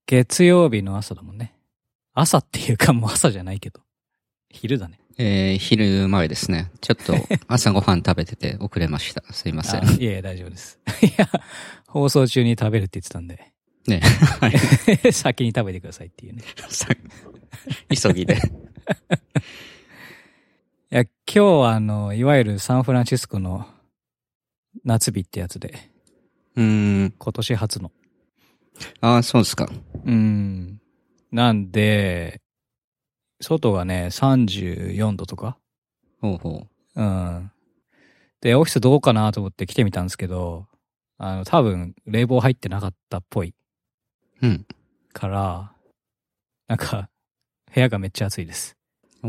月曜日の朝だもんね。朝っていうかもう朝じゃないけど。昼だね。 昼前ですね。ちょっと朝ごはん食べてて遅れました。すいません。 いやいや大丈夫です。いや、放送中に食べるって言ってたんで。 ね。はい。 先に食べてくださいっていうね。 急ぎで。いや、今日はいわゆるサンフランシスコの夏日ってやつで。今年初の。 ああ、そうですか。 なんで、外がね、34度とか。 ほうほう。で、オフィスどうかなと思って来てみたんですけど、多分、冷房入ってなかったっぽい。から、なんか、部屋がめっちゃ暑いです。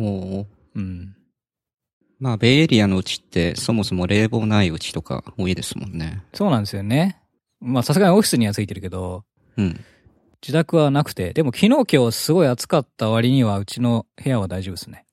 まあ、ベイエリアのうちって、そもそも冷房ないうちとか多いですもんね。 そうなんですよね。まあ、さすがにオフィスにはついてるけど、自宅はなくて、でも昨日今日すごい暑かった割にはうちの部屋は大丈夫ですね。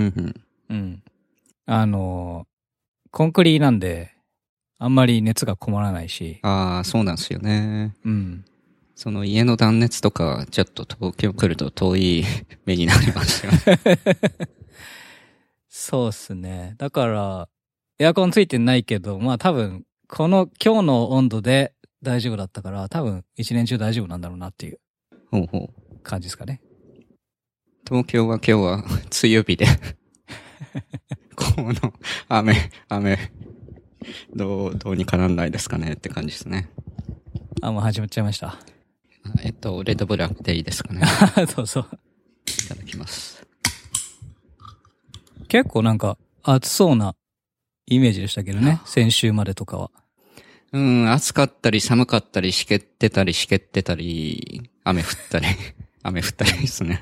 コンクリなんで、あんまり熱がこもらないし。 ああ、そうなんですよね。その家の断熱とか、ちょっと東京来ると遠い目になりますよね。 そうっすね。だから、エアコンついてないけど、まあ多分、今日の温度で大丈夫だったから、多分一年中大丈夫なんだろうなっていう感じですかね。 東京は今日は梅雨日で、この雨、どうにかなんないですかねって感じですね。 もう始まっちゃいました。 レッドブラックでいいですかね。 そうそう。 いただきます。 結構なんか暑そうなイメージでしたけどね。先週までとかは。 暑かったり寒かったりしけってたり雨降ったりですね。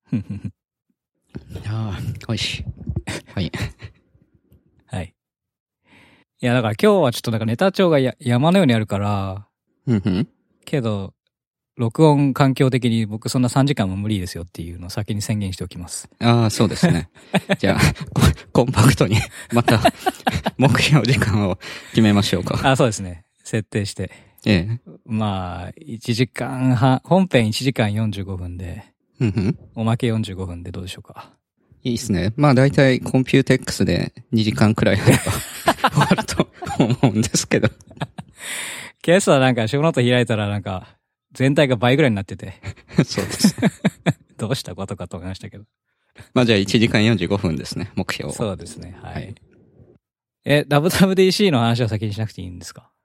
おいしい。はい。 はい。いや、だから今日はちょっとなんかネタ帳が山のようにあるから、けど、録音環境的に僕そんな3時間も無理ですよっていうのを先に宣言しておきます。 ああ、そうですね。じゃあ、コンパクトに、また、目標時間を決めましょうか。 そうですね。設定して。まあ、1時間半、本編1時間45分で、おまけ45分でどうでしょうか。 いいですね。まあ大体コンピューテックスで2時間くらいあれば終わると思うんですけど。 今朝なんかショーノート開いたらなんか、全体が倍ぐらいになってて。 そうです。 どうしたことかと思いましたけど。 まあじゃあ1時間45分ですね、目標。 そうですね、はい。WWDC の話は先にしなくていいんですか？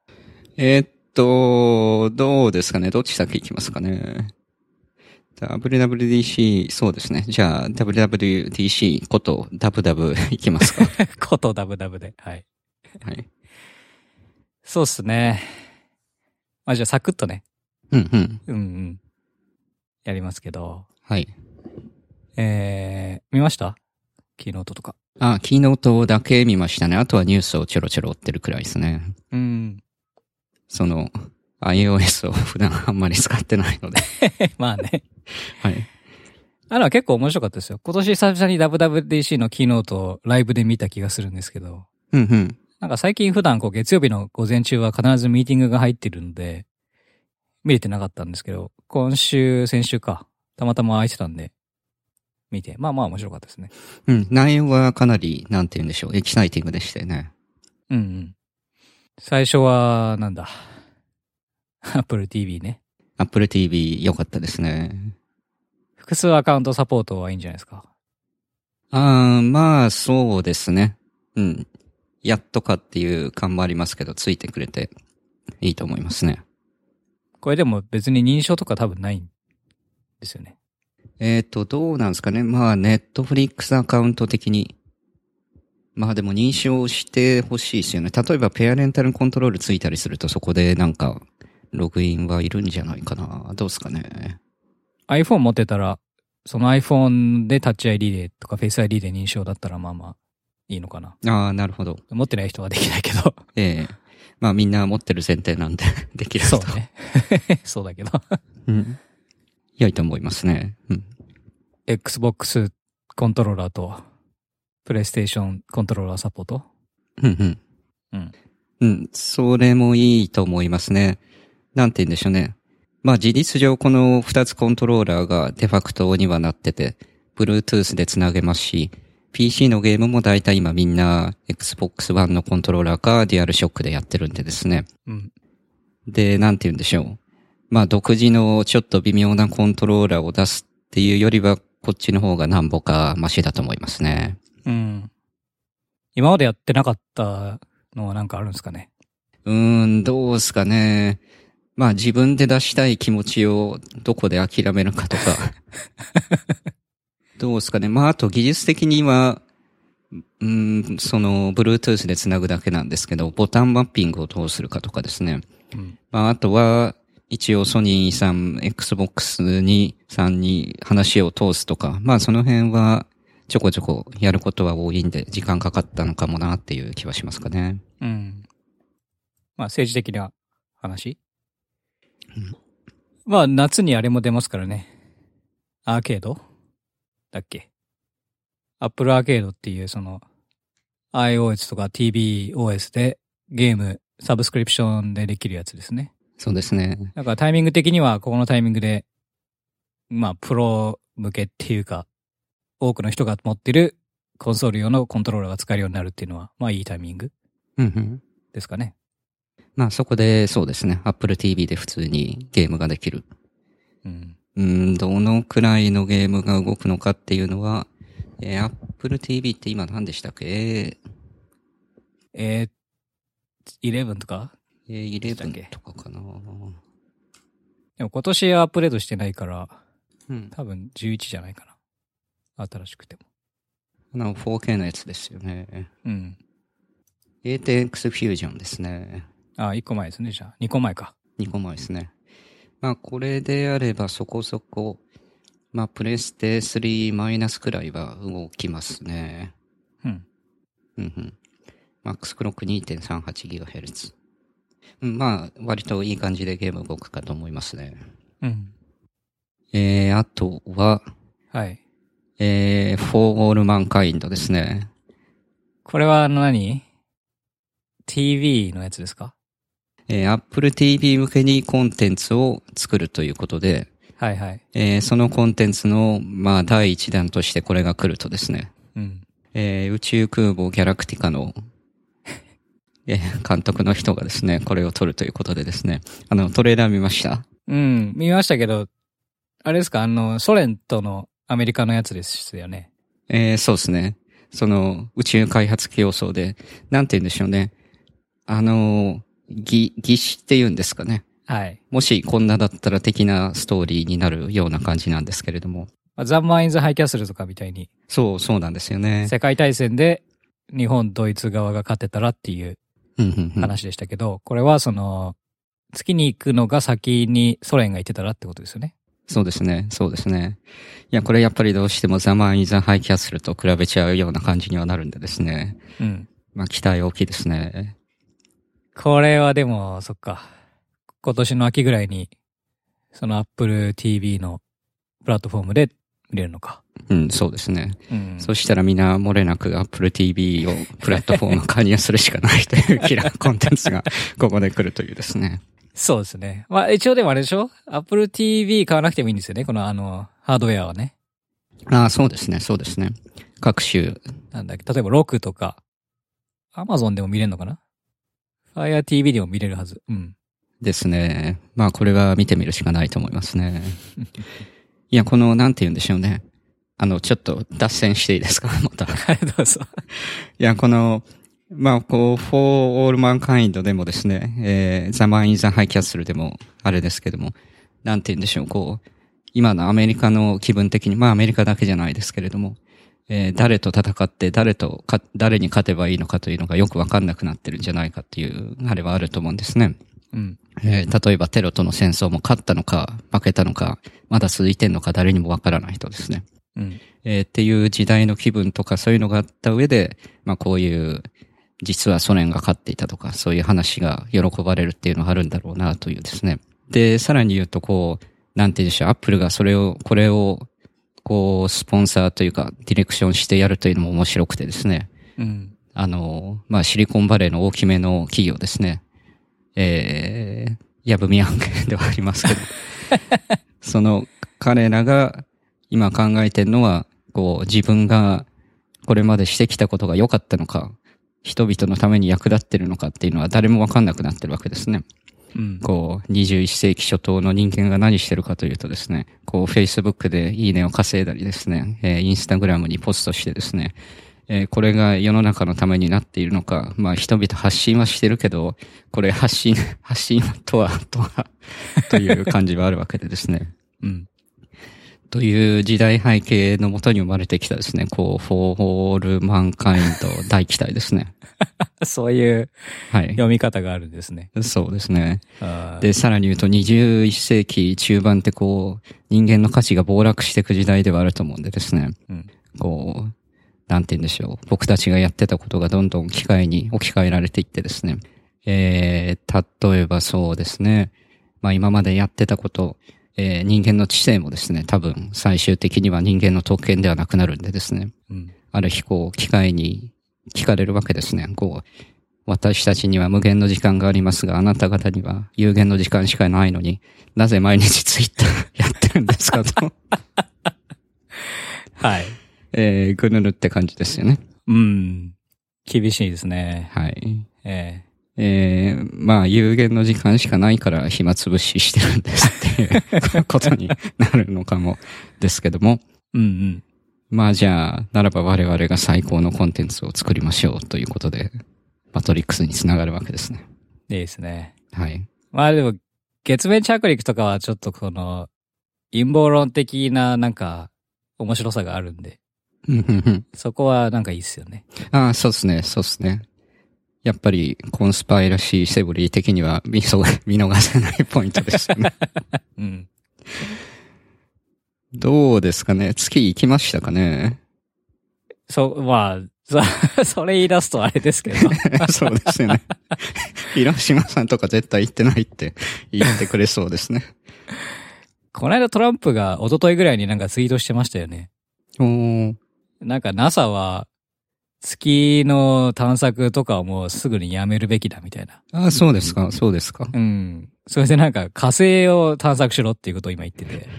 どうですかね。どっち先行きますかね。WWDC、そうですね。じゃあ WWDC ことダブダブ行きますか。 ことダブダブで、はい。 はい。 そうっすね。まあじゃあサクッとね。やりますけど。 はい。 見ました？キーノートとか。 キーノートだけ見ましたね。あとはニュースをちょろちょろ追ってるくらいですね。その、iOS を普段あんまり使ってないので。 まあね。 はい。 結構面白かったですよ。今年久々に WWDC のキーノートをライブで見た気がするんですけど。なんか最近普段月曜日の午前中は必ずミーティングが入ってるので、見れてなかったんですけど、先週か。たまたま空いてたんで、見て。まあまあ面白かったですね。 内容はかなり、なんて言うんでしょう、エキサイティングでしたよね。 最初は、Apple TV ね。 Apple TV 良かったですね。 複数アカウントサポートはいいんじゃないですか。 まあそうですね。やっとかっていう感もありますけど、ついてくれていいと思いますね。 これでも別に認証とか多分ないんですよね。 どうなんですかね。まあ、Netflix アカウント的に。まあでも認証してほしいですよね。例えばペアレンタルコントロールついたりするとそこでログインはいるんじゃないかな。どうですかね。 iPhone 持ってたら、その iPhone でタッチ ID でとか Face ID で認証だったらまあまあいいのかな。 なるほど。 持ってない人はできないけど。 まあみんな持ってる前提なんでできると。 そうね。そうだけど。 良いと思いますね。 Xbox コントローラーと、PlayStation コントローラーサポート。 それもいいと思いますね。なんて言うんでしょうね。 まあ事実上この2つコントローラーがデファクトにはなってて、Bluetooth でつなげますし、PC のゲームも大体今みんな Xbox One のコントローラーかデュアルショックでやってるんでですね。 うん。 で、なんて言うんでしょう。まあ独自のちょっと微妙なコントローラーを出すっていうよりは、こっちの方がなんぼかマシだと思いますね。 うん。今までやってなかったのはなんかあるんですかね。 どうですかね。まあ自分で出したい気持ちをどこで諦めるかとか。どうですかね。まああと技術的には、その Bluetooth でつなぐだけなんですけど、ボタンマッピングをどうするかとかですね。 うん、 まああとは、一応ソニーさん、Xbox さんに話を通すとか、まあその辺はちょこちょこやることは多いんで時間かかったのかもなっていう気はしますかね。 うん。まあ政治的な話、うん、まあ夏にあれも出ますからね。アーケードだっけ？アップルアーケードっていうその iOS とか tvOS でゲームサブスクリプションでできるやつですね。 そうですね。 だからタイミング的にはここのタイミングで、まあプロ向けっていうか、多くの人が持ってるコンソール用のコントローラーが使えるようになるっていうのは、まあいいタイミングですかね。 まあそこでそうですね、Apple TV で普通にゲームができる。どのくらいのゲームが動くのかっていうのは、Apple TV って今何でしたっけ ？11とか ？11とかかな。 でも今年アップデートしてないから、多分11じゃないかな。新しくても。 4K のやつですよね。 うん。 ATX フュージョンですね。 あ、1個前ですね、じゃあ。2個前か。 2個前ですね。まあこれであればそこそこ、まあプレステ3マイナスくらいは動きますね。マックスクロック 2.38GHz。まあ割といい感じでゲーム動くかと思いますね。あとは、 はい。 For All Mankind ですね。 これは何？ TV のやつですか ？Apple TV 向けにコンテンツを作るということで、 はいはい。 そのコンテンツの、まあ、第一弾としてこれが来るとですね、宇宙空母ギャラクティカの、監督の人がですね、これを撮るということでですね、トレーラー見ました？ 見ましたけど、あれですか、ソ連とのアメリカのやつですよね。 そうですね。その、宇宙開発競争で、なんて言うんでしょうね。義士って言うんですかね。 はい。 もしこんなだったら的なストーリーになるような感じなんですけれども。 ザ・マン・イン・ザ・ハイ・キャッスルとかみたいに。 そうなんですよね。 世界大戦で日本、ドイツ側が勝てたらっていう話でしたけど、これはその、月に行くのが先にソ連が行ってたらってことですよね。 そうですね。いや、これやっぱりどうしてもザ・マン・イン・ザ・ハイ・キャッスルと比べちゃうような感じにはなるんでですね。まあ期待大きいですね。 これはでも、そっか。今年の秋ぐらいに、その Apple TV のプラットフォームで見れるのか。 そうですね。そしたらみんな漏れなく Apple TV をプラットフォーム加入するしかないというキラーコンテンツがここで来るというですね。 そうですね。まあ一応でもあれでしょ？ Apple TV 買わなくてもいいんですよね。このハードウェアはね。 ああ、そうですね。各種。 なんだっけ、例えば6とか、Amazon でも見れるのかな？ Fire TV でも見れるはず。 ですね。まあこれは見てみるしかないと思いますね。いや、なんて言うんでしょうね。ちょっと脱線していいですか？また。 はい、どうぞ。 いや、まあ、For All Mankind でもですね、The Man in the High Castle でも、あれですけども、なんて言うんでしょう、今のアメリカの気分的に、まあアメリカだけじゃないですけれども、誰と戦って誰に勝てばいいのかというのがよくわかんなくなってるんじゃないかっていう、あれはあると思うんですね。例えばテロとの戦争も勝ったのか負けたのかまだ続いてんのか誰にもわからない人ですね。っていう時代の気分とかそういうのがあった上で、まあこういう実はソ連が勝っていたとかそういう話が喜ばれるっていうのがあるんだろうなというですね。で、さらに言うとなんて言うんでしょう、アップルがこれをスポンサーというかディレクションしてやるというのも面白くてですね。まあシリコンバレーの大きめの企業ですね。やぶみ案件ではありますけど。 その彼らが今考えてるのは、こう自分がこれまでしてきたことが良かったのか、人々のために役立ってるのかっていうのは誰もわかんなくなってるわけですね。 うん、 こう、21世紀初頭の人間が何してるかというとですね、こう、Facebook でいいねを稼いだりですね、Instagram にポストしてですね、これが世の中のためになっているのか、まあ人々発信はしてるけど、これ発信とは、という感じはあるわけでですね。 うん。 という時代背景のもとに生まれてきたですね、こう、フォールマンカインド大期待ですね。 そういう読み方があるんですね。 はい、そうですね。で、さらに言うと21世紀中盤ってこう、人間の価値が暴落していく時代ではあると思うんでですね。 うん、 こう、なんて言うんでしょう。僕たちがやってたことがどんどん機械に置き換えられていってですね。例えばそうですね。まあ今までやってたこと、人間の知性もですね、多分最終的には人間の特権ではなくなるんでですね。 うん、 ある日こう、機械に聞かれるわけですね。こう、私たちには無限の時間がありますが、あなた方には有限の時間しかないのに、なぜ毎日ツイッターやってるんですかと。 はい。 ぐぬぬって感じですよね。 うん。厳しいですね。 はい。まあ、有限の時間しかないから暇つぶししてるんですっていうことになるのかもですけども。 うんうん。 まあじゃあ、ならば我々が最高のコンテンツを作りましょうということで、マトリックスにつながるわけですね。 いいですね。 はい。 まあでも、月面着陸とかはちょっとこの、陰謀論的ななんか、面白さがあるんで。そこはなんかいいっすよね。 ああ、そうですね、そうですね。やっぱり、コンスパイラシーセブリー的には見逃せないポイントですよね。 うん。 どうですかね、月行きましたかね。 まあ、それ言い出すとあれですけど。 そうですよね。広島さんとか絶対行ってないって言ってくれそうですね。 この間トランプが一昨日ぐらいになんかツイートしてましたよね。なんか NASA は月の探索とかをもうすぐにやめるべきだみたいな。 ああ、そうですか、そうですか。 うん。それでなんか火星を探索しろっていうことを今言ってて。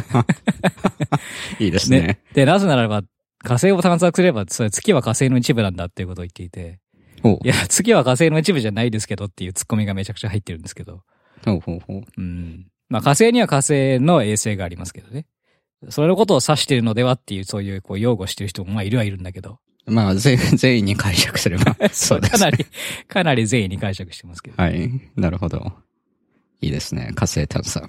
いいですね。 で、なぜならば火星を探索すれば、それ月は火星の一部なんだっていうことを言っていて。いや、月は火星の一部じゃないですけどっていうツッコミがめちゃくちゃ入ってるんですけど。うん。まあ火星には火星の衛星がありますけどね。それのことを指しているのではっていう、そういうこう擁護してる人もまあいるはいるんだけど。 まあ、全員に解釈すれば。 そうですね。かなり全員に解釈してますけど。 はい。なるほど。いいですね。火星探査。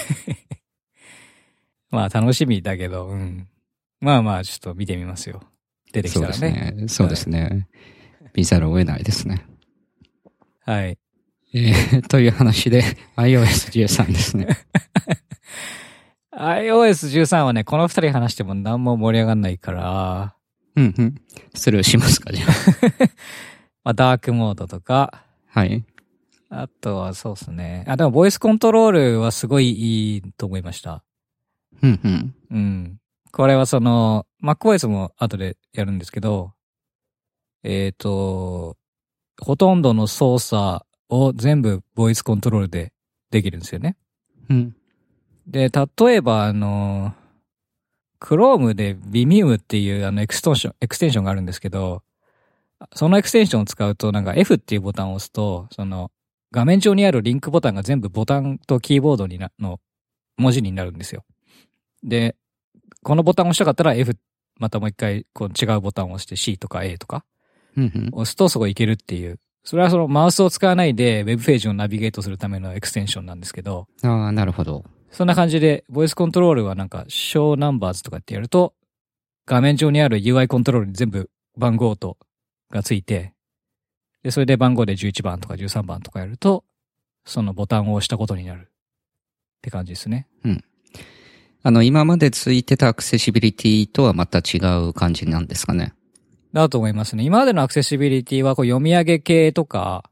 まあ楽しみだけど、うん。まあまあちょっと見てみますよ。出てきたらね。 そうですね。そうですね。見ざるを得ないですね。 はい。 という話で iOS13 ですね。 iOS13 はね、この二人話しても何も盛り上がんないから。 スルーしますか、じゃあ。 まあ、ダークモードとか。 はい。 あとはそうですね。でもボイスコントロールはすごいいいと思いました。うん。これはMacOS も後でやるんですけど、ほとんどの操作を全部ボイスコントロールでできるんですよね。で、例えばChrome で Vimium っていうエクステンションがあるんですけど、そのエクステンションを使うとなんか F っていうボタンを押すと、画面上にあるリンクボタンが全部ボタンとキーボードの文字になるんですよ。で、このボタンを押したかったら F、またもう一回こう違うボタンを押して C とか A とか、押すとそこいけるっていう。それはマウスを使わないで Web ページをナビゲートするためのエクステンションなんですけど。 ああ、なるほど。 そんな感じで、ボイスコントロールはなんか、show numbers とかってやると、画面上にある UI コントロールに全部番号がついて、で、それで番号で11番とか13番とかやると、そのボタンを押したことになるって感じですね。 今までついてたアクセシビリティとはまた違う感じなんですかね。 だと思いますね。今までのアクセシビリティはこう読み上げ系とか、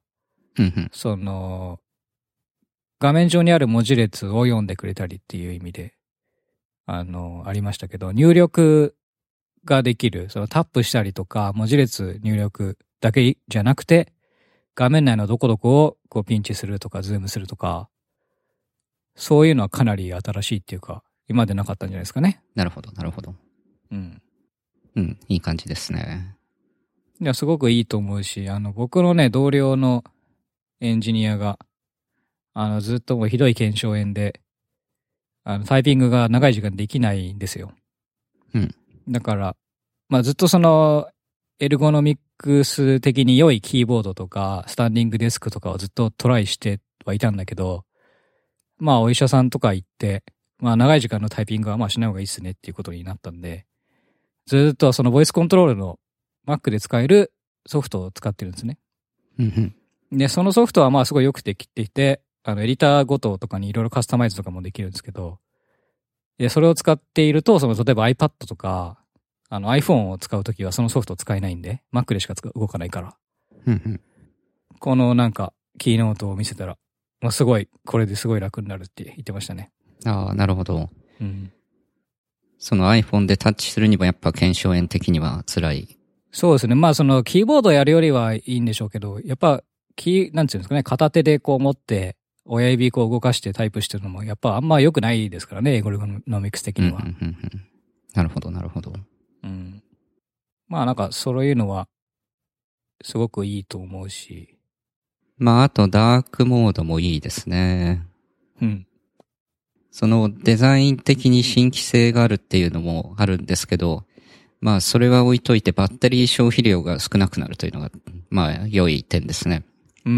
画面上にある文字列を読んでくれたりっていう意味で、ありましたけど、入力ができる、タップしたりとか、文字列入力だけじゃなくて、画面内のどこどこをこうピンチするとか、ズームするとか、 そういうのはかなり新しいっていうか、今までなかったんじゃないですかね。 なるほど、なるほど。 うん。 うん、いい感じですね。 いや、すごくいいと思うし、僕のね、同僚のエンジニアが、ずっともうひどい腱鞘炎で、タイピングが長い時間できないんですよ。 うん。 だから、まあずっとその、エルゴノミクス的に良いキーボードとか、スタンディングデスクとかをずっとトライしてはいたんだけど、まあお医者さんとか行って、まあ長い時間のタイピングはまあしない方がいいっすねっていうことになったんで、ずっとそのボイスコントロールの Mac で使えるソフトを使ってるんですね。 うんうん。 で、そのソフトはまあすごいよくできていて、エディターごととかにいろいろカスタマイズとかもできるんですけど、で、それを使っていると、例えば iPad とか、iPhone を使うときはそのソフトを使えないんで、Mac でしか動かないから。 うんうん。 このなんか、キーノートを見せたら、まあ、すごい、これですごい楽になるって言ってましたね。 ああ、なるほど。 うん。 その iPhone でタッチするにもやっぱ腱鞘炎的には辛い。 そうですね。まあそのキーボードやるよりはいいんでしょうけど、やっぱなんていうんですかね、片手でこう持って、親指こう動かしてタイプしてるのも、やっぱあんま良くないですからね、エゴルノミクス的には。 なるほど、なるほど。 うん。まあなんかそういうのは、すごくいいと思うし。 まああとダークモードもいいですね。 うん。 そのデザイン的に新規性があるっていうのもあるんですけど、まあそれは置いといてバッテリー消費量が少なくなるというのが、まあ良い点ですね。 うん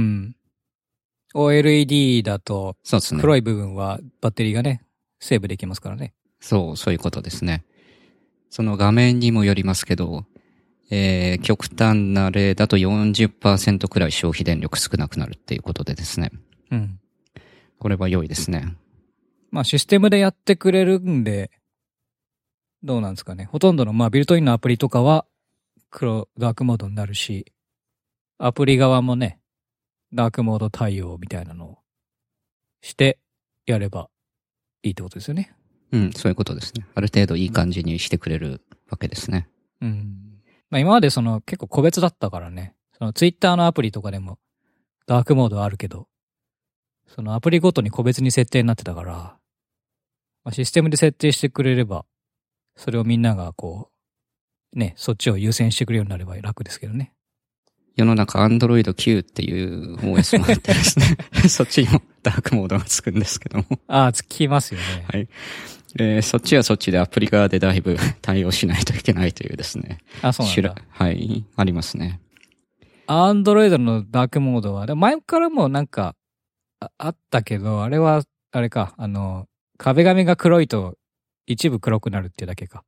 。OLED だと、 そうですね。 黒い部分はバッテリーがね、セーブできますからね。 そういうことですね。その画面にもよりますけど、極端な例だと 40% くらい消費電力少なくなるっていうことでですね。 うん。 これは良いですね。 まあシステムでやってくれるんで、どうなんですかね。ほとんどのまあビルトインのアプリとかはダークモードになるし、アプリ側もね、ダークモード対応みたいなのをしてやればいいってことですよね。 うん、そういうことですね。ある程度いい感じにしてくれるわけですね。 うん。まあ今まで結構個別だったからね、ツイッターのアプリとかでもダークモードはあるけど、そのアプリごとに個別に設定になってたから、まあ、システムで設定してくれれば、それをみんながこう、ね、そっちを優先してくれるようになれば楽ですけどね。 世の中 Android Q っていう OS もあってですね。そっちにもダークモードがつくんですけども。 ああ、つきますよね。 はい。そっちはそっちでアプリ側でだいぶ対応しないといけないというですね。 あ、そうなんだ。 はい、ありますね。 Android のダークモードは、でも前からもなんかあったけど、あれは、あれか、壁紙が黒いと一部黒くなるっていうだけか。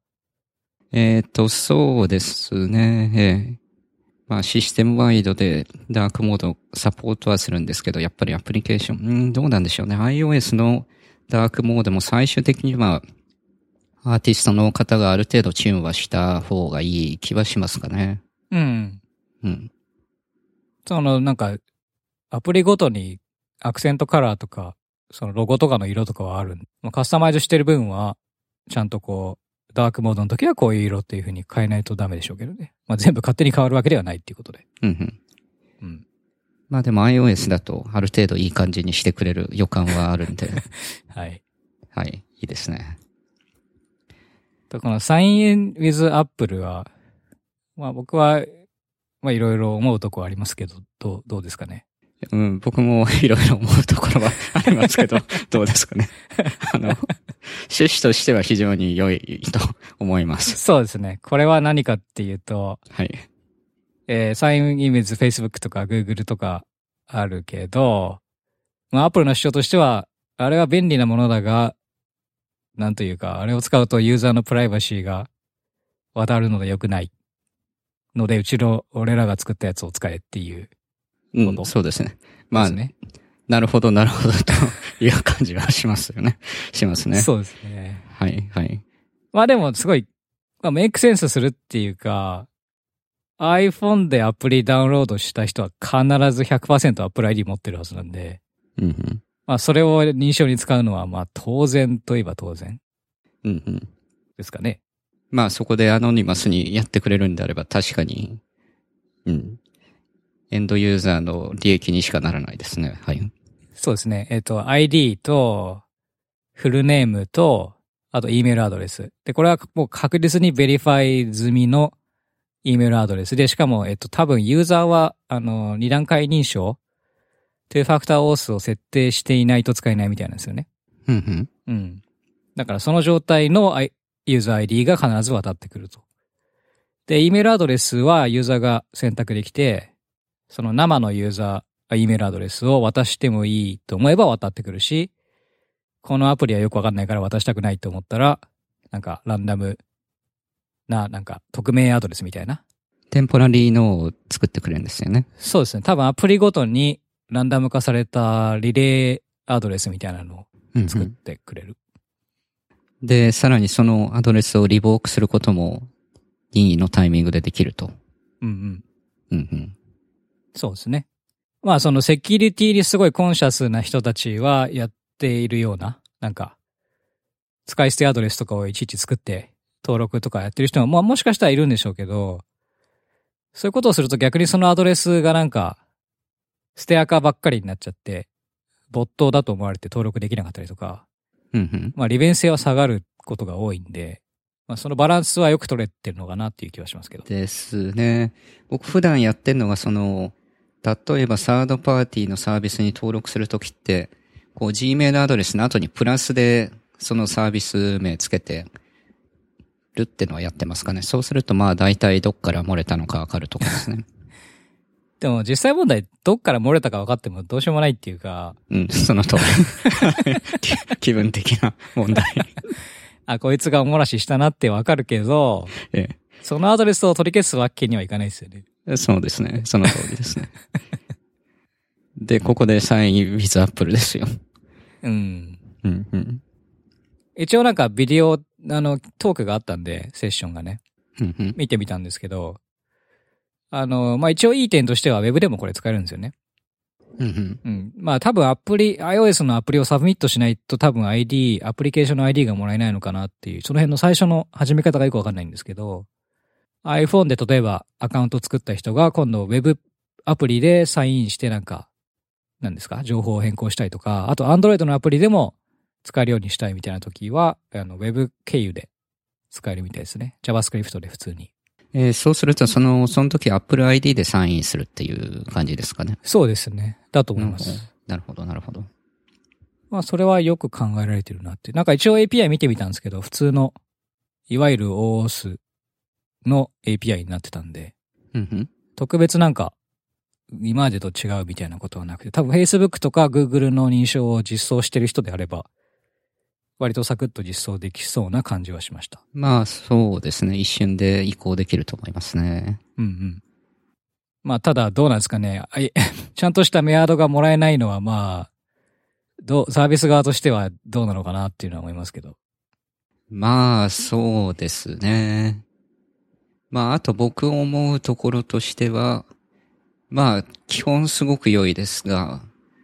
そうですね。まあシステムワイドでダークモードサポートはするんですけど、やっぱりアプリケーション、どうなんでしょうね。iOS のダークモードも最終的にはアーティストの方がある程度チューンはした方がいい気はしますかね。 うん。 うん。 なんか、アプリごとにアクセントカラーとか、そのロゴとかの色とかはある。カスタマイズしてる分は、ちゃんとこう、ダークモードの時はこういう色っていう風に変えないとダメでしょうけどね。まあ全部勝手に変わるわけではないっていうことで。 うん。 うん。 まあでも iOS だとある程度いい感じにしてくれる予感はあるんで。 はい。 はい、いいですね。 この Sign in with Apple は、まあ僕は、まあいろいろ思うところありますけど、どうですかね。 うん、僕もいろいろ思うところはありますけど、どうですかね。趣旨としては非常に良いと思います。 そうですね。これは何かっていうと、 はい。 Sign in with Facebook とか Google とかあるけど、まあ Apple の主張としては、あれは便利なものだが、なんというか、あれを使うとユーザーのプライバシーが渡るので良くないので、俺らが作ったやつを使えっていうこと、 そうですね。まあ、 ね、 なるほどという感じはしますよね。しますね。 そうですね。 はい、はい。 まあでもすごい、まあメイクセンスするっていうか、iPhone でアプリダウンロードした人は必ず 100% Apple ID 持ってるはずなんで、 うんうん、 まあそれを認証に使うのはまあ当然といえば当然。 うんうん。 ですかね。 まあそこでアノニマスにやってくれるんであれば確かに、うん。エンドユーザーの利益にしかならないですね。はい。 そうですね。ID と、 フルネームと、あと E メールアドレス。で、これはもう確実にベリファイ済みの E メールアドレスで、しかも、多分ユーザーは、二段階認証、2ファクターオースを設定していないと使えないみたいなんですよね。うん。だからその状態のユーザー ID が必ず渡ってくると。で、E メールアドレスはユーザーが選択できて、その生のユーザー、E メールアドレスを渡してもいいと思えば渡ってくるし、このアプリはよくわかんないから渡したくないと思ったら、なんかランダムな、なんか匿名アドレスみたいな。 テンポラリーのを作ってくれるんですよね。 そうですね。多分アプリごとにランダム化されたリレーアドレスみたいなのを作ってくれる。 で、さらにそのアドレスをリボークすることも任意のタイミングでできると。 そうですね。まあそのセキュリティにすごいコンシャスな人たちはやっているような、なんか、使い捨てアドレスとかをいちいち作って登録とかやってる人も、まあもしかしたらいるんでしょうけど、そういうことをすると逆にそのアドレスがなんか、ステアカーばっかりになっちゃって、ボットだと思われて登録できなかったりとか、まあ利便性は下がることが多いんで、まあそのバランスはよく取れてるのかなっていう気はしますけど。 ですね。僕普段やってるのが例えばサードパーティーのサービスに登録するときって、こう Gmail アドレスの後にプラスでそのサービス名つけてるってのはやってますかね。そうするとまあ大体どっから漏れたのかわかるところですね。 でも実際問題どっから漏れたか分かってもどうしようもないっていうか。 その通り。気分的な問題。 こいつがおもらししたなって分かるけど、そのアドレスを取り消すわけにはいかないですよね。 そうですね。その通りですね。で、ここでサイン with Apple ですよ。 一応なんかビデオ、トークがあったんで、セッションがね。見てみたんですけど、まあ、一応いい点としては Web でもこれ使えるんですよね。まあ多分iOS のアプリをサブミットしないと多分アプリケーションの ID がもらえないのかなっていう、その辺の最初の始め方がよくわかんないんですけど、iPhone で例えばアカウント作った人が今度 Web アプリでサインしてなんか、何ですか、情報を変更したいとか、あと Android のアプリでも使えるようにしたいみたいな時は、Web 経由で使えるみたいですね。JavaScript で普通に。 そうするとその時 Apple ID でサインするっていう感じですかね。 そうですね。だと思います。 なるほど、なるほど。 まあそれはよく考えられてるなって。なんか一応 API 見てみたんですけど、普通の、いわゆる OAuth の API になってたんで、特別なんか、今までと違うみたいなことはなくて、多分 Facebook とか Google の認証を実装してる人であれば、割とサクッと実装できそうな感じはしました。 まあそうですね。一瞬で移行できると思いますね。 まあただどうなんですかね。ちゃんとしたメアドがもらえないのはまあ、サービス側としてはどうなのかなっていうのは思いますけど。 まあそうですね。まああと僕思うところとしては、まあ基本すごく良いですが、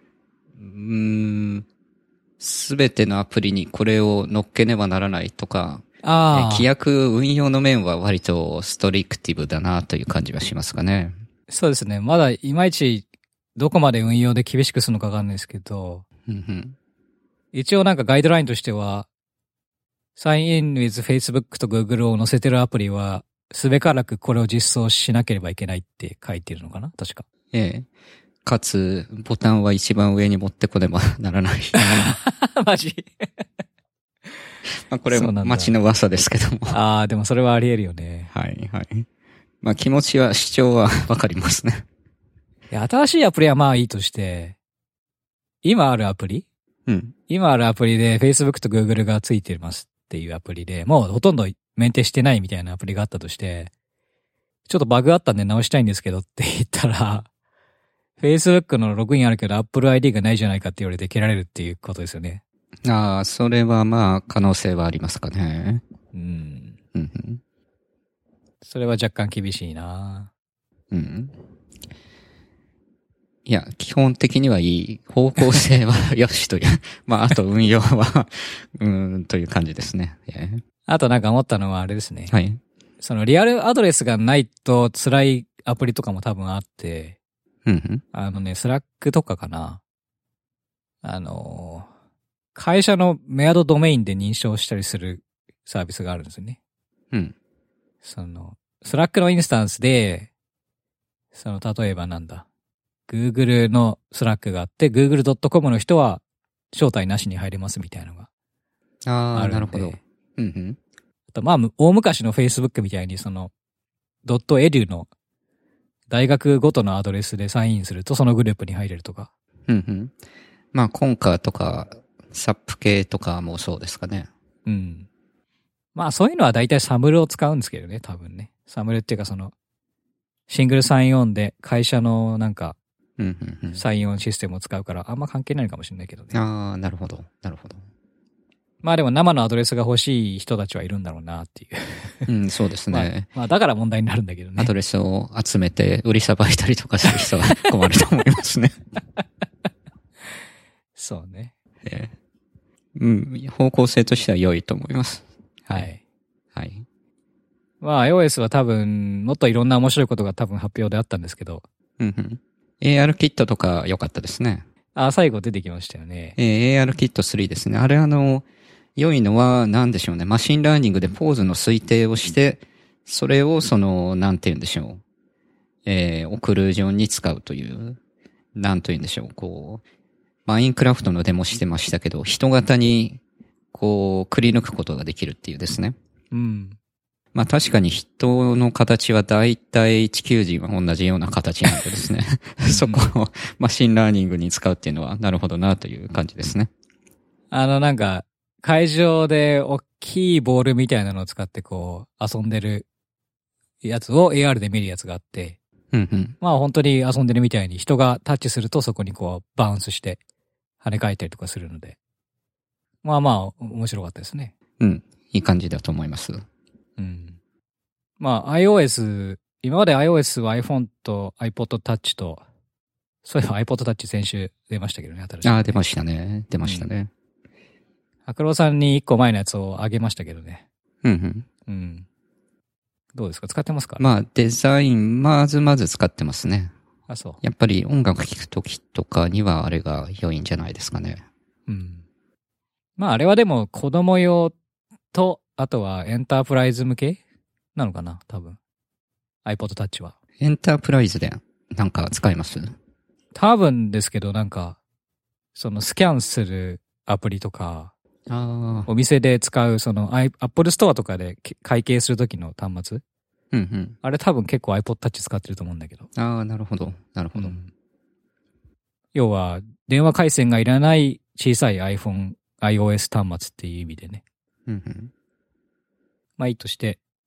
すべてのアプリにこれを乗っけねばならないとか、規約運用の面は割とストリクティブだなという感じはしますかね。 そうですね。まだいまいちどこまで運用で厳しくするのかわかんないですけど、一応なんかガイドラインとしては、Sign in with Facebook と Google を載せてるアプリは、すべからくこれを実装しなければいけないって書いてるのかな確か。 かつ、ボタンは一番上に持ってこねばならない。 マジまあこれ、街の噂ですけども。 でもそれはあり得るよね。 はい。まあ気持ちは、主張はわかりますね。 いや、新しいアプリはまあいいとして、今あるアプリ今あるアプリで Facebook と Google がついてますっていうアプリで、もうほとんどメンテしてないみたいなアプリがあったとして、ちょっとバグあったんで直したいんですけどって言ったら、Facebook のログインあるけど Apple ID がないじゃないかって言われて蹴られるっていうことですよね。 それはまあ可能性はありますかね。 それは若干厳しいな。 いや、基本的にはいい。方向性はよしという。まあ、あと運用はという感じですね。 あとなんか思ったのはあれですね。 はい。 そのリアルアドレスがないと辛いアプリとかも多分あって、スラックとかかな。 会社のメアドドメインで認証したりするサービスがあるんですよね。 うん。 スラックのインスタンスで、例えばGoogle のスラックがあって、google.com の人は招待なしに入れますみたいなのがあるんで。 なるほど。うんうん。 あと、大昔の Facebook みたいに.edu の大学ごとのアドレスでサインするとそのグループに入れるとか。 うんうん。コンカーとか、サップ系とかもそうですかね。 うん。そういうのは大体サムルを使うんですけどね、多分ね。サムルっていうかシングルサインオンで会社のサインオンシステムを使うからあんま関係ないかもしれないけどね。 なるほど。なるほど。 でも生のアドレスが欲しい人たちはいるんだろうなっていう。 うん、そうですね。 だから問題になるんだけどね。 アドレスを集めて売りさばいたりとかする人は困ると思いますね。 そうね。 うん、方向性としては良いと思います。 はい。 はい。 iOS は多分、もっといろんな面白いことが多分発表であったんですけど。 うんうん。AR キットとか良かったですね。 最後出てきましたよね。 AR キット3ですね。あれ良いのは何でしょうね。マシンラーニングでポーズの推定をして、それをなんて言うんでしょう。オクルージョンに使うという、なんと言うんでしょう。マインクラフトのデモしてましたけど、人型に、くり抜くことができるっていうですね。 うん。 確かに人の形は大体地球人は同じような形なんでですね。そこをマシンラーニングに使うっていうのはなるほどなという感じですね。 会場で大きいボールみたいなのを使って遊んでるやつを AR で見るやつがあって。 うんうん。 本当に遊んでるみたいに人がタッチするとそこにバウンスして跳ね返ったりとかするので。面白かったですね。 うん。いい感じだと思います。 うん。iOS、今まで iOS は iPhone と iPod Touch と、そういえば iPod Touch 先週出ましたけどね、新しい、ね。 出ましたね。出ましたね。 白郎さんに1個前のやつをあげましたけどね。 うんうん。 うん。どうですか？使ってますか？ デザイン、まず使ってますね。 そう。 やっぱり音楽聴くときとかにはあれが良いんじゃないですかね。 うん。あれはでも子供用と、あとはエンタープライズ向けなのかな多分。iPod Touch は。 エンタープライズで使います？ 多分ですけどスキャンするアプリとか、お店で使うApple Store とかで会計するときの端末。 うんうん。 あれ多分結構 iPod Touch 使ってると思うんだけど。 なるほど。なるほど。うん、 要は、電話回線がいらない小さい iPhone、iOS 端末っていう意味でね。 うんうん。いいとして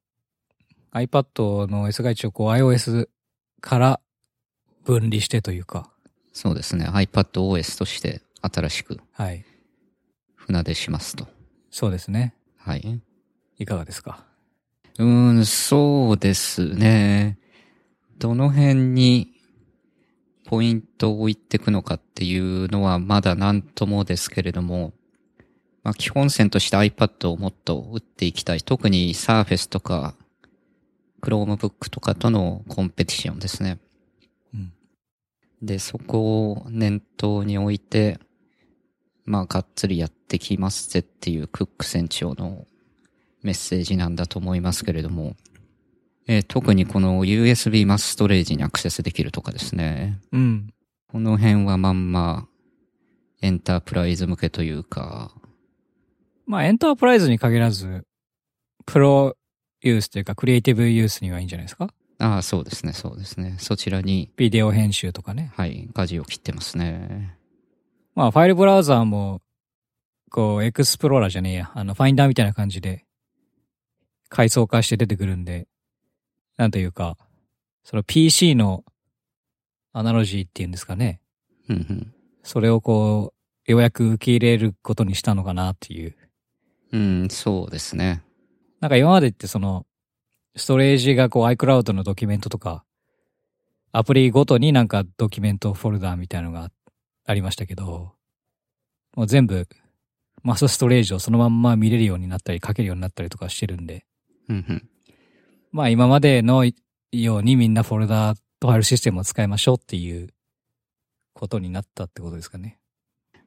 、iPad の OS が一応iOS から分離してというか。 そうですね。iPadOS として新しく。 はい。 船出しますと。 そうですね。 はい。 いかがですか？ そうですね。どの辺にポイントを置いていくのかっていうのはまだなんともですけれども、基本線として iPad をもっと打っていきたい。特に Surface とか Chromebook とかとのコンペティションですね。 うん。 で、そこを念頭に置いて、がっつりやってきますぜっていうクック船長のメッセージなんだと思いますけれども、特にこの USB マスストレージにアクセスできるとかですね。 うん。 この辺はエンタープライズ向けというか。 エンタープライズに限らず、プロユースというかクリエイティブユースにはいいんじゃないですか？ そうですね、そうですね。そちらに。 ビデオ編集とかね。 はい、舵を切ってますね。 ファイルブラウザーも、エクスプローラーじゃねえや。ファインダーみたいな感じで、階層化して出てくるんで、なんというか、PC のアナロジーっていうんですかね。 うんうん。 それをようやく受け入れることにしたのかなっていう。 そうですね。 今までってストレージがiCloud のドキュメントとか、アプリごとにドキュメントフォルダーみたいなのがありましたけど、もう全部、マスストレージをそのまんま見れるようになったり書けるようになったりとかしてるんで。今までのようにみんなフォルダーとファイルシステムを使いましょうっていうことになったってことですかね。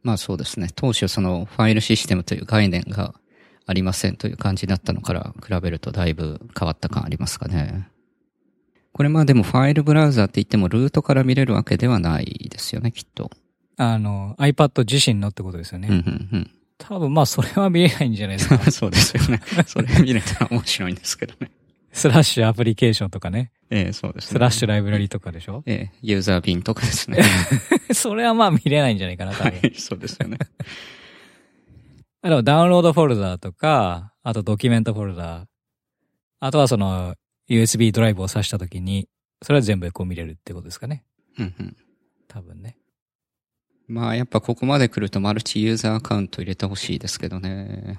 まあそうですね。当初そのファイルシステムという概念がありませんという感じだったのから比べるとだいぶ変わった感ありますかね。これまあでもファイルブラウザーって言ってもルートから見れるわけではないですよね、きっと。 iPad 自身のってことですよね。 うんうんうん。 多分まあそれは見れないんじゃないですか。 そうですよね。それ見れたら面白いんですけどね。 スラッシュアプリケーションとかね。 そうですね。 スラッシュライブラリとかでしょ？ ユーザービンとかですね。 それはまあ見れないんじゃないかな、多分。 はい、そうですよね。 でもダウンロードフォルダーとか、あとドキュメントフォルダー、あとはその USB ドライブを挿したときに、それは全部こう見れるってことですかね。 うんうん。 多分ね。 まあやっぱここまで来るとマルチユーザーアカウント入れてほしいですけどね。 うん。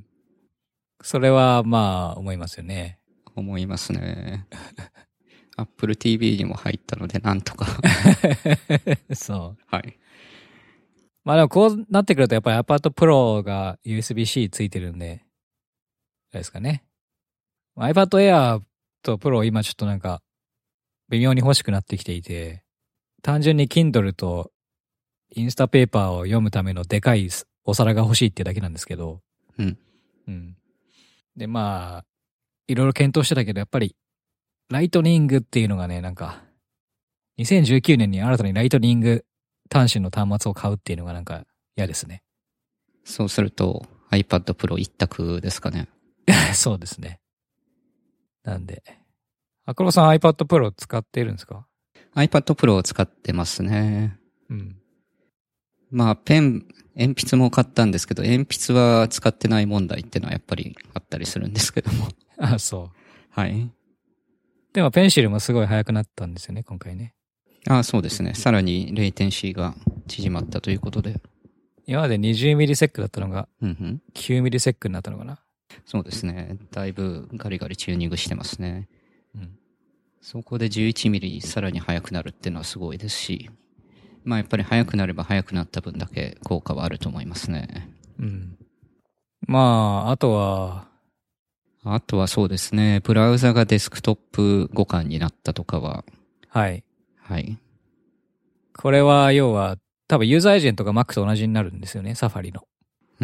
それはまあ思いますよね。 思いますね。Apple TV にも入ったのでなんとか。 そう。 はい。 まあでもこうなってくるとやっぱり iPad Pro が USB-C ついてるんで、あれですかね。iPad Air と Pro 今ちょっとなんか微妙に欲しくなってきていて、単純に Kindle とインスタペーパーを読むためのでかいお皿が欲しいってだけなんですけど。 うん。 うん。でまあ、いろいろ検討してたけどやっぱりライトニングっていうのがね、なんか2019年に新たにライトニング端子の端末を買うっていうのがなんか嫌ですね。 そうすると iPad Pro 一択ですかね。 そうですね。なんで。黒尾さん iPad Pro 使ってるんですか？ iPad Pro を使ってますね。 うん。 まあ鉛筆も買ったんですけど、鉛筆は使ってない問題っていうのはやっぱりあったりするんですけども。 あ、そう。 はい。 でもペンシルもすごい速くなったんですよね、今回ね。 そうですね。さらにレイテンシーが縮まったということで。 今まで20ミリセックだったのが、 うんうん、 9ミリセックになったのかな。 そうですね。だいぶガリガリチューニングしてますね。 うん。 そこで11ミリさらに速くなるっていうのはすごいですし、まあやっぱり速くなれば速くなった分だけ効果はあると思いますね。 うん。まあ、あとはそうですね。ブラウザがデスクトップ互換になったとかは。 はい。 はい。 これは要は多分ユーザーエージェントが Mac と同じになるんですよね、サファリの。うん。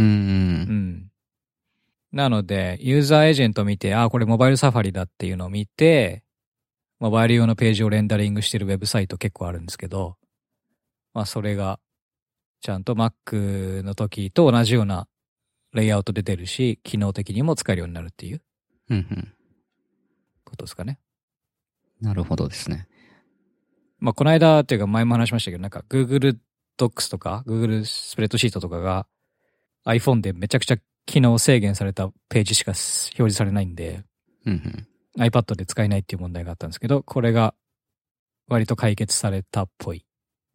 なので、ユーザーエージェントを見て、これモバイルサファリだっていうのを見て、モバイル用のページをレンダリングしてるウェブサイト結構あるんですけど、まあそれが、ちゃんと Mac の時と同じようなレイアウトで出るし、機能的にも使えるようになるっていう。ことですかね。 なるほどですね。 まあこの間っていうか前も話しましたけど、なんか Google Docs とか Google スプレッドシートとかが iPhone でめちゃくちゃ機能制限されたページしか表示されないんで、iPad で使えないっていう問題があったんですけど、これが割と解決されたっぽい。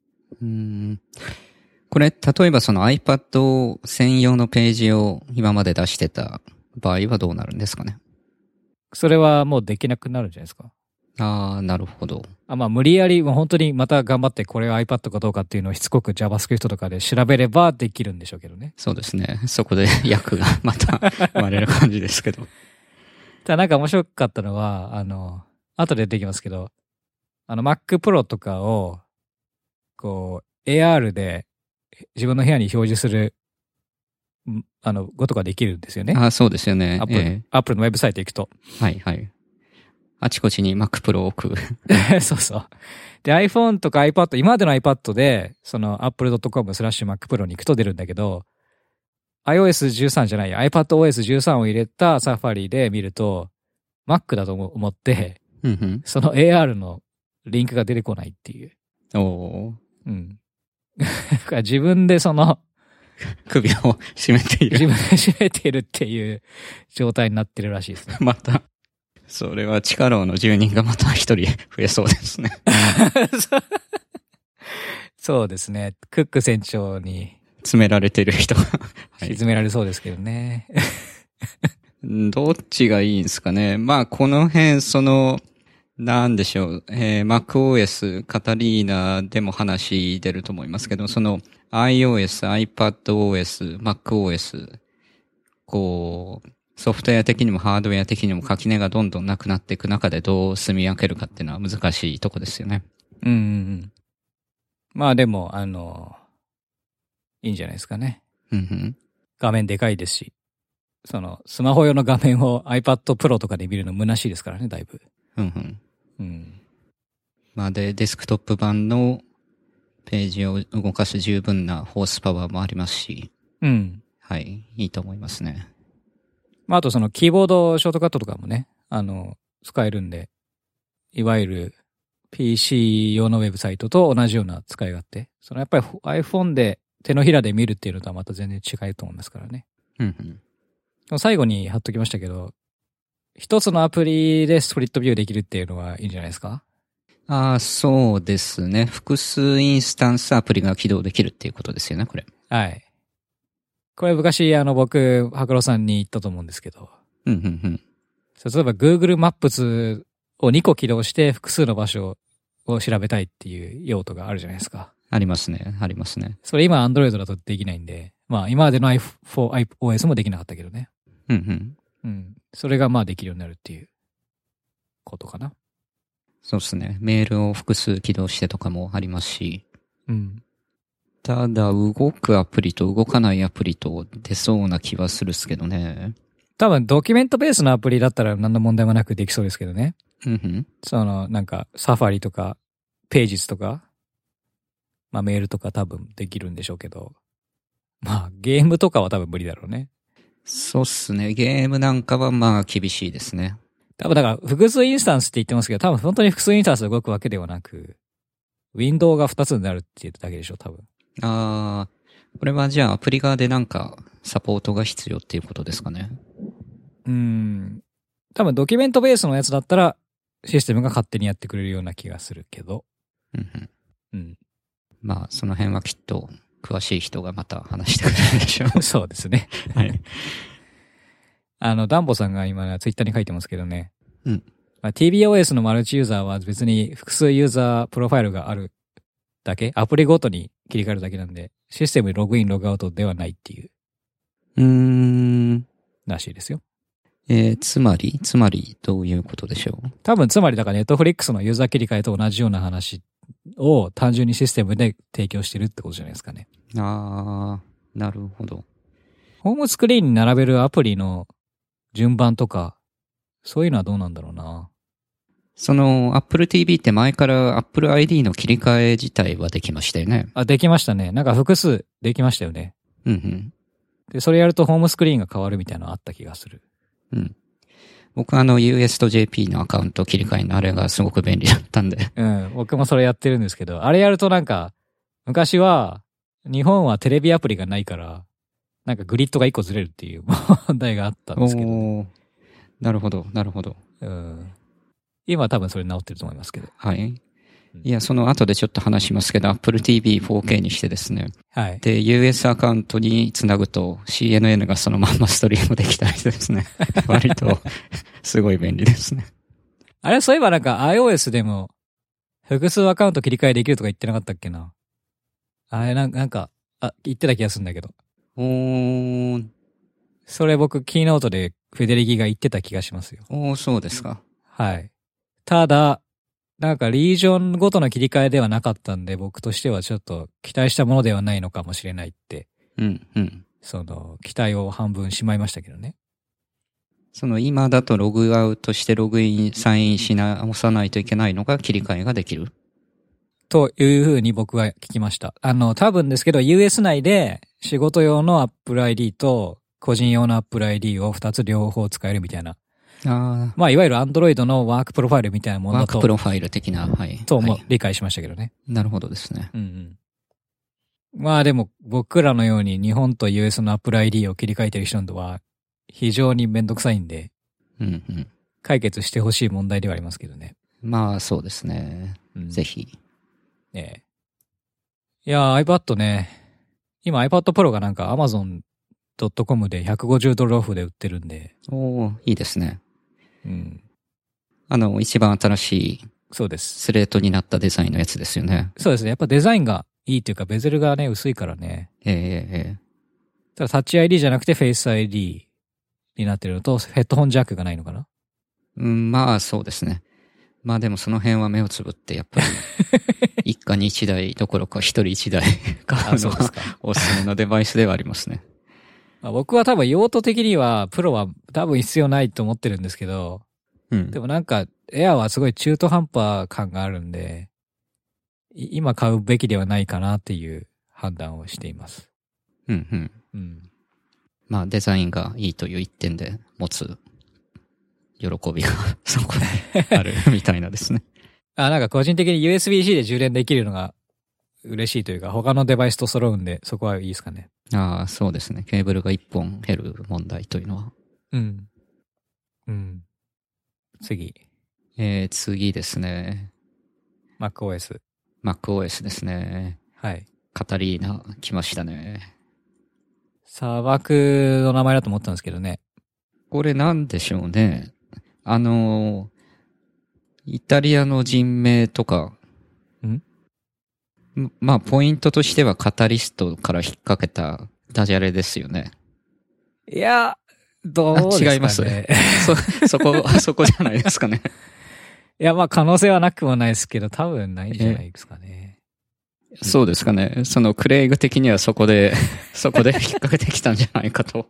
これ、例えばその iPad 専用のページを今まで出してた場合はどうなるんですかね？ それはもうできなくなるんじゃないですか。 なるほど。 まあ無理やり、もう本当にまた頑張ってこれが iPad かどうかっていうのをしつこく JavaScript とかで調べればできるんでしょうけどね。 そうですね。そこで役がまた生まれる感じですけど。 ただなんか面白かったのは、後で出てきますけど、Mac Pro とかを、こう、AR で自分の部屋に表示する、ことができるんですよね。 そうですよね。 Apple のウェブサイト行くと。 はいはい。あちこちに Mac Pro を置く。 そうそう。で、iPhone とか iPad、今までの iPad で、その apple.com/Mac Pro に行くと出るんだけど、iOS13 じゃないや、iPadOS13 を入れた Safari で見ると、Mac だと思って、その AR のリンクが出てこないっていう。自分でその、 首を絞めている。 自分で絞めているっていう状態になってるらしいですね。 また。それは地下牢の住人がまた一人増えそうですね。 そうですね。クック船長に詰められてる人が沈められそうですけどね。 どっちがいいんですかね。まあこの辺なんでしょう、MacOS、カタリーナでも話出ると思いますけど、その iOS、iPadOS、MacOS、ソフトウェア的にもハードウェア的にも垣根がどんどんなくなっていく中でどう住み分けるかっていうのは難しいとこですよね。 まあでも、 いいんじゃないですかね。 うんうん。 画面でかいですし。スマホ用の画面を iPad Pro とかで見るの虚しいですからね、だいぶ。 うんうん。 うん。 まあで、デスクトップ版のページを動かす十分なホースパワーもありますし。 うん。 はい。いいと思いますね。 まあ、あとキーボードショートカットとかもね、使えるんで、いわゆる PC 用のウェブサイトと同じような使い勝手。やっぱり iPhone で手のひらで見るっていうのとはまた全然違いと思いますからね。 うんうん。 最後に貼っときましたけど、一つのアプリでスプリットビューできるっていうのはいいんじゃないですか？ ああ、そうですね。複数インスタンスアプリが起動できるっていうことですよね、これ。 はい。これ昔、僕、白露さんに言ったと思うんですけど。 うんうんうん。 例えば Google マップスを2個起動して複数の場所を調べたいっていう用途があるじゃないですか。 ありますね。ありますね。 それ今 Android だとできないんで、まあ今までの iOS もできなかったけどね。 うんうん。 うん。それがまあできるようになるっていうことかな。 そうですね。メールを複数起動してとかもありますし。 うん。 ただ、動くアプリと動かないアプリと出そうな気はするっすけどね。 多分ドキュメントベースのアプリだったら何の問題もなくできそうですけどね。 うんうん。 なんかサファリとかページズとか、まあメールとか多分できるんでしょうけど、まあゲームとかは多分無理だろうね。 そうっすね。ゲームなんかはまあ厳しいですね。 多分だから複数インスタンスって言ってますけど、多分本当に複数インスタンスで動くわけではなく、ウィンドウが2つになるって言っただけでしょ、多分。 ああ、これはじゃあアプリ側でなんかサポートが必要っていうことですかね。 多分ドキュメントベースのやつだったらシステムが勝手にやってくれるような気がするけど。 うん。まあその辺はきっと詳しい人がまた話してくれるでしょう。 そうですね。はい。ダンボさんが今ツイッターに書いてますけどね。 うん。 まあ、TBOS のマルチユーザーは別に複数ユーザープロファイルがあるだけ、アプリごとに切り替えるだけなんで、システムにログイン、ログアウトではないっていう。らしいですよ。 つまりどういうことでしょう？ 多分つまりだからネットフリックスのユーザー切り替えと同じような話を単純にシステムで提供してるってことじゃないですかね。 ああ、なるほど。 ホームスクリーンに並べるアプリの順番とか、そういうのはどうなんだろうな。 Apple TV って前から Apple ID の切り替え自体はできましたよね。 あ、できましたね。なんか複数できましたよね。 うんうん。 で、それやるとホームスクリーンが変わるみたいなのあった気がする。 うん。僕US と JP のアカウント切り替えのあれがすごく便利だったんで。 うん。僕もそれやってるんですけど、あれやるとなんか、昔は、日本はテレビアプリがないから、なんかグリッドが一個ずれるっていう問題があったんですけど、ね。 なるほど、なるほど。 うん。今は多分それ治ってると思いますけど。 はい。いや、その後でちょっと話しますけど、Apple TV 4K にしてですね。 はい。 で、US アカウントにつなぐと CNN がそのまんまストリームできたりですね。割と、すごい便利ですね。 あれ、そういえばなんか iOS でも、複数アカウント切り替えできるとか言ってなかったっけな。あれ、なんか、言ってた気がするんだけど。それ僕、キーノートでフェデリギが言ってた気がしますよ。 そうですか。 はい。ただ、なんかリージョンごとの切り替えではなかったんで、僕としてはちょっと期待したものではないのかもしれないって。 うんうん。 期待を半分しまいましたけどね。 今だとログアウトしてログイン、サイン押さないといけないのが切り替えができるというふうに僕は聞きました。多分ですけど、US 内で仕事用の Apple ID と個人用の Apple ID を2つ両方使えるみたいな。まあ、いわゆる Android のワークプロファイルみたいなものだと。 ワークプロファイル的な、はい。 とも理解しましたけどね。 なるほどですね。 うんうん。まあでも、僕らのように日本と US の Apple ID を切り替えてる人のは非常にめんどくさいんで、 うんうん。 解決してほしい問題ではありますけどね。 まあ、そうですね。ぜひ。 いや、iPad ね。今 iPad Pro がなんか Amazon.com で$150オフで売ってるんで。 いいですね。 うん。 一番新しい。 そうです。 スレートになったデザインのやつですよね。 そうですね。やっぱデザインがいいっていうか、ベゼルがね、薄いからね。ただタッチ ID じゃなくてフェイス ID になってるのと、ヘッドホンジャックがないのかな？ まあそうですね。まあでもその辺は目をつぶって、やっぱり。 一家に一台どころか一人一台買うのがおすすめのデバイスではありますね。 僕は多分用途的にはプロは多分必要ないと思ってるんですけど、 うん。 でもなんかエアはすごい中途半端感があるんで、今買うべきではないかなっていう判断をしています。 うんうん。 うん。 まあデザインがいいという一点で持つ喜びがそこであるみたいなですね。 なんか個人的に USB-C で充電できるのが嬉しいというか、他のデバイスと揃うんで、そこはいいですかね。 ああ、そうですね。ケーブルが一本減る問題というのは。 うん。うん。次。 次ですね。 MacOS。 MacOS ですね。 はい。 カタリーナ来ましたね。 砂漠の名前だと思ったんですけどね。 これなんでしょうね。イタリアの人名とか、まあ、ポイントとしてはカタリストから引っ掛けたダジャレですよね。 いや、どうですかね。 違います。そこじゃないですかね。 いや、まあ可能性はなくもないですけど、多分ないんじゃないですかね。 そうですかね。そのクレイグ的にはそこで引っ掛けてきたんじゃないかと。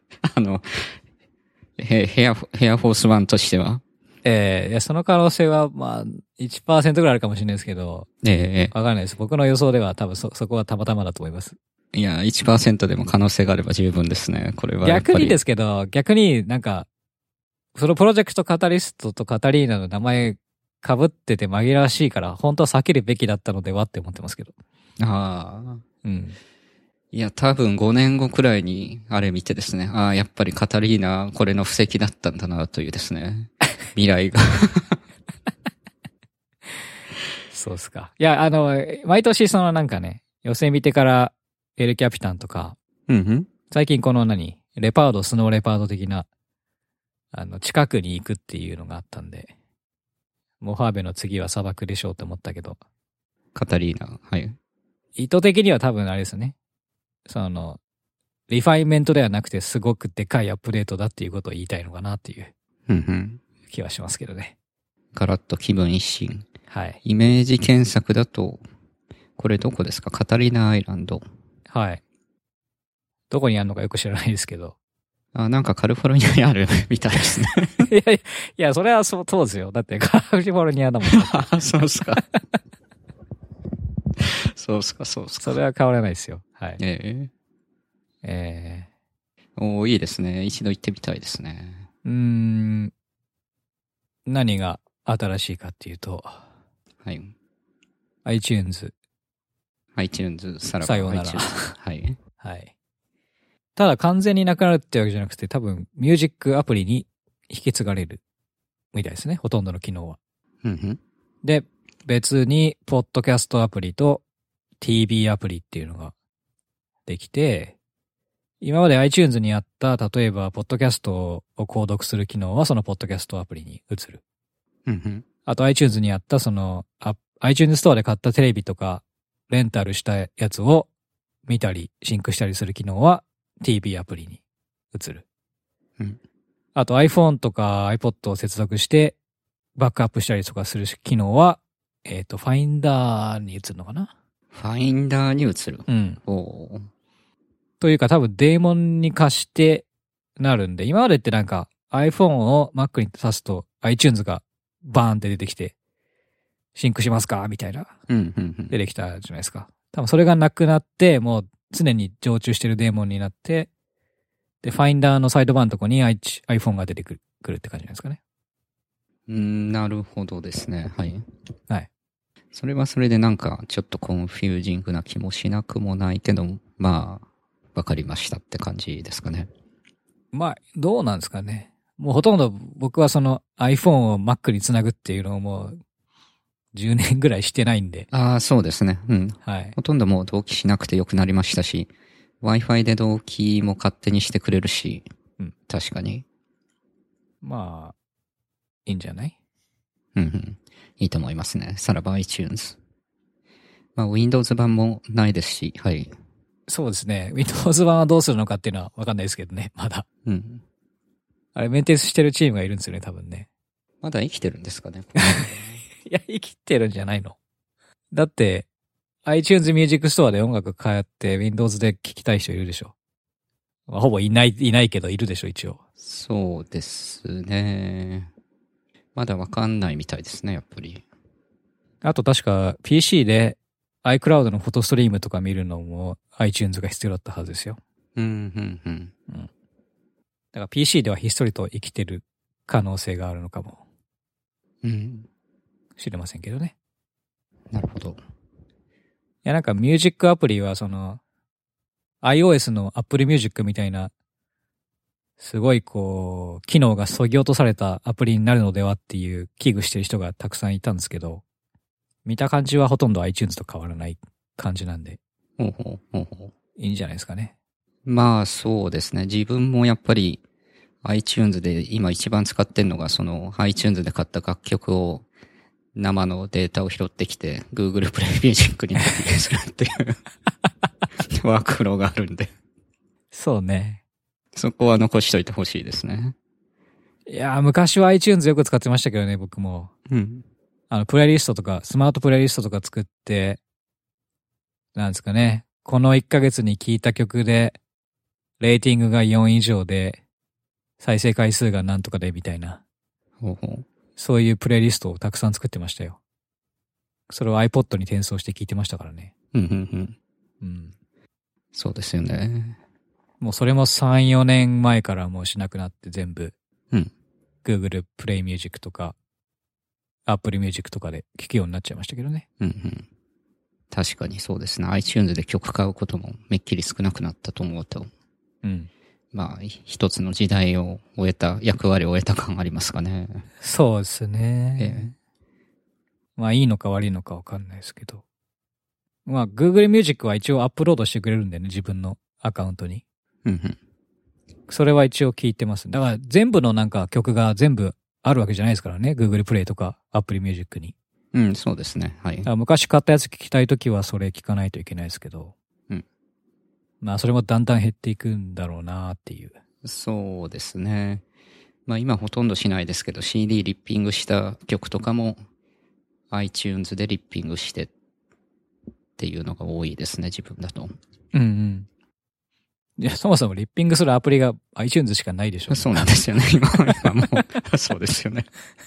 ヘアフォース1としては。 いや、その可能性は、まあ、1% ぐらいあるかもしれないですけど。わかんないです。僕の予想では多分そこはたまたまだと思います。 いや、1% でも可能性があれば十分ですね。これは。 逆にですけど、逆になんか、そのプロジェクトカタリストとカタリーナの名前被ってて紛らわしいから、本当は避けるべきだったのではって思ってますけど。 ああ。 うん。 いや、多分5年後くらいに、あれ見てですね、やっぱりカタリーナ、これの布石だったんだな、というですね、未来が。 そうっすか。いや、毎年そのなんかね、予選見てからエルキャピタンとか、 うんうん。 最近このスノーレパード的な、近くに行くっていうのがあったんで、モハーベの次は砂漠でしょうって思ったけど。 カタリーナ、はい。 意図的には多分あれですね。リファインメントではなくてすごくでかいアップデートだっていうことを言いたいのかなっていう気はしますけどね。 ガラッと気分一新。 はい。 イメージ検索だと、これどこですか？カタリーナアイランド。 はい。どこにあるのかよく知らないですけど。 なんかカリフォルニアにあるみたいですね。 いや、それはそうですよ。だってカリフォルニアだもん。 そうっすか。そうっすか。 それは変わらないですよ。はい。 いいですね。一度行ってみたいですね。 何が新しいかっていうと、 はい。 iTunes、 さらばさようなら。 はい。 はい。ただ完全になくなるってわけじゃなくて、多分ミュージックアプリに引き継がれるみたいですね。ほとんどの機能は。で、別に、ポッドキャストアプリと TV アプリっていうのができて、今まで iTunes にあった、例えば、ポッドキャストを購読する機能はそのポッドキャストアプリに移る。あと iTunes にあったiTunes ストアで買ったテレビとか、レンタルしたやつを見たり、シンクしたりする機能は TV アプリに移る。あと iPhone とか iPod を接続して、バックアップしたりとかする機能は、ファインダーに移るのかな？ ファインダーに移る。 というか多分デーモンに貸してなるんで、今までってなんか iPhone を Mac に挿すと iTunes がバーンって出てきて、シンクしますかみたいな。出てきたじゃないですか。多分それがなくなって、もう常に常駐してるデーモンになって、で、ファインダーのサイドバーのとこに iPhone が出てくるって感じなんですかね。 なるほどですね。はい。 はい。 それはそれでなんかちょっとコンフュージングな気もしなくもないけど、まあ、わかりましたって感じですかね。 まあ、どうなんですかね。もうほとんど僕はその iPhone を Mac につなぐっていうのをもう10年ぐらいしてないんで。 そうですね。 はい。 ほとんどもう同期しなくてよくなりましたし、Wi-Fi で同期も勝手にしてくれるし、確かに。 まあ、いいんじゃない？ いいと思いますね。さらば iTunes。まあ、Windows 版もないですし、はい。 そうですね。Windows 版はどうするのかっていうのはわかんないですけどね、まだ。あれ、メンテナンスしてるチームがいるんですよね、多分ね。 まだ生きてるんですかね。 いや、生きてるんじゃないの？ だって、iTunes Music Store で音楽買って Windows で聴きたい人いるでしょ。まあ、ほぼいないけどいるでしょ、一応。 そうですね。まだわかんないみたいですね、やっぱり。 あと確か PC で iCloud のフォトストリームとか見るのも iTunes が必要だったはずですよ。 うん。 だから PC ではひっそりと生きてる可能性があるのかも。知れませんけどね。 なるほど。いや、なんかミュージックアプリはiOS の Apple Music みたいな、すごい機能が削ぎ落とされたアプリになるのではっていう危惧してる人がたくさんいたんですけど、見た感じはほとんど iTunes と変わらない感じなんで。いいんじゃないですかね。 まあそうですね。自分もやっぱり iTunes で今一番使ってんのがiTunes で買った楽曲を生のデータを拾ってきて Google Play Music にコピーするっていうワークフローがあるんで。 そうね。 そこは残しといてほしいですね。 いやー、昔は iTunes よく使ってましたけどね、僕も。プレイリストとか、スマートプレイリストとか作って、なんですかね。この1ヶ月に聴いた曲で、レーティングが4以上で、再生回数がなんとかでみたいな。そういうプレイリストをたくさん作ってましたよ。それを iPod に転送して聴いてましたからね。 そうですよね。 もうそれも3、4年前からもうしなくなって全部、Google Play Music とか、Apple Music とかで聴くようになっちゃいましたけどね。 確かにそうですね。iTunes で曲買うこともめっきり少なくなったと思うと。まあ、一つの時代を役割を終えた感ありますかね。 そうですね。まあ、いいのか悪いのかわかんないですけど。まあ、Google Music は一応アップロードしてくれるんでね、自分のアカウントに。それは一応聞いてます。だから全部のなんか曲が全部あるわけじゃないですからね。Google Play とか Apple Music に。 そうですね。はい。 昔買ったやつ聞きたいときはそれ聞かないといけないですけど。まあ、それもだんだん減っていくんだろうなっていう。 そうですね。まあ今ほとんどしないですけど CD リッピングした曲とかも iTunes でリッピングしてっていうのが多いですね、自分だと。 いや、そもそもリッピングするアプリが iTunes しかないでしょ。 そうなんですよね、今もう。そうですよね。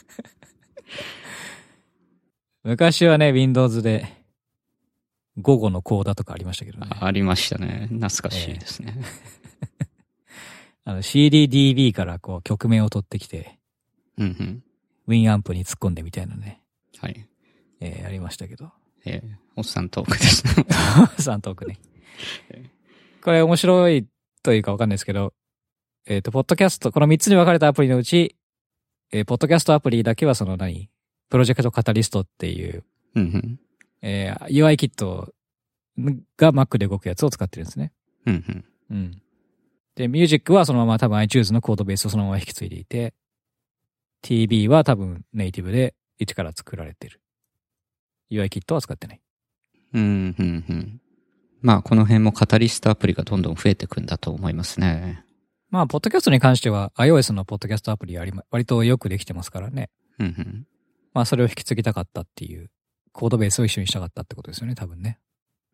昔はね、Windows で午後のコーダとかありましたけどね。 ありましたね。懐かしいですね。 CDDB から曲名を取ってきて、Win アンプに突っ込んでみたいなね。 はい。 ありましたけど。 おっさんトークですね。 おっさんトークね。これ面白いというかわかんないですけど、ポッドキャスト、この3つに分かれたアプリのうち、ポッドキャストアプリだけはプロジェクトカタリストっていう、UI キットが Mac で動くやつを使ってるんですね。で、ミュージックはそのまま多分 iTunes のコードベースをそのまま引き継いでいて、TB は多分ネイティブで一から作られてる。UI キットは使ってない。 まあこの辺もカタリストアプリがどんどん増えていくんだと思いますね。 まあ、ポッドキャストに関しては iOS のポッドキャストアプリ割とよくできてますからね。まあそれを引き継ぎたかったっていうコードベースを一緒にしたかったってことですよね、多分ね。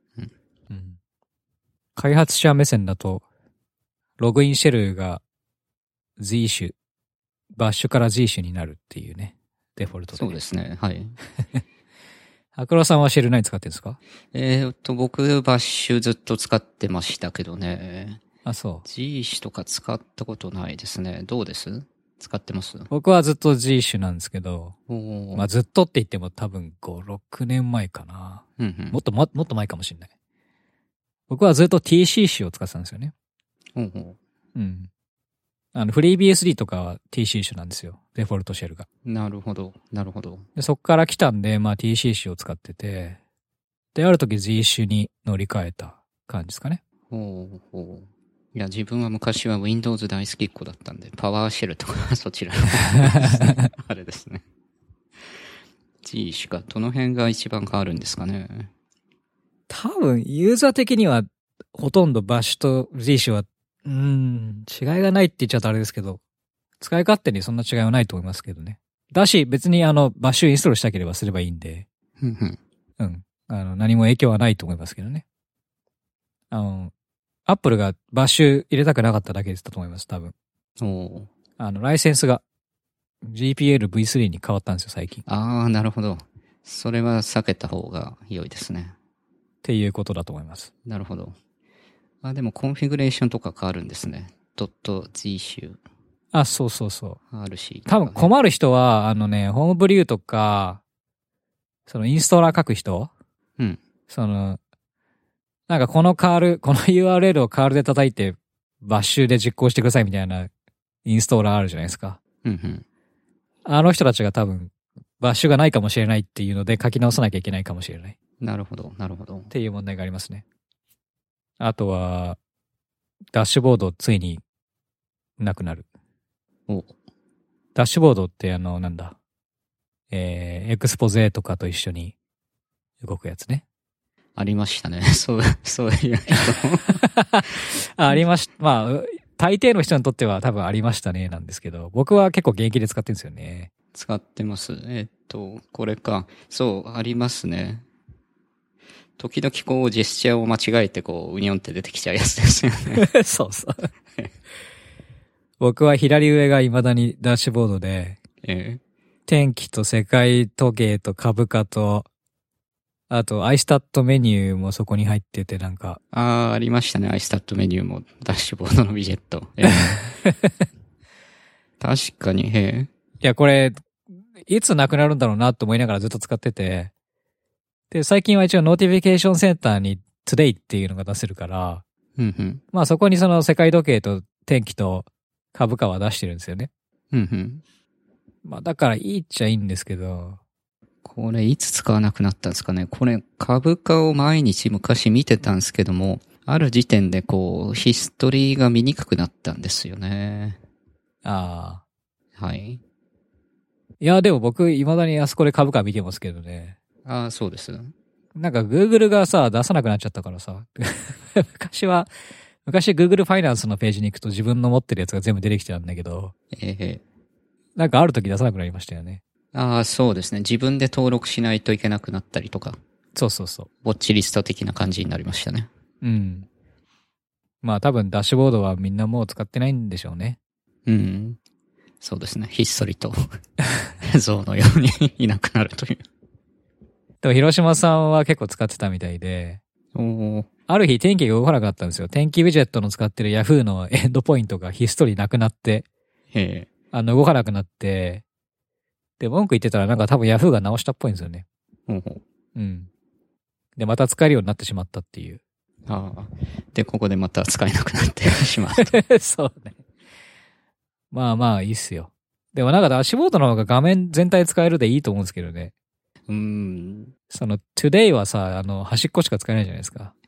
開発者目線だと、ログインシェルが Z 種、バッシュから Z 種になるっていうね、デフォルトで。 そうですね、はい。 白羅さんはシェル何使ってるんですか？ 僕、バッシュずっと使ってましたけどね。 あ、そう。 Z 種とか使ったことないですね。どうです？使ってます？ 僕はずっと Z 種なんですけど、まあずっとって言っても多分5、6年前かな。もっと前かもしれない。僕はずっと TC 種を使ってたんですよね。フリー BSD とかは TC 種なんですよ。デフォルトシェルが。 なるほど、なるほど。 でそっから来たんで、まあ TC 種を使ってて、で、ある時 Z 種に乗り換えた感じですかね。 いや、自分は昔は Windows 大好きっ子だったんで、パワーシェルとかそちらのあれですね。G 種か、どの辺が一番変わるんですかね。 多分、ユーザー的には、ほとんどバッシュと Z 種は、違いがないって言っちゃうとあれですけど、使い勝手にそんな違いはないと思いますけどね。だし、別にバッシュインストールしたければすればいいんで。 何も影響はないと思いますけどね。アップルがバッシュ入れたくなかっただけだと思います、多分。ライセンスが GPL V3 に変わったんですよ、最近。 ああ、なるほど。それは避けた方が良いですね。 っていうことだと思います。 なるほど。でもコンフィグレーションとか変わるんですね。.g 集。 そうそうそう。 RC、ね。 多分困る人は、ホームブリューとか、インストーラー書く人うん。 なんかこのURL をカールで叩いて、バッシュで実行してくださいみたいなインストーラーあるじゃないですか。 うんうん。 あの人たちが多分、バッシュがないかもしれないっていうので書き直さなきゃいけないかもしれない。 なるほど、なるほど。 っていう問題がありますね。あとは、ダッシュボードついになくなる。ダッシュボードってなんだ。エクスポゼとかと一緒に動くやつね。 ありましたね。そういう人ありました。まあ、大抵の人にとっては多分ありましたねなんですけど、僕は結構現役で使ってるんですよね。 使ってます。これか。そう、ありますね。時々ジェスチャーを間違えてうにょんって出てきちゃうやつですよね。 そうそう。僕は左上が未だにダッシュボードで、天気と世界時計と株価と、あと、アイスタットメニューもそこに入ってて、なんか。 ありましたね。アイスタットメニューも、ダッシュボードのウィジェット。確かに、いや、これ、いつなくなるんだろうなと思いながらずっと使ってて。で、最近は一応ノーティフィケーションセンターに Today っていうのが出せるから、まあそこに世界時計と天気と株価は出してるんですよね。まあだからいいっちゃいいんですけど。 これいつ使わなくなったんですかね。これ株価を毎日昔見てたんですけども、ある時点でヒストリーが見にくくなったんですよね。 はい。 いや、でも僕未だにあそこで株価見てますけどね。 そうです。 なんか Google が出さなくなっちゃったからさ。昔 Google ファイナンスのページに行くと自分の持ってるやつが全部出てきちゃうんだけど。なんかある時出さなくなりましたよね。 そうですね。自分で登録しないといけなくなったりとか。 そうそうそう。 ウォッチリスト的な感じになりましたね。 うん。まあ多分ダッシュボードはみんなもう使ってないんでしょうね。 そうですね。ひっそりと象のようにいなくなるという。 でも広島さんは結構使ってたみたいで。ある日天気が動かなくなったんですよ。天気ウィジェットの使ってる Yahoo のエンドポイントがひっそりなくなって。動かなくなって。で、文句言ってたらなんか多分 Yahoo が直したっぽいんですよね。で、また使えるようになってしまったっていう。 で、ここでまた使えなくなってしまった。 そうね。まあまあいいっすよ。でもなんかダッシュボードの方が画面全体使えるでいいと思うんですけどね。Today は端っこしか使えないじゃないですか。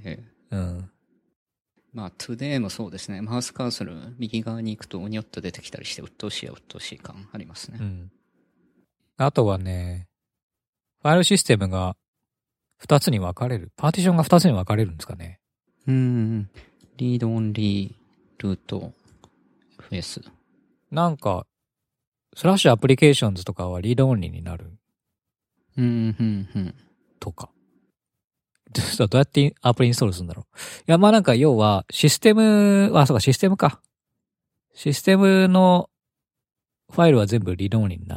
まあ、Today もそうですね。マウスカーソル右側に行くとおにょっと出てきたりして、鬱陶しい感ありますね。 あとはね、ファイルシステムが2つに分かれる。パーティションが2つに分かれるんですかね。 リードオンリー、ルート、FS。 なんか、スラッシュアプリケーションズとかはリードオンリーになる。とか。どうやってアプリインストールするんだろう。いや、まあなんか要は、システムか。システムのファイルは全部リードオンリーになって、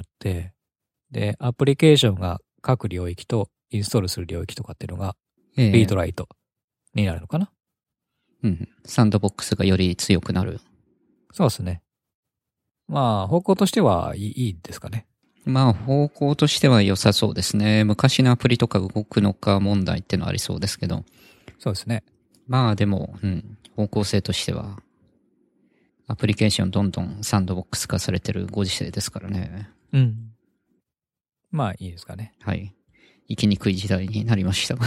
で、アプリケーションが各領域とインストールする領域とかっていうのが、リードライトになるのかな。 サンドボックスがより強くなる。 そうですね。まあ、方向としてはいいですかね。 まあ、方向としては良さそうですね。昔のアプリとか動くのか問題っていうのはありそうですけど。 そうですね。 まあでも、方向性としては、アプリケーションどんどんサンドボックス化されてるご時世ですからね。 まあいいですかね。 はい。生きにくい時代になりました。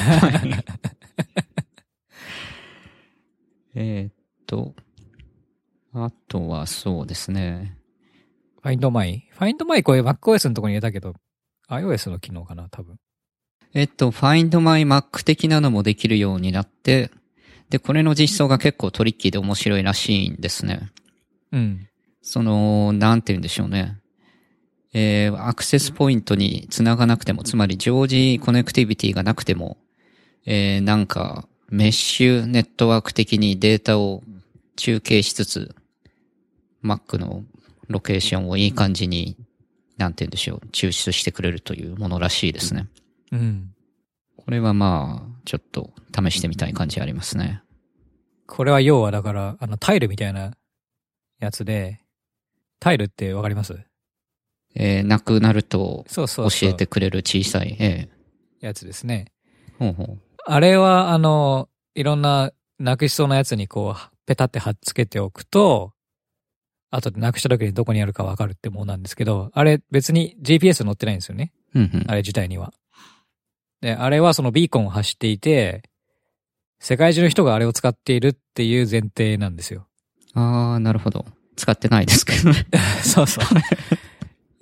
あとはそうですね。 Find My これ MacOS のところに入れたけど、iOS の機能かな、多分。 Find My Mac 的なのもできるようになって、で、これの実装が結構トリッキーで面白いらしいんですね。なんて言うんでしょうね。 アクセスポイントに繋がなくても、つまり常時コネクティビティがなくても、なんか、メッシュネットワーク的にデータを中継しつつ、Mac のロケーションをいい感じに、なんて言うんでしょう、抽出してくれるというものらしいですね。 うん。 これはまあ、ちょっと試してみたい感じありますね。 これは要はだから、タイルみたいなやつで、タイルってわかります？ なくなると教教えてくれる小さい、 やつですね。 ほうほう。 あれは、いろんななくしそうなやつにこう、ペタって貼っつけておくと、後でなくした時にどこにあるかわかるってものなんですけど、あれ別に GPS 載ってないんですよね。 うんうん、 あれ自体には。で、あれはそのビーコンを発していて、世界中の人があれを使っているっていう前提なんですよ。 あー、なるほど。使ってないですけどね。 そうそう。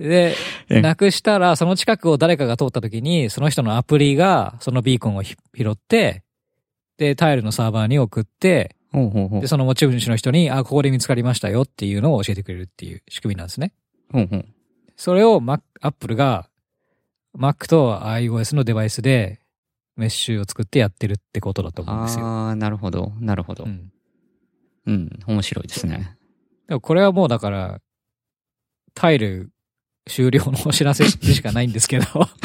で、なくしたら、その近くを誰かが通った時に、その人のアプリが、そのビーコンを拾って、で、タイルのサーバーに送って、 ほうほうほう。 で、その持ち主の人に、ここで見つかりましたよっていうのを教えてくれるっていう仕組みなんですね。 ほうほう。 それをApple が Mac と iOS のデバイスでメッシュを作ってやってるってことだと思うんですよ。 なるほど、なるほど。うん、面白いですね。 でもこれはもうだから、タイル終了のお知らせでしかないんですけど。はい。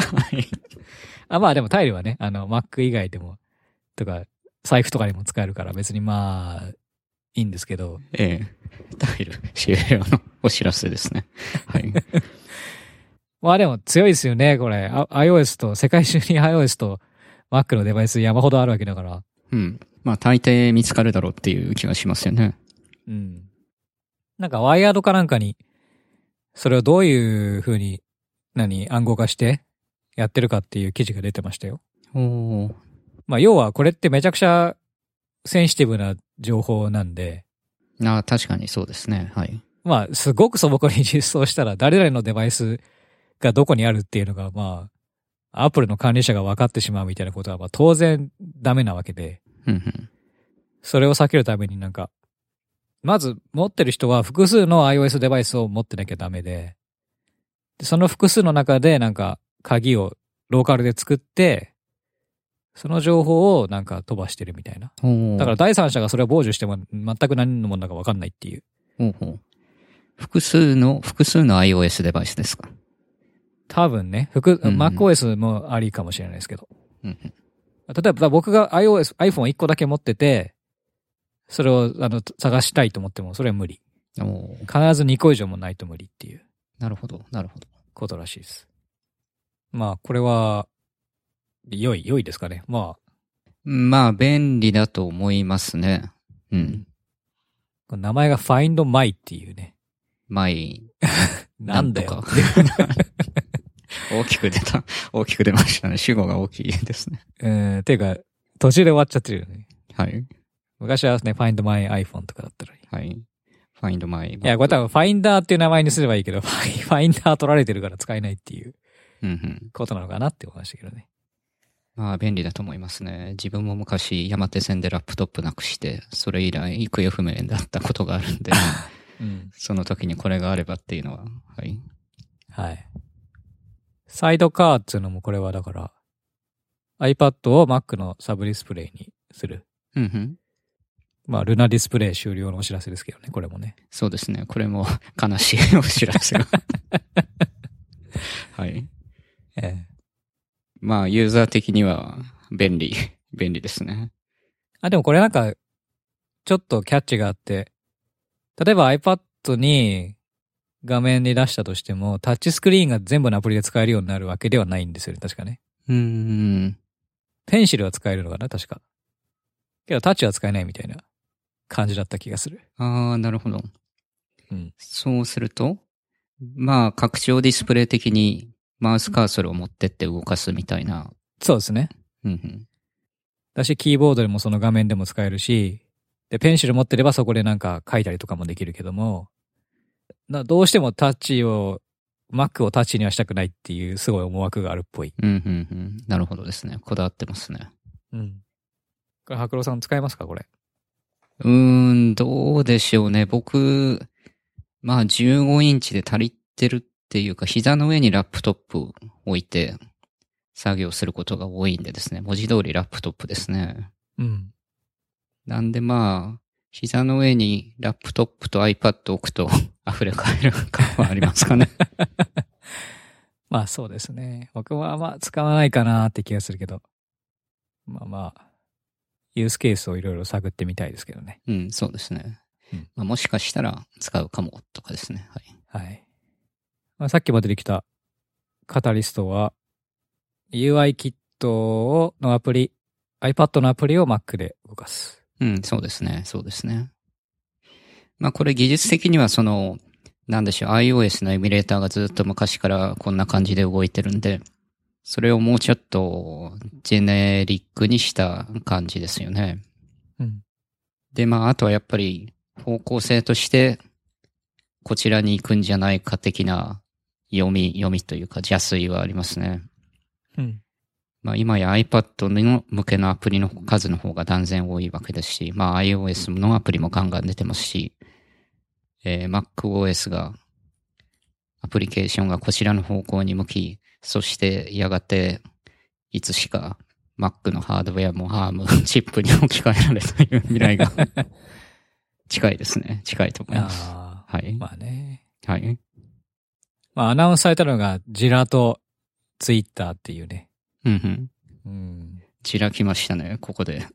まあでもタイルはね、Mac 以外でも、とか、財布とかにも使えるから別にまあ、いいんですけど。 タイル終了のお知らせですね。はい。 まあでも強いですよね、これ。iOS と、世界中に iOS と Mac のデバイス山ほどあるわけだから。 うん。まあ大抵見つかるだろうっていう気がしますよね。 うん。なんかワイヤードかなんかに、それをどういう風に、暗号化してやってるかっていう記事が出てましたよ。まあ要はこれってめちゃくちゃセンシティブな情報なんで。 確かにそうですね。はい。 まあすごく素朴に実装したら誰々のデバイスがどこにあるっていうのがまあ、Apple の管理者が分かってしまうみたいなことはまあ当然ダメなわけで。それを避けるためになんか、まず持ってる人は複数の iOS デバイスを持ってなきゃダメで、その複数の中でなんか鍵をローカルで作って、その情報をなんか飛ばしてるみたいな。だから第三者がそれを傍受しても全く何のものだか分かんないっていう。 複数の iOS デバイスですか？ 多分ね、MacOS もありかもしれないですけど。例えば僕が iPhone1 個だけ持ってて、それを探したいと思ってもそれは無理。必ず2個以上もないと無理っていう。 なるほど、なるほど。 ことらしいです。まあこれは、良いですかね。まあ便利だと思いますね。うん。 名前が Find My っていうね。 My なんだよ。 大きく出ましたね。主語が大きいですね。 ていうか、途中で終わっちゃってるよね。 はい。 昔はね、Find My iPhone とかだったのに。 はい。Find My。 いや、これ多分 Finder っていう名前にすればいいけど、Finder 取られてるから使えないっていうことなのかなって思いましたけどね。 まあ便利だと思いますね。自分も昔山手線でラップトップなくして、それ以来行方不明だったことがあるんで、その時にこれがあればっていうのは、はい。 はい。サイドカーっていうのもこれはだから、iPad を Mac のサブディスプレイにする。まあ、ルナディスプレイ終了のお知らせですけどね、これもね。 そうですね。これも悲しいお知らせが。はい。まあ、ユーザー的には便利ですね。 でもこれなんか、ちょっとキャッチがあって、例えば iPad に画面に出したとしても、タッチスクリーンが全部のアプリで使えるようになるわけではないんですよね、確かね。ペンシルは使えるのかな、確か。けどタッチは使えないみたいな感じだった気がする。 なるほど。そうすると、まあ、拡張ディスプレイ的にマウスカーソルを持ってって動かすみたいな。 そうですね。だし、キーボードでもその画面でも使えるし、で、ペンシル持ってればそこでなんか書いたりとかもできるけども、どうしてもMac をタッチにはしたくないっていうすごい思惑があるっぽい。 なるほどですね。こだわってますね。 これ、白郎さん使えますかこれ。 どうでしょうね。僕、まあ15インチで足りてるっていうか、膝の上にラップトップを置いて作業することが多いんでですね、文字通りラップトップですね。 うん。 なんでまあ、膝の上にラップトップと iPad を置くと溢れ返る感はありますかね。 まあそうですね。僕はまあ使わないかなって気がするけど。まあまあ、ユースケースをいろいろ探ってみたいですけどね。 うん、そうですね。 うんまあ、もしかしたら使うかもとかですね。はい。 はい。まあ、さっきも出てきたカタリストは UI キットのアプリ、iPad のアプリを Mac で動かす。 うん、そうですね。そうですね。まあこれ技術的にはなんでしょう、iOS のエミュレーターがずっと昔からこんな感じで動いてるんで、それをもうちょっとジェネリックにした感じですよね。 うん。 で、まああとはやっぱり方向性としてこちらに行くんじゃないか的な読みというか邪推はありますね。 うん。 まあ今や iPad の向けのアプリの数の方が断然多いわけですし、まあ iOS のアプリもガンガン出てますし、MacOS が、アプリケーションがこちらの方向に向き、そしてやがて、いつしか Mac のハードウェアも ARM チップに置き換えられるという未来が近いですね。近いと思います。 ああ。 はい。 まあね。 はい。 まあアナウンスされたのがジラとツイッターっていうね。 うんうん。 ジラ来ましたね、ここで。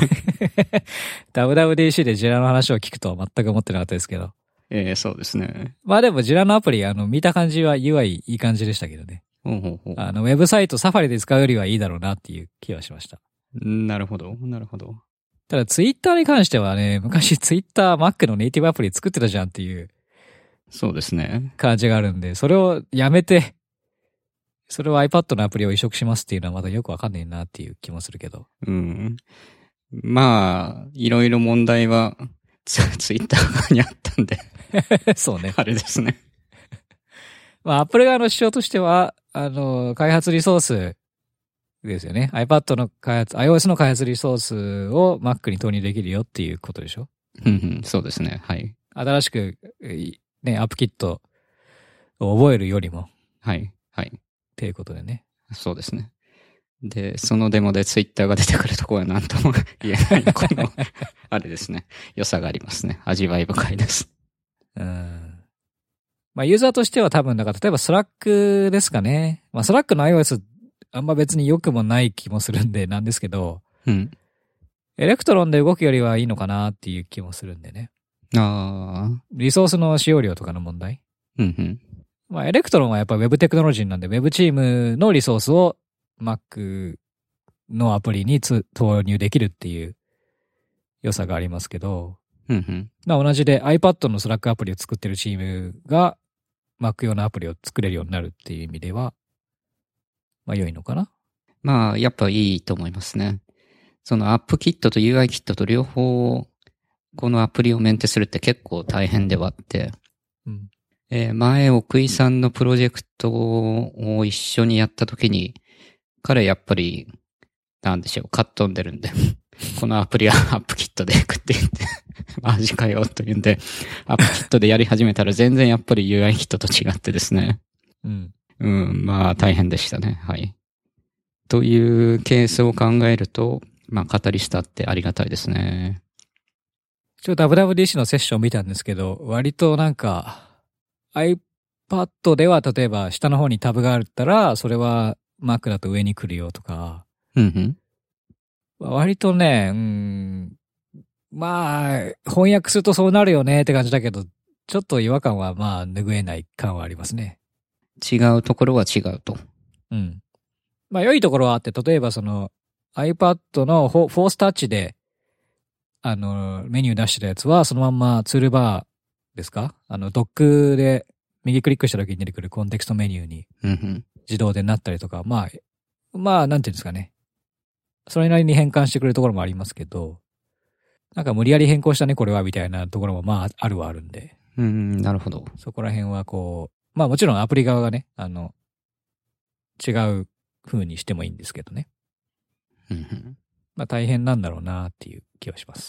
WWDC でジラの話を聞くとは全く思ってなかったですけど。 そうですね。 まあでもジラのアプリ、見た感じは UI いい感じでしたけどね。 ほうほうほう。 ウェブサイトサファリで使うよりはいいだろうなっていう気はしました。 なるほど、なるほど。 ただツイッターに関してはね、昔ツイッター Mac のネイティブアプリ作ってたじゃんっていうそうですね。 感じがあるんで、それをやめて、それを iPad のアプリを移植しますっていうのはまだよくわかんねえなっていう気もするけど。 うん。まあ、いろいろ問題はツイッター側にあったんで。 そうね。 あれですね。 まあ、Apple 側の主張としては、開発リソースですよね。iPad の開発、iOS の開発リソースを Mac に投入できるよっていうことでしょ？ そうですね。はい。 新しく、ね、アップキットを覚えるよりも。 はい。はい。 っていうことでね。 そうですね。で、そのデモでツイッターが出てくるところは何とも言えない、この、あれですね。良さがありますね。味わい深いです。 まあ、ユーザーとしては多分、だから、例えばスラックですかね。まあ、スラックの iOS、あんま別に良くもない気もするんで、なんですけど、 うん。 エレクトロンで動くよりはいいのかなっていう気もするんでね。 ああ。 リソースの使用量とかの問題。 うんまあ、エレクトロンはやっぱ Web テクノロジーなんで、Web チームのリソースを Mac のアプリに投入できるっていう良さがありますけど、まあ同じで iPad のスラックアプリを作ってるチームが Mac 用のアプリを作れるようになるっていう意味では、まあ良いのかな。 まあ、やっぱいいと思いますね。そのアップキットと UI キットと両方、このアプリをメンテするって結構大変ではあって、前、奥井さんのプロジェクトを一緒にやった時に、彼やっぱり、なんでしょう、かっ飛んでるんで、このアプリはアップキットで食って言って、マジかよというんで、アップキットでやり始めたら全然やっぱり UI キットと違ってですね。まあ大変でしたね。はい。というケースを考えると、まあカタリスタってありがたいですね。 WWDC のセッションを見たんですけど、割となんか、iPad では例えば下の方にタブがあったら、それは Mac だと上に来るよとか、割とね、まあ、翻訳するとそうなるよねって感じだけど、ちょっと違和感はまあ拭えない感はありますね。 違うところは違うと。 まあ良いところはあって、例えばその iPad のフォースタッチで、メニュー出してたやつはそのまんまツールバーですか？ドックで右クリックした時に出てくるコンテクストメニューに自動でなったりとか、まあ、なんていうんですかね。それなりに変換してくれるところもありますけど、なんか無理やり変更したね、これは、みたいなところもまあ、あるはあるんで。 なるほど。 そこら辺はこう、まあもちろんアプリ側がね、違う風にしてもいいんですけどね。まあ大変なんだろうなっていう気はします。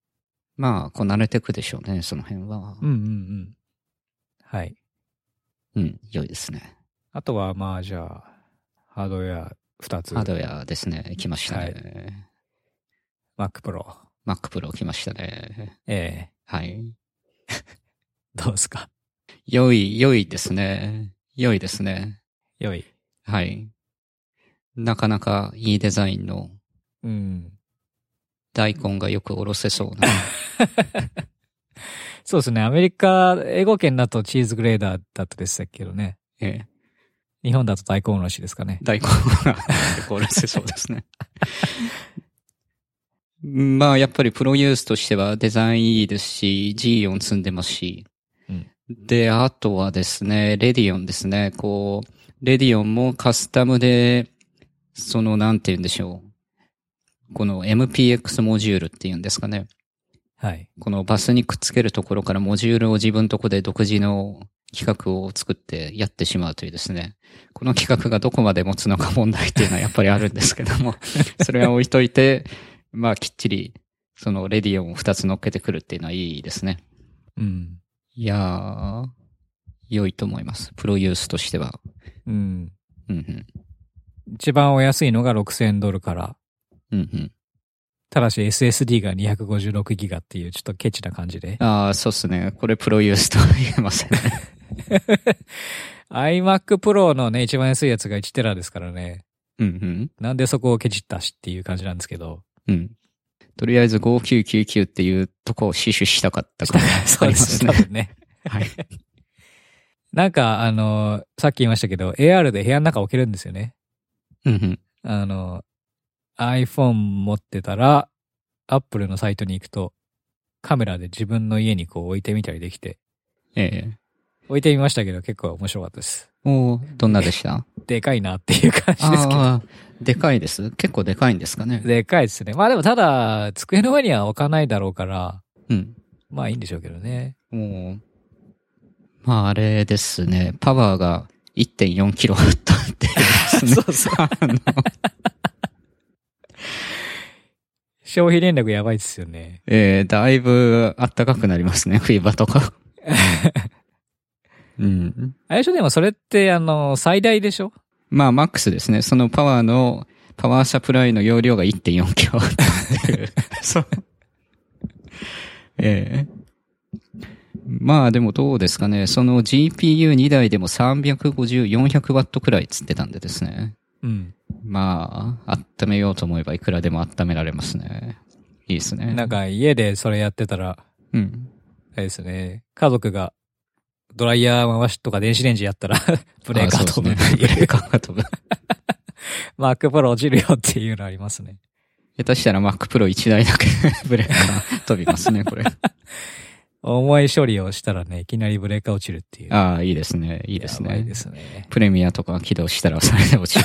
まあ、こなれてくでしょうね、その辺は。 はい。 うん、良いですね。 あとは、まあ、じゃあ、ハードウェア2つ。 ハードウェアですね。来ましたね。 Mac Pro。 Mac Pro 来ましたね。はい。 どうですか？ 良いですね。良いですね。 良い。 はい。なかなかいいデザインの、 うん。 大根がよくおろせそうな。 そうですね。アメリカ、英語圏だとチーズグレーダーだったでしたけどね。日本だと大根おろしですかね。 大根が結構おろせそうですね。まあ、やっぱりプロユースとしてはデザインいいですし、G 音積んでますし。 うん、 で、あとはですね、レディオンですね。レディオンもカスタムで、なんて言うんでしょう。この MPX モジュールっていうんですかね。 はい。 このバスにくっつけるところからモジュールを自分とこで独自の企画を作ってやってしまうというですね。この企画がどこまで持つのか問題っていうのはやっぱりあるんですけども、それは置いといて、まあきっちり、レディオンを2つ乗っけてくるっていうのはいいですね。 うん。 いやー、良いと思います。プロユースとしては。 うん。 うんうん。 一番お安いのが$6000から。 うんうん。 ただし SSD が256ギガっていうちょっとケチな感じで。 ああ、そうっすね。これプロユースとは言えませんね。 iMac Pro のね、一番安いやつが1テラですからね。 うんうん。 なんでそこをケチったしっていう感じなんですけど。 うん。とりあえず5999っていうとこを死守したかったからそうですね。多分ね。 はい。 なんか、さっき言いましたけど、AR で部屋の中置けるんですよね。 うんうん。 iPhone 持ってたら、Apple のサイトに行くと、カメラで自分の家にこう置いてみたりできて。置いてみましたけど結構面白かったです。 どんなでした？ でかいなっていう感じですけど。 でかいです。結構でかいんですかね。 でかいですね。まあでもただ、机の上には置かないだろうから、 うん。 まあいいんでしょうけどね。 まああれですね。パワーが 1.4 kW ってですね。 そうそう。消費電力やばいですよね。 だいぶ暖かくなりますね。冬場とか。うん。 あれでしょ、でもそれって最大でしょ？ まあマックスですね。そのパワーサプライの容量が 1.4 キロっていう。そう。まあでもどうですかね。その GPU2 台でも350、400ワットくらいつってたんでですね。 うん。 まあ、温めようと思えばいくらでも温められますね。いいですね。 なんか家でそれやってたら、 うん。 あれですね。家族がドライヤー回しとか電子レンジやったらブレーカー飛ぶっていう。 ブレーカーが飛ぶ。 Mac Pro 落ちるよっていうのありますね。 下手したら Mac Pro 1台だけブレーカー飛びますね、これ。 重い処理をしたらね、いきなりブレーカー落ちるっていう。 ああ、いいですね。いいですね。 いいですね。 プレミアとか起動したらそれで落ちる。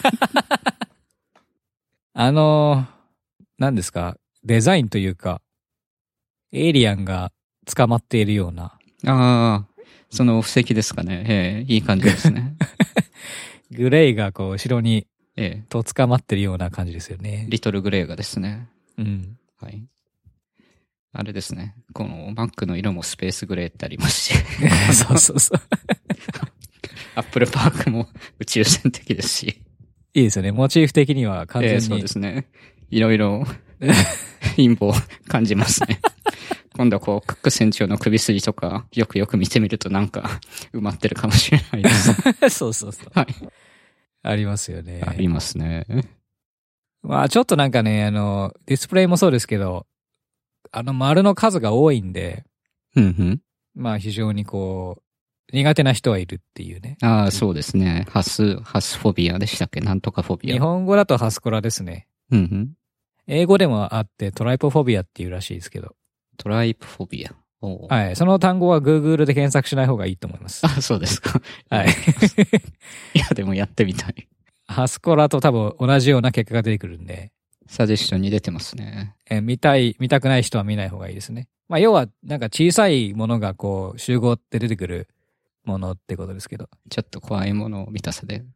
何ですか、デザインというか、エイリアンが捕まっているような。 ああ、その布石ですかね。いい感じですね。 グレイがこう、後ろに、と捕まってるような感じですよね。 リトルグレイがですね。 うん。 はい。あれですね。この Mac の色もスペースグレーってありますし。 そうそうそう。 Apple Park も宇宙船的ですし。 いいですよね。モチーフ的には完全に。 そうですね。いろいろ陰謀を感じますね。今度はこう、クック船長の首筋とか、よく見てみるとなんか埋まってるかもしれないです。 そうそうそう。 はい。 ありますよね。 ありますね。 まあちょっとなんかね、ディスプレイもそうですけど、丸の数が多いんで、まあ非常にこう、苦手な人はいるっていうね。 ああ、そうですね。ハスフォビアでしたっけ？なんとかフォビア。 日本語だとハスコラですね。英語でもあってトライポフォビアっていうらしいですけど。 トライポフォビア。 はい。その単語は Google で検索しない方がいいと思います。 あ、そうですか。 はい。 いや、でもやってみたい。 ハスコラと多分同じような結果が出てくるんで。 サジェスションに出てますね。 見たくない人は見ない方がいいですね。まあ要はなんか小さいものがこう集合って出てくるものってことですけど。 ちょっと怖いものを見たさで。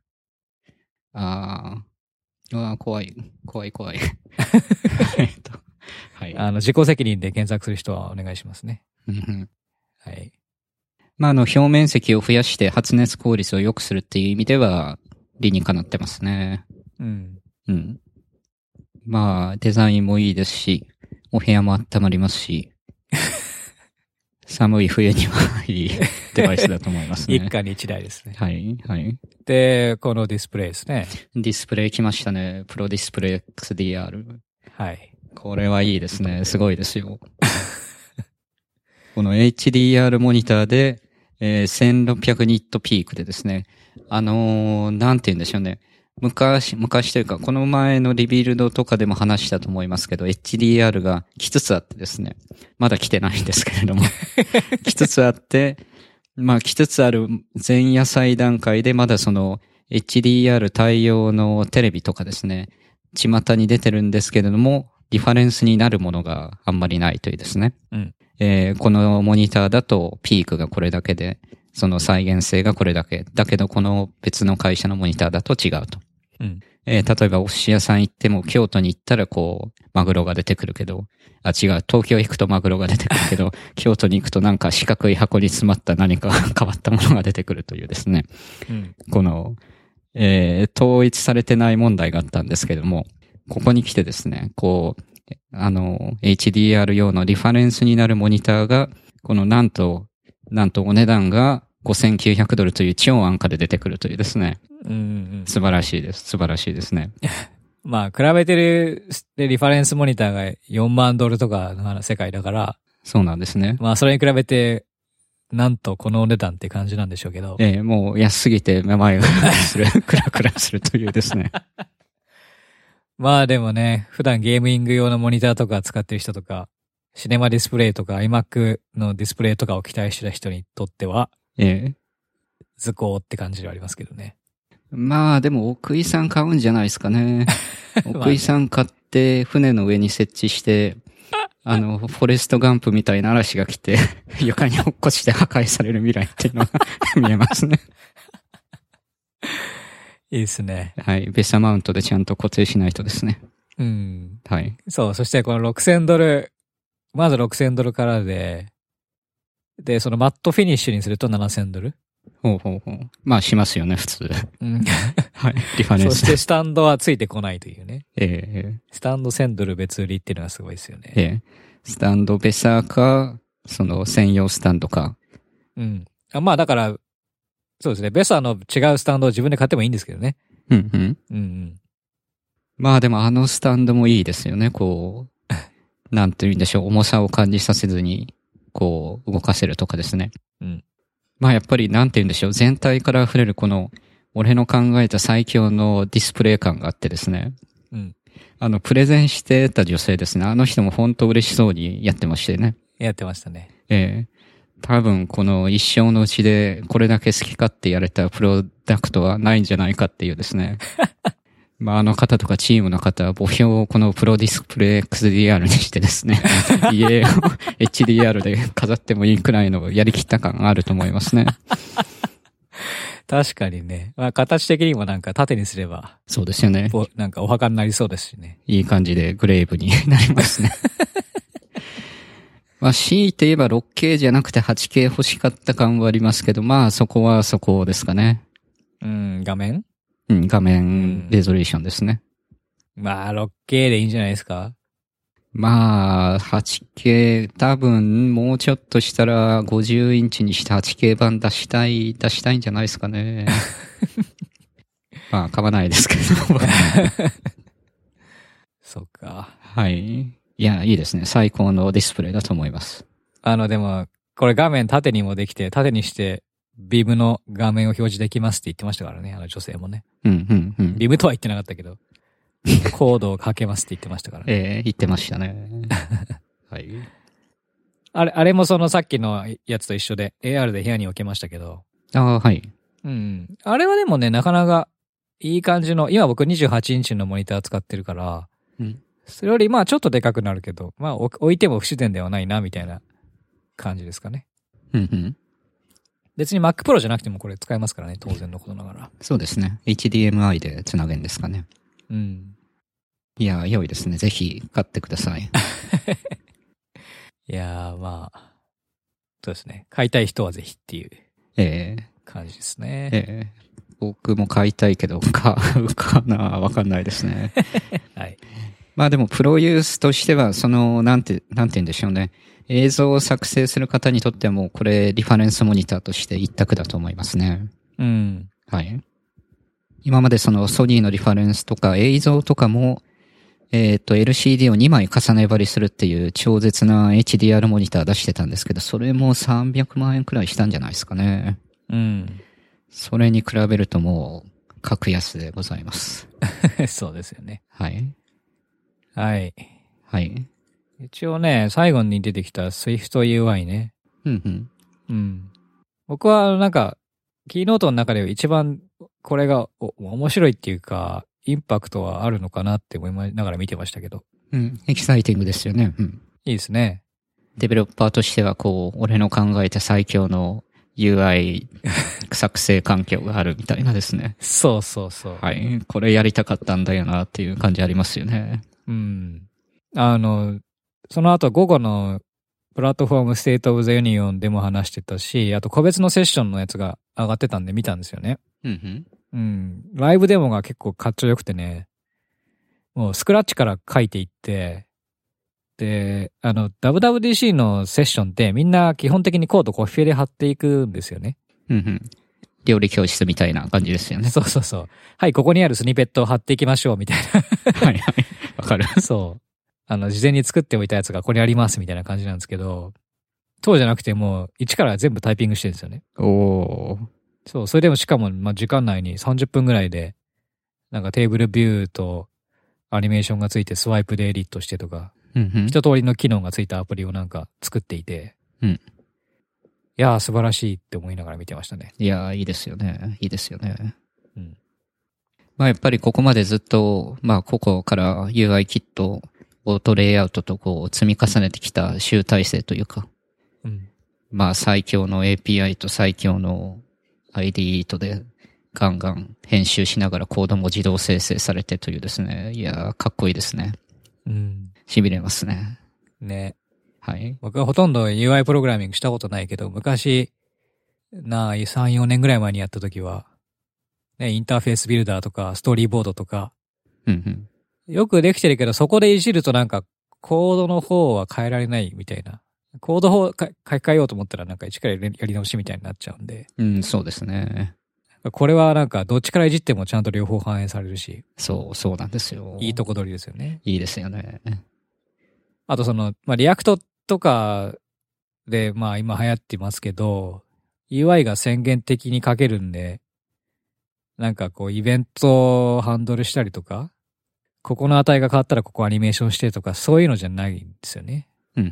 怖い。 はい。自己責任で検索する人はお願いしますね。 はい。 まあ、表面積を増やして発熱効率を良くするっていう意味では、理にかなってますね。 うん。 うん。まあ、デザインもいいですし、お部屋も温まりますし、寒い冬にはいいデバイスだと思いますね。 一家に一台ですね。 はい、はい。 で、このディスプレイですね。 ディスプレイ来ましたね。プロディスプレイ XDR。 はい。 これはいいですね。すごいですよ。この HDR モニターで、1600ニットピークでですね、なんて言うんでしょうね。昔というか、この前のリビルドとかでも話したと思いますけど、HDR が来つつあってですね、まだ来てないんですけれども、来つつあって、まあ来つつある前夜祭段階でまだその HDR 対応のテレビとかですね、巷に出てるんですけれども、リファレンスになるものがあんまりないというですね。 うん。 このモニターだとピークがこれだけで、その再現性がこれだけ。だけどこの別の会社のモニターだと違うと。 うん。 例えばお寿司屋さん行っても京都に行ったらこう、マグロが出てくるけど、違う、東京行くとマグロが出てくるけど、京都に行くとなんか四角い箱に詰まった何か変わったものが出てくるというですね。 うん、 この、統一されてない問題があったんですけども、ここに来てですね、こう、HDR 用のリファレンスになるモニターが、このなんとお値段が$5,900という超安価で出てくるというですね。 うんうん、 素晴らしいです。素晴らしいですね。 まあ、比べてるリファレンスモニターが$4万とかの世界だから。 そうなんですね。 まあ、それに比べて、なんとこのお値段って感じなんでしょうけど。 もう安すぎてめまいがする、クラクラするというですね。 まあでもね、普段ゲーミング用のモニターとか使ってる人とか、シネマディスプレイとか iMac のディスプレイとかを期待してた人にとっては、図工って感じではありますけどね。 まあでも奥井さん買うんじゃないですかね。奥井さん買って船の上に設置して、フォレストガンプみたいな嵐が来て、床に落っこちて破壊される未来っていうのが見えますね。 いいですね。 はい。ベサマウントでちゃんと固定しないとですね。 うん。 はい。 そう、そしてこの$6,000、まず$6,000からで、そのマットフィニッシュにすると$7,000。 ほうほうほう。まあしますよね、普通。 うん。 はい。リファレンス。 そしてスタンドはついてこないというね。 スタンド$1,000別売りっていうのがすごいですよね。 スタンドベサーか、その専用スタンドか。 うん。まあだから、そうですね。ベサーの違うスタンドを自分で買ってもいいんですけどね。 うんうん。うんうん。まあでもスタンドもいいですよね。こう、なんて言うんでしょう。重さを感じさせずに、こう、動かせるとかですね。 うん。 まあやっぱりなんて言うんでしょう。全体から溢れるこの、俺の考えた最強のディスプレイ感があってですね。 うん。 プレゼンしてた女性ですね。あの人も本当嬉しそうにやってましてね。 やってましたね。 多分この一生のうちでこれだけ好き勝手やれたプロダクトはないんじゃないかっていうですね。まああの方とかチームの方は墓標をこのプロディスプレイ XDR にしてですね。家を HDR で飾ってもいいくらいのやりきった感があると思いますね。 確かにね。まあ形的にもなんか縦にすれば。 そうですよね。 なんかお墓になりそうですしね。 いい感じでグレーブになりますね。まあ、強いて言えば 6K じゃなくて 8K 欲しかった感はありますけど、まあそこはそこですかね。 画面？ 画面レゾリューションですね。 まあ 6K でいいんじゃないですか？ まあ 8K 多分もうちょっとしたら50インチにして 8K 版出したいんじゃないですかね。まあ買わないですけど。 そっか。 はい。いや、いいですね。最高のディスプレイだと思います。 でも、これ画面縦にもできて、縦にして、ビームの画面を表示できますって言ってましたからね、女性もね。 うんうん。 ビームとは言ってなかったけど、コードをかけますって言ってましたからね。言ってましたね。はい。 あれもそのさっきのやつと一緒で、AR で部屋に置けましたけど。 はい。 うん。あれはでもね、なかなかいい感じの、今僕28インチのモニター使ってるから、それよりまあちょっとでかくなるけど、まあ置いても不自然ではないなみたいな感じですかね。別に Mac Pro じゃなくてもこれ使えますからね、当然のことながら。 そうですね。HDMI でつなげるんですかね。 うん。 いや、良いですね。ぜひ買ってください。 いやーまあ、 そうですね。買いたい人はぜひっていう感じですね。 僕も買いたいけど、買うかなわかんないですね。 はい。 まあでも、プロユースとしては、なんて言うんでしょうね。映像を作成する方にとってはもう、これ、リファレンスモニターとして一択だと思いますね。 うん。 はい。今までソニーのリファレンスとか映像とかも、LCD を2枚重ね張りするっていう超絶な HDR モニター出してたんですけど、それも300万円くらいしたんじゃないですかね。 うん。 それに比べるともう、格安でございます。 そうですよね。 はい。 はい。 はい。 一応ね、最後に出てきた SwiftUI ね。うん。僕はなんか、キーノートの中で一番これが面白いっていうか、インパクトはあるのかなって思いながら見てましたけど。 うん。エキサイティングですよね。うん。 いいですね。 デベロッパーとしては俺の考えた最強の UI 作成環境があるみたいなですね。 そうそうそう。 はい。これやりたかったんだよなっていう感じありますよね。 うん。その後午後のプラットフォームステートオブザユニオンでも話してたし、あと個別のセッションのやつが上がってたんで見たんですよね。うん。ライブデモが結構かっちょよくてね、もうスクラッチから書いていって、で、WWDC のセッションってみんな基本的にコードコピペで貼っていくんですよね。 料理教室みたいな感じですよね。 そうそうそう。はい、ここにあるスニペットを貼っていきましょうみたいな。 はいはい。わかる。 そう。事前に作っておいたやつがここにありますみたいな感じなんですけど、そうじゃなくてもう一から全部タイピングしてるんですよね。 おー。 そう、それでもしかも、時間内に30分ぐらいで、なんかテーブルビューとアニメーションがついてスワイプでエディットしてとか、一通りの機能がついたアプリをなんか作っていて、いやー素晴らしいって思いながら見てましたね。 いやーいいですよね。いいですよね。まあやっぱりここまでずっと、まあここから UI キット、オートレイアウトと積み重ねてきた集大成というか、まあ最強の API と最強の IDE とでガンガン編集しながらコードも自動生成されてというですね。いやーかっこいいですね。痺れますね。 ね。 はい。 僕はほとんど UI プログラミングしたことないけど、昔、3、4年ぐらい前にやった時は、ね、インターフェースビルダーとか、ストーリーボードとか、よくできてるけど、そこでいじるとなんか、コードの方は変えられないみたいな。コードを書き換えようと思ったらなんか一からやり直しみたいになっちゃうんで。 そうですね。 これはなんか、どっちからいじってもちゃんと両方反映されるし。 そうなんですよ。 いいとこ取りですよね。 いいですよね。 あとリアクトとかで、今流行ってますけど、UI が宣言的に書けるんで、なんかイベントをハンドルしたりとか、ここの値が変わったらここアニメーションしてとか、そういうのじゃないんですよね。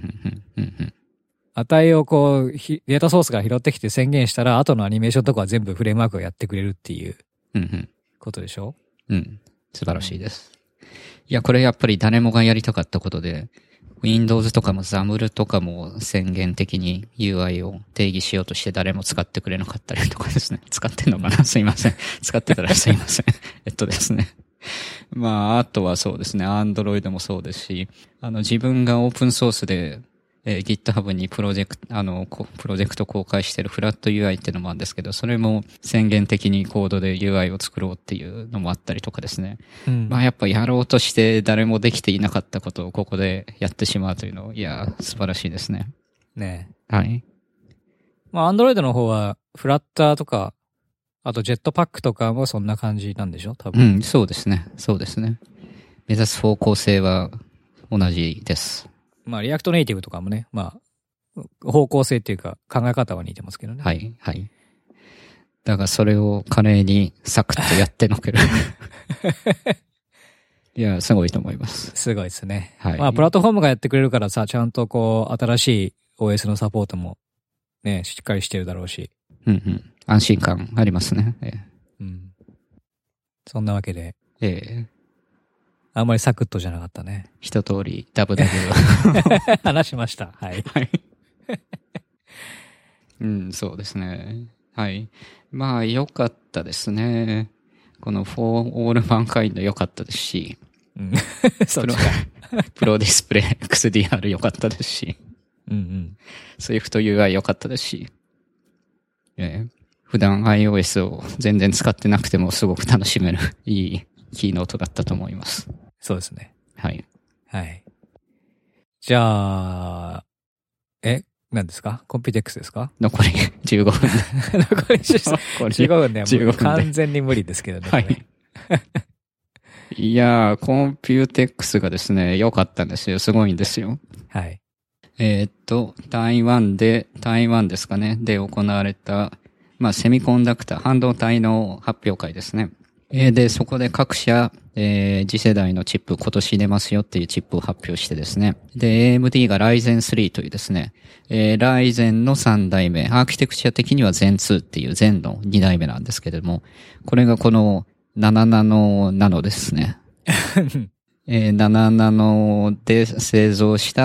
値をデータソースが拾ってきて宣言したら、後のアニメーションとかは全部フレームワークがやってくれるっていうことでしょ？ 素晴らしいです。いや、これやっぱり誰もがやりたかったことで、Windows とかも XAML とかも宣言的に UI を定義しようとして誰も使ってくれなかったりとかですね。使ってんのかな？すいません。使ってたらすいません。ですね。あとはそうですね。Android もそうですし、自分がオープンソースで、GitHub にプロジェクト公開してるフラット UI っていうのもあるんですけど、それも宣言的にコードで UI を作ろうっていうのもあったりとかですね。やっぱやろうとして誰もできていなかったことをここでやってしまうというの、いや、素晴らしいですね。 ねえ。はい。 Android の方は、フラッターとか、あとジェットパックとかもそんな感じなんでしょ？多分。 そうですね。そうですね。目指す方向性は同じです。 リアクトネイティブとかもね、方向性っていうか考え方は似てますけどね。 はい、はい。だからそれを華麗にサクッとやってのける。いや、すごいと思います。 すごいですね。 はい。 プラットフォームがやってくれるからさ、ちゃんと新しい OS のサポートもね、しっかりしてるだろうし。 安心感ありますね。 そんなわけで。あんまりサクッとじゃなかったね。 一通りダブダブ話しました。はい。 はい。そうですね。はい。良かったですね。この For All Mankind 良かったですし。 そうプロディスプレイ XDR 良かったですし。 うんうん。 Swift UI 良かったですし、普段 iOS を全然使ってなくてもすごく楽しめるいいキーノートだったと思います。 そうですね。 はい。 はい。じゃあ、何ですか？コンピュテックスですか？ 残り15分。 残り15分ではもう完全に無理ですけどね。 はい。いやー、コンピューテックスがですね、良かったんですよ。すごいんですよ。 はい。 台湾ですかね。で行われた、セミコンダクター、半導体の発表会ですね。で、そこで各社、次世代のチップ今年出ますよっていうチップを発表してですね。で、AMD が Ryzen 3というですね、Ryzen の3代目、アーキテクチャ的には Zen 2っていう Zen の2代目なんですけれども、これがこの7ナノですね。7ナノで製造した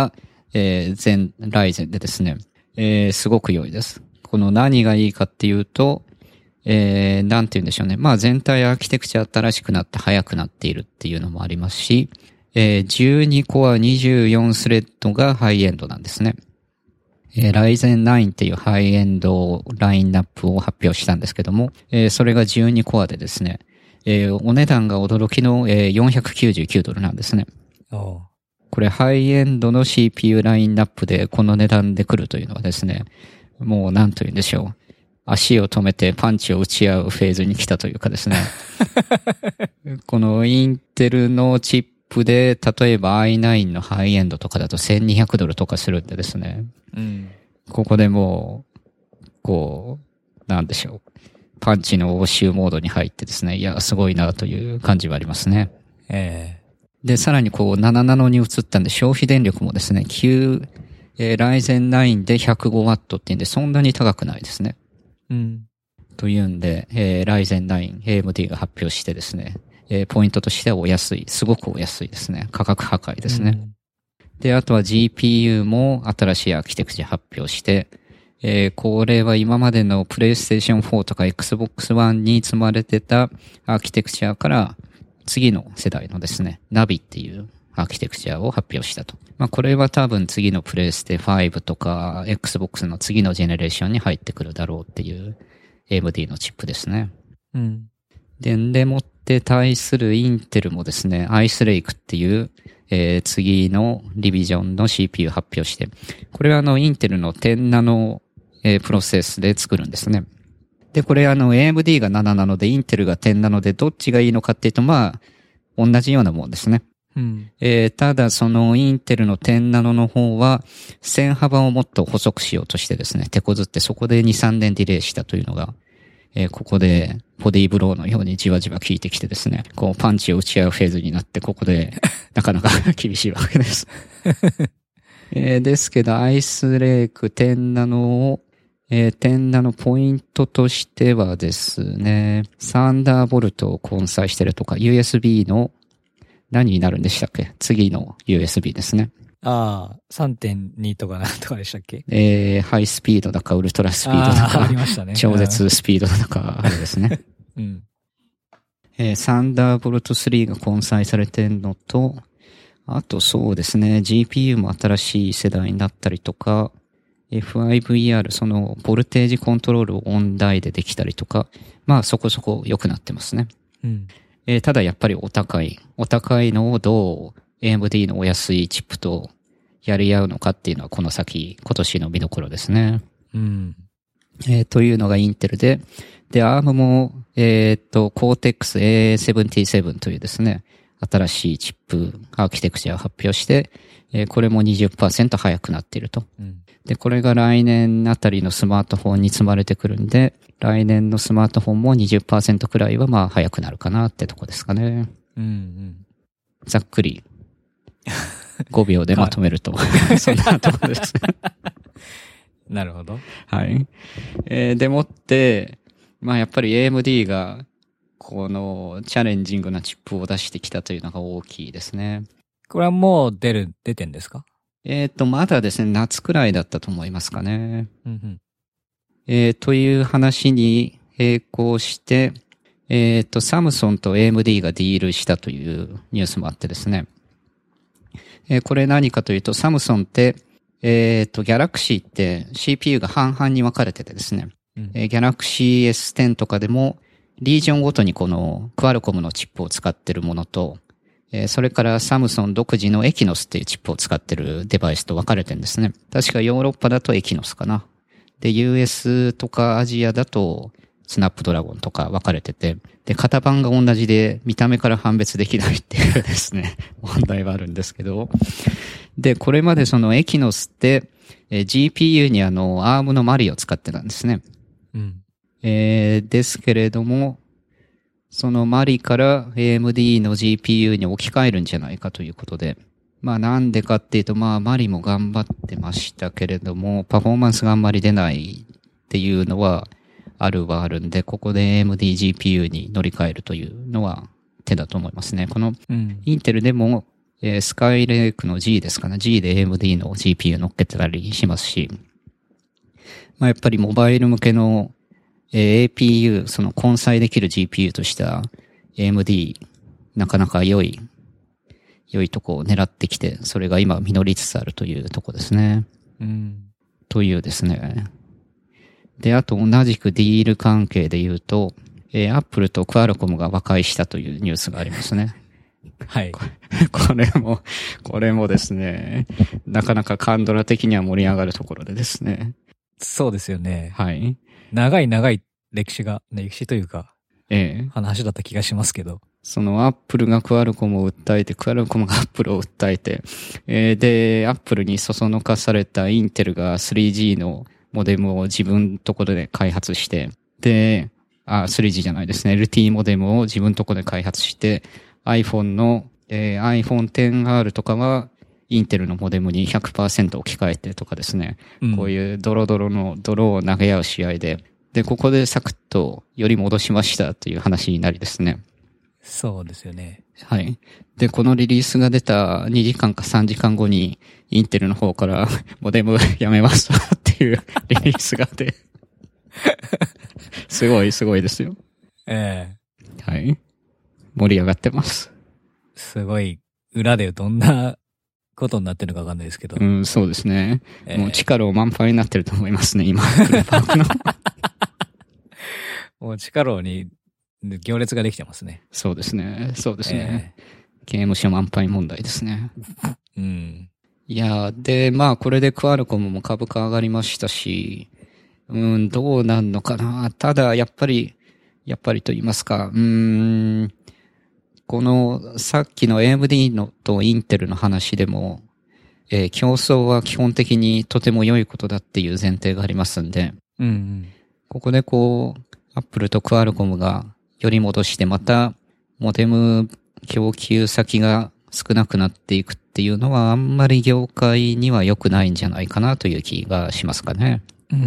、Ryzen でですね、すごく良いです。この何がいいかっていうと、なんて言うんでしょうね。全体アーキテクチャ新しくなって速くなっているっていうのもありますし、12コア24スレッドがハイエンドなんですね。Ryzen 9っていうハイエンドラインナップを発表したんですけども、それが12コアでですね、お値段が驚きの、499ドルなんですね。これハイエンドの CPU ラインナップでこの値段で来るというのはですね、もうなんと言うんでしょう。足を止めてパンチを打ち合うフェーズに来たというかですね。このインテルのチップで、例えば i9 のハイエンドとかだと1200ドルとかするんでですね。 うん、 ここでもう、なんでしょう。パンチの応酬モードに入ってですね。いや、すごいなという感じはありますね。で、さらに7ナノに移ったんで消費電力もですね、Ryzen 9で 105W っていうんでそんなに高くないですね。 うん。 というんで、Ryzen 9、AMD が発表してですね、ポイントとしてはお安い、すごくお安いですね。価格破壊ですね。で、あとは GPU も新しいアーキテクチャ発表して、これは今までの PlayStation 4とか Xbox One に積まれてたアーキテクチャから次の世代のですね、Navi っていうアーキテクチャを発表したと。これは多分次のプレイステ5とか Xbox の次のジェネレーションに入ってくるだろうっていう AMD のチップですね。 うん。 でもって対するインテルもですね、アイスレイクっていう、次のリビジョンの CPU 発表して、これはインテルの10ナノ、プロセスで作るんですね。で、これAMD が7ナノでインテルが10ナノでどっちがいいのかっていうと同じようなもんですね。 うん、 ただそのインテルの10ナノの方は線幅をもっと細くしようとしてですね、手こずってそこで2、3年ディレイしたというのが、ここでボディーブローのようにじわじわ効いてきてですね、パンチを打ち合うフェーズになってここでなかなか厳しいわけです。ですけどアイスレイク10ナノを10ナノポイントとしてはですね、サンダーボルトを混載してるとか USB の何になるんでしたっけ？次の USB ですね。 3.2 とかなんとかでしたっけ？ ハイスピードだかウルトラスピードだか。 ありましたね。 超絶スピードだか、あれですね。 うん。 サンダーボルト3が混載されてるのと、あとそうですね、GPU も新しい世代になったりとか、FIVR、その、ボルテージコントロールをオンダイでできたりとか、そこそこ良くなってますね。 うん。 ただやっぱりお高いのをどう AMD のお安いチップとやり合うのかっていうのはこの先、今年の見どころですね。 うん。 というのがインテルで、ARM も、Cortex A77 というですね、新しいチップアーキテクチャを発表して、これも 20% 速くなっていると。 うん、 で、これが来年あたりのスマートフォンに積まれてくるんで、来年のスマートフォンも 20% くらいは速くなるかなってとこですかね。 うんうん。 ざっくり5秒でまとめると、そんなところです。 なるほど。 はい。でもって、やっぱり AMD がこのチャレンジングなチップを出してきたというのが大きいですね。 これはもう出てんですか？ まだですね、夏くらいだったと思いますかね。 うんという話に並行して、サムソンと AMD がディールしたというニュースもあってですね。これ何かというと、サムソンって、 Galaxy って CPU が半々に分かれててですね、Galaxy S10 とかでも、リージョンごとにこのクアルコムのチップを使ってるものと、それからサムソン独自のエキノスっていうチップを使ってるデバイスと分かれてるんですね。確かヨーロッパだとエキノスかな。で、US とかアジアだとスナップドラゴンとか分かれてて、で、型番が同じで見た目から判別できないっていうですね、問題はあるんですけど。で、これまでそのエキノスって、GPU にARM のマリを使ってたんですね。 うん。 ですけれども、そのマリから AMD の GPU に置き換えるんじゃないかということで、まあなんでかっていうと、まあマリも頑張ってましたけれども、パフォーマンスがあんまり出ないっていうのはあるんで、ここで AMD GPU に乗り換えるというのは手だと思いますね。このインテルでも、スカイレイクの G ですかね。G で AMD の GPU 乗っけてたりしますし、まあやっぱりモバイル向けのAPU、その混載できる GPU とした AMD、なかなか良いとこを狙ってきて、それが今実りつつあるというとこですね。というですね。で、あと同じくディール関係で言うと、Apple とクアルコムが和解したというニュースがありますね。 はい。 これもですね、なかなかカンドラ的には盛り上がるところでですね。 そうですよね。 はい。 長い歴史というか、話だった気がしますけど。 そのアップルがクアルコムを訴えて、クアルコムがアップルを訴えて、で、アップルにそそのかされたインテルが 3G のモデムを自分のところで開発して、で、3G じゃないですね、LTE モデムを自分のところで開発して、iPhone の、iPhone XR とかは、インテルのモデムに 100% 置き換えてとかですね、こういう泥を投げ合う試合で、で、ここでサクッとより戻しましたという話になりですね。 そうですよね。 はい。で、このリリースが出た2時間か3時間後に、インテルの方からモデムやめましたっていうリリースが出すごいですよ。 はい。 盛り上がってます。 すごい、裏でどんなことになってるのかわかんないですけど。 そうですね。もう力を満杯になってると思いますね、今。 もう力に行列ができてますね。 そうですね。刑務所満杯問題ですね。いやで、まあこれでクアルコムも株価上がりましたし、どうなんのかな。ただ、やっぱりと言いますか、この、さっきの AMD のとインテルの話でも、競争は基本的にとても良いことだっていう前提がありますんで、ここでこう、アップルとクアルコムがより戻してまた、モデム供給先が少なくなっていくっていうのはあんまり業界には良くないんじゃないかなという気がしますかね。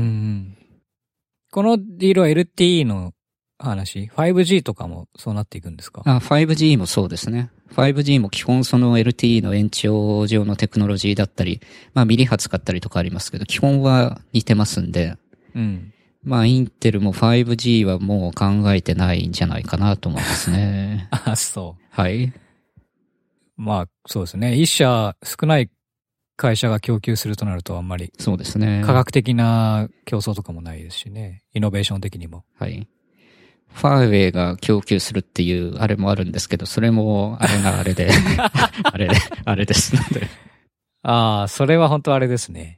このディールは LTE の話 ?5G とかもそうなっていくんですか ？5G もそうですね。5G も基本その LTE の延長上のテクノロジーだったり、まあミリ波使ったりとかありますけど、基本は似てますんで、まあインテルも 5G はもう考えてないんじゃないかなと思いますね。 そう。 はい。 まあそうですね。一社少ない会社が供給するとなるとあんまり。 そうですね。 科学的な競争とかもないですしね。イノベーション的にも。 はい。ファーウェイが供給するっていうあれもあるんですけど、それもあれで、あれですので。 それは本当あれですね。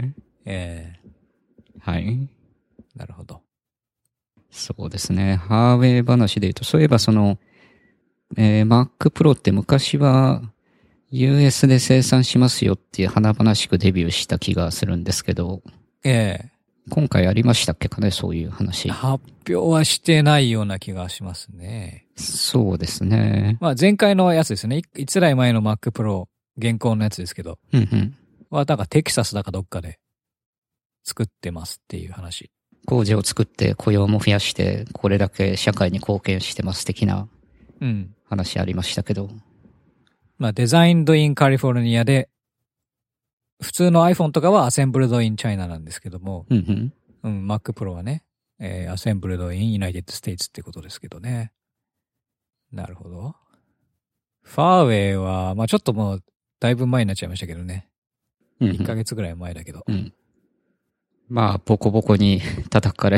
はい。 なるほど。 そうですね。ハーウェイ話で言うと、そういえばその、Mac Pro って昔は US で生産しますよっていう華々しくデビューした気がするんですけど、今回ありましたっけかね、そういう話。 発表はしてないような気がしますね。 そうですね。 まあ前回のやつですね。いつらい前の Mac Pro、現行のやつですけど。はなんかテキサスだかどっかで作ってますっていう話。 工場を作って雇用も増やして、これだけ社会に貢献してます的な話ありましたけど。 まあデザインドインカリフォルニアで、普通の iPhone とかはアセンブルドインチャイナなんですけども、Mac Pro はね、アセンブルドインユナイテッドステイツってことですけどね。なるほど。ファーウェイは、まあちょっともうだいぶ前になっちゃいましたけどね。 1ヶ月ぐらい前だけど。 うん。まあ、ボコボコに叩かれ。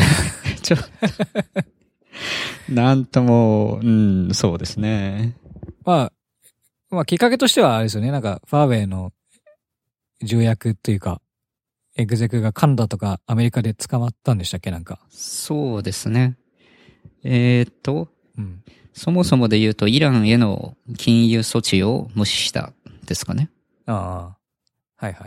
なんとも、そうですね。 まあ、きっかけとしてはあれですよね。なんか、ファーウェイの重役っていうか、エグゼクがカナダとかアメリカで捕まったんでしたっけなんか。 そうですね。 うんそもそもで言うと、イランへの禁輸措置を無視したですかね。 ああ。はいはい。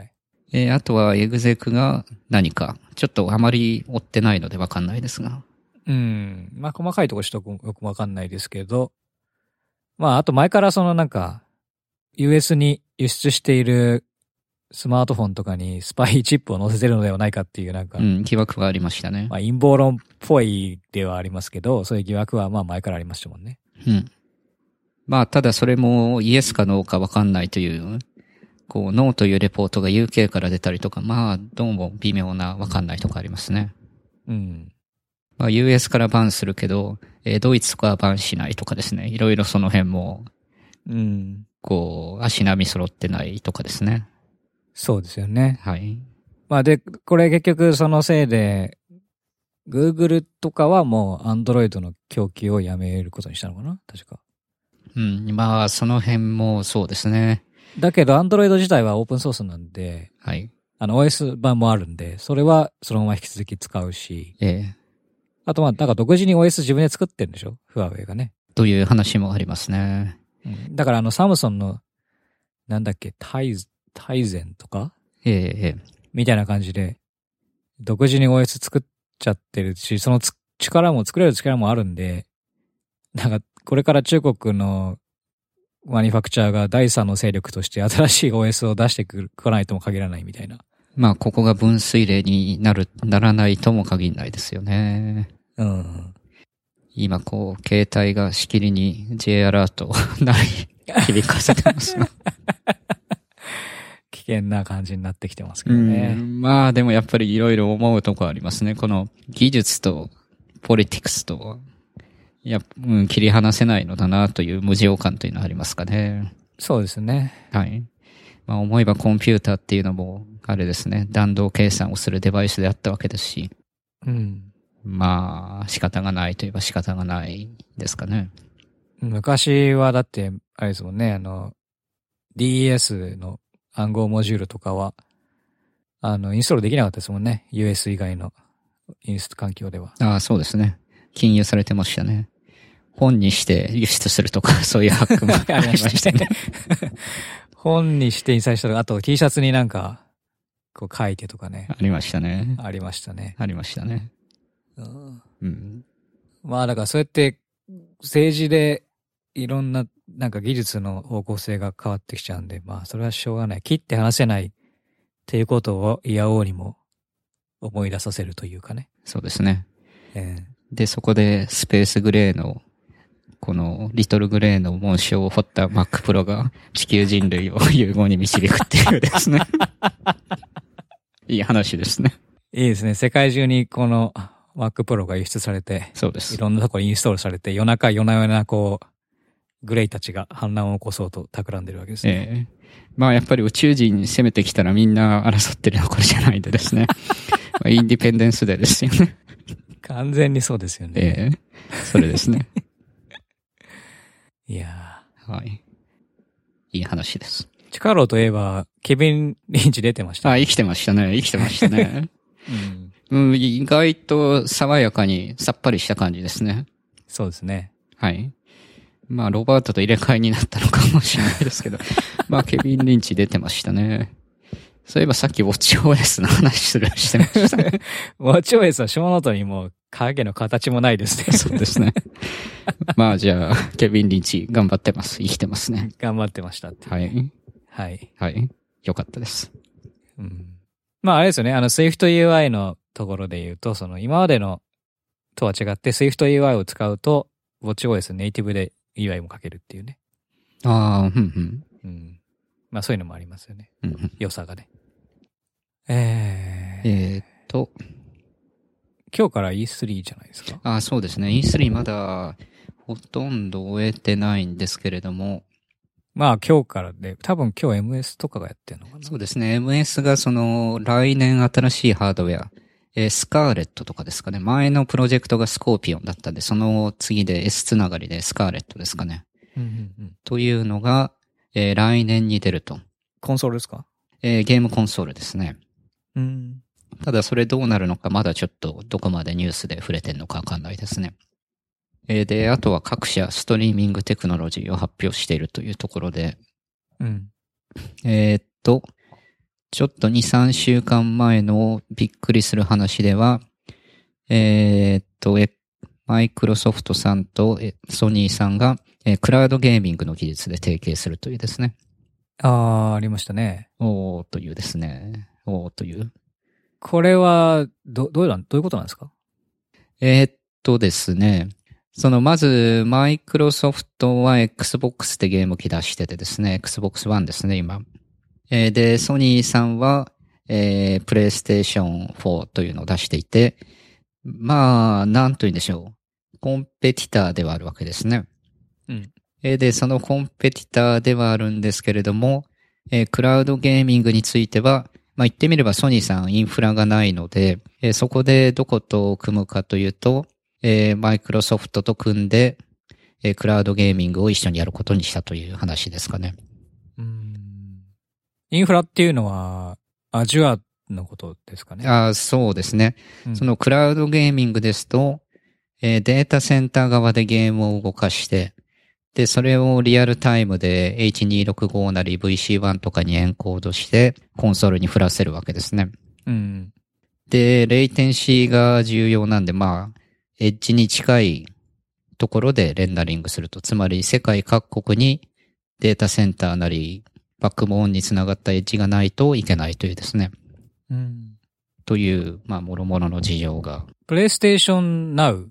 あとはエグゼクが何か、ちょっとあまり追ってないのでわかんないですが。 まあ細かいところちょっとよくわかんないですけど、まああと前からそのなんか、US に輸出しているスマートフォンとかにスパイチップを載せてるのではないかっていうなんか、 疑惑がありましたね。 まあ陰謀論っぽいではありますけど、そういう疑惑はまあ前からありましたもんね。 まあただそれもイエスかノーかわかんないという、こうノーというレポートが UK から出たりとか、まあどうも微妙なわかんないとこありますね。まあ US からバンするけど、ドイツとかはバンしないとかですね。いろいろその辺も、こう足並み揃ってないとかですね。 そうですよね。 はい。 まあで、これ結局そのせいで、Google とかはもう Android の供給をやめることにしたのかな確か。 まあその辺もそうですね。 だけど Android 自体はオープンソースなんで、 はい。 OS 版もあるんで、それはそのまま引き続き使うし、あとまあ、なんか独自に OS 自分で作ってるんでしょフワウェイがね。 という話もありますね。 だからサムソンの、なんだっけ、タイゼンとかみたいな感じで、独自に OS 作っちゃってるし、その力も作れる力もあるんで、なんか、これから中国のマニファクチャーが第三の勢力として新しい OS を出してこないとも限らないみたいな。 まあ、ここが分水嶺にならないとも限らないですよね。今、こう、携帯がしきりに J アラートを響かせてますね。 危険な感じになってきてますけどね。 まあ、でもやっぱりいろいろ思うとこありますね。この技術とポリティクスと、切り離せないのだなという無常感というのはありますかね。 そうですね。 はい。まあ、思えばコンピューターっていうのも、あれですね、弾道計算をするデバイスであったわけですし。まあ、仕方がないといえば仕方がないですかね。 昔はだって、あれですもんね、DES の暗号モジュールとかは、インストールできなかったですもんね。US 以外のインスト環境では。 ああ、そうですね。禁輸されてましたね。本にして輸出するとか、そういうハックもありましたね。 本にして印刷したら、あと T シャツになんか、こう書いてとかね。 ありましたね。 ありましたね。 ありましたね。 まあだからそうやって政治でいろんななんか技術の方向性が変わってきちゃうんで、まあそれはしょうがない。切って話せないっていうことをいやおうにも思い出させるというかね。 そうですね。で、そこでスペースグレーのこのリトルグレーの紋章を彫った Mac Pro が地球人類を融合に導くっていうですね。いい話ですね。 いいですね。世界中にこの Mac Pro が輸出されて、 そうです。 いろんなところにインストールされて、夜な夜なこう、グレイたちが反乱を起こそうと企んでるわけですね。 まあやっぱり宇宙人に攻めてきたらみんな争ってるのはこれじゃないんでですね。まあ、インディペンデンスデーですよね。 完全にそうですよね。 それですね。 いやー。はい。いい話です。 チカローといえば、ケビン・リンチ出てましたね。生きてましたね。意外と爽やかにさっぱりした感じですね。 そうですね。 はい。まあ、ロバートと入れ替えになったのかもしれないですけど。まあ、ケビン・リンチ出てましたね。そういえばさっきウォッチ OS の話してましたね。 ウォッチ OS は小ノートにも影の形もないですね。 そうですね。まあじゃあ、ケビン・リンチ頑張ってます。生きてますね。 頑張ってましたって。 はい。 はい。 はい。よかったです。 まああれですよね。Swift UI のところで言うと、その今までのとは違って Swift UI を使うと、ウォッチ OS ネイティブで UI も書けるっていうね。 ああ、 まあそういうのもありますよね。良さがね。今日から E3 じゃないですか。 ああ、そうですね。E3 まだほとんど終えてないんですけれども。 まあ今日からで、多分今日 MS とかがやってるのかな。 そうですね。MS が来年新しいハードウェア、スカーレットとかですかね。前のプロジェクトがスコーピオンだったんで、その次で S つながりでスカーレットですかね。というのが、来年に出ると。 コンソールですか？ ゲームコンソールですね。 うんただそれどうなるのかまだちょっとどこまでニュースで触れてんのかわかんないですね。で、あとは各社ストリーミングテクノロジーを発表しているというところで、 うん。 ちょっと2、3週間前のびっくりする話では、マイクロソフトさんとソニーさんが、クラウドゲーミングの技術で提携するというですね。 ありましたね。 というですね。という。 これは、どういうことなんですか？ ですね。まず、マイクロソフトは Xbox でゲーム機出しててですね、Xbox One ですね、今。で、ソニーさんは、PlayStation 4というのを出していて、まあ、なんと言うんでしょう。コンペティターではあるわけですね。 うん。 で、そのコンペティターではあるんですけれども、クラウドゲーミングについては、まあ言ってみればソニーさんインフラがないので、そこでどこと組むかというと、マイクロソフトと組んで、クラウドゲーミングを一緒にやることにしたという話ですかね。 インフラっていうのは、Azure のことですかね。 そうですね。そのクラウドゲーミングですと、データセンター側でゲームを動かして、で、それをリアルタイムで H265 なり VC1 とかにエンコードして、コンソールに振らせるわけですね。 うん。 で、レイテンシーが重要なんで、まあ、エッジに近いところでレンダリングすると。つまり、世界各国にデータセンターなり、バックボーンにつながったエッジがないといけないというですね。 うん。 という、まあ、諸々の事情が。 PlayStation Now、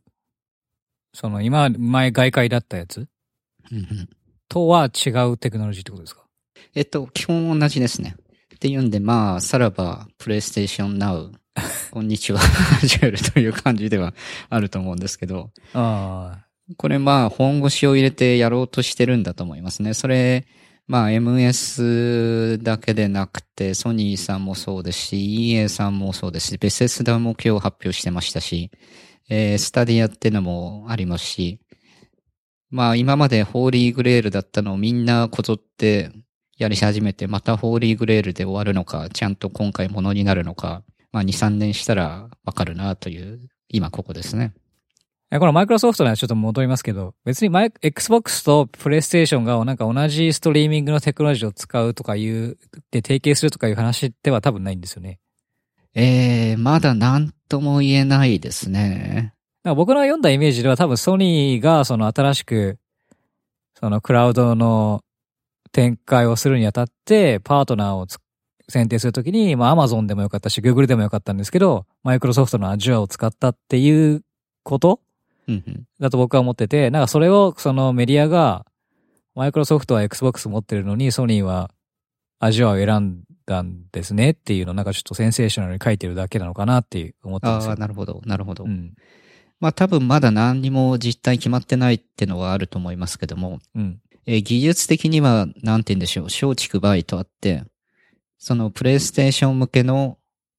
前外界だったやつとは違うテクノロジーってことですか？ 基本同じですね。っていうんで、まあ、さらば、PlayStation Now、こんにちは、ジュエルという感じではあると思うんですけど。これまあ、本腰を入れてやろうとしてるんだと思いますね。それ、まあ、MS だけでなくて、ソニーさんもそうですし、EA さんもそうですし、ベセスダも今日発表してましたし、スタディアってのもありますし、まあ今までホーリーグレールだったのをみんなこぞってやり始めて、またホーリーグレールで終わるのか、ちゃんと今回ものになるのか、まあ2、3年したらわかるなという、今ここですね。 このマイクロソフトにはちょっと戻りますけど、別にXbox と PlayStation がなんか同じストリーミングのテクノロジーを使うとかで提携するとかいう話では多分ないんですよね。 まだ何とも言えないですね。 僕の読んだイメージでは多分ソニーが新しくクラウドの展開をするにあたってパートナーを選定するときに、まあ Amazon でもよかったし Google でもよかったんですけど、マイクロソフトの Azure を使ったっていうことだと僕は思ってて、なんかそれをメディアがマイクロソフトは Xbox 持ってるのにソニーは Azure を選んだんですねっていうのをなんかちょっとセンセーショナルに書いてるだけなのかなって思ってますよ。 なるほど、なるほど。まあ多分まだ何にも実態決まってないってのはあると思いますけども、技術的にはなんて言うんでしょう、松竹梅とあって、プレイステーション向けの、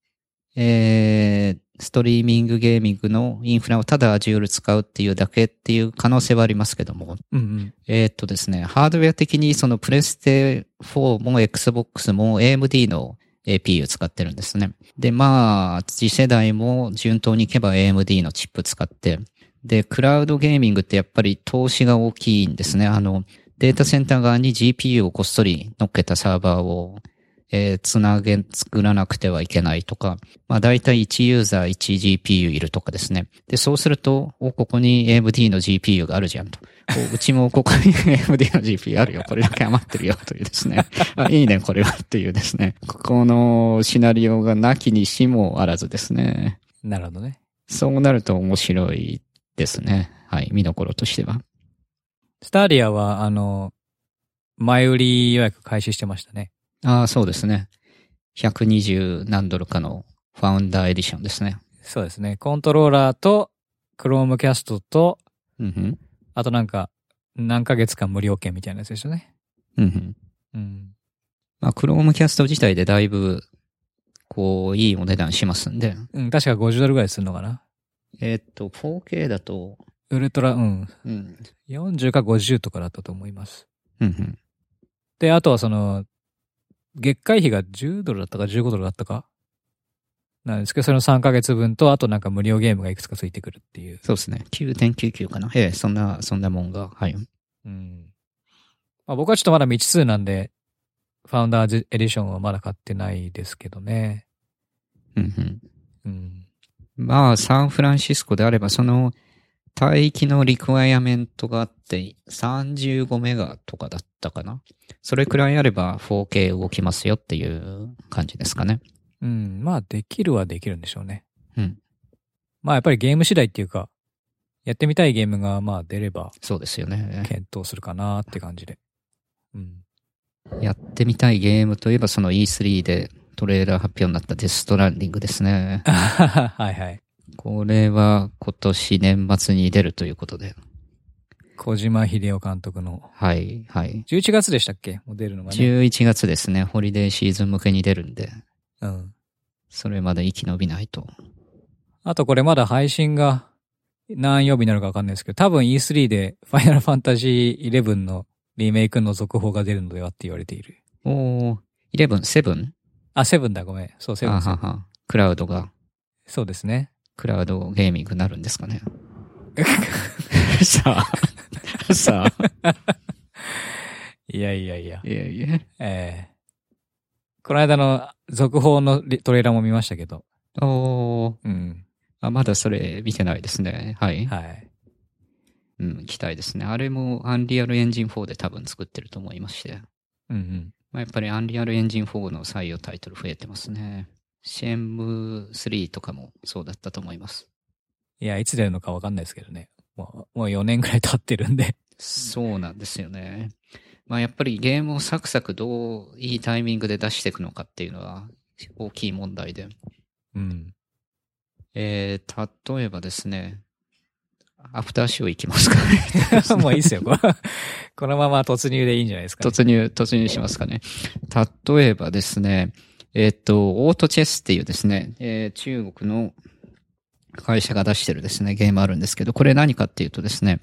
ストリーミングゲーミングのインフラをただ Azure 使うっていうだけっていう可能性はありますけども、ですね、ハードウェア的にプレステ4も Xbox も AMD のAPU 使ってるんですね。で、まあ、次世代も順当に行けば AMD のチップ使って、で、クラウドゲーミングってやっぱり投資が大きいんですね。データセンター側に GPU をこっそり乗っけたサーバーを、作らなくてはいけないとか、まあ大体1ユーザー 1GPU いるとかですね。で、そうすると、ここに AMD の GPU があるじゃんと。うちもここに AMD の GPU あるよ。これだけ余ってるよというですね。いいね、これはっていうですね。このシナリオがなきにしもあらずですね。 なるほどね。 そうなると面白いですね。はい、見どころとしては。 スターディアは、前売り予約開始してましたね。 そうですね。120何ドルかのファウンダーエディションですね。 そうですね。コントローラーと、クロームキャストと、あとなんか、何ヶ月か無料券みたいなやつでしたね。 うん。うん。まあ、Chromecast 自体でだいぶ、こう、いいお値段しますんで。 うん、確か50ドルぐらいするのかな。 4K だと、 ウルトラ、うん。うん。40か50とかだったと思います。 うんうん。 で、あとは月会費が10ドルだったか15ドルだったかなんですけど、その3ヶ月分と、あとなんか無料ゲームがいくつかついてくるっていう。 そうですね。9.99 かな。そんなもんが。はい。 うん。まあ僕はちょっとまだ未知数なんで、ファウンダーズエディションはまだ買ってないですけどね。 うんうん。うん。まあ、サンフランシスコであれば、その、帯域のリクワイアメントがあって、35メガとかだったかな。それくらいあれば 4K 動きますよっていう感じですかね。 うん。まあ、できるはできるんでしょうね。 うん。 まあ、やっぱりゲーム次第っていうか、やってみたいゲームがまあ出れば。 そうですよね。 検討するかなって感じで。うん。 やってみたいゲームといえばその E3 でトレーラー発表になったデストランディングですね。 はいはい。 これは今年年末に出るということで。 小島秀夫監督の。 はい、はい。 11月でしたっけもう出るのがね。 11月ですね。ホリデーシーズン向けに出るんで。 うん。それまで生き延びないと。 あとこれまだ配信が何曜日になるかわかんないですけど、多分 E3 でファイナルファンタジー11のリメイクの続報が出るのではって言われている。 11、7? あ、7だ、ごめん。そう、7。 はは。クラウドが。 そうですね。 クラウドゲーミングになるんですかね。さあ。 いやいやいや。 いやいや。 この間の続報のトレーラーも見ましたけど。 うん。まだそれ見てないですね。はい。はい。うん、期待ですね。あれもアンリアルエンジン4で多分作ってると思いまして。うんうん。やっぱりアンリアルエンジン4の採用タイトル増えてますね。シェンム3とかもそうだったと思います。 いや、いつ出るのかわかんないですけどね。もう4年くらい経ってるんで。 そうなんですよね。やっぱりゲームをサクサクどういいタイミングで出していくのかっていうのは大きい問題で。うん。例えばですね、アフターショー行きますかね。 もういいっすよ。このまま突入でいいんじゃないですか、ね。 突入しますかね。例えばですね、オートチェスっていうですね、中国の会社が出してるですね、ゲームあるんですけど、これ何かっていうとですね、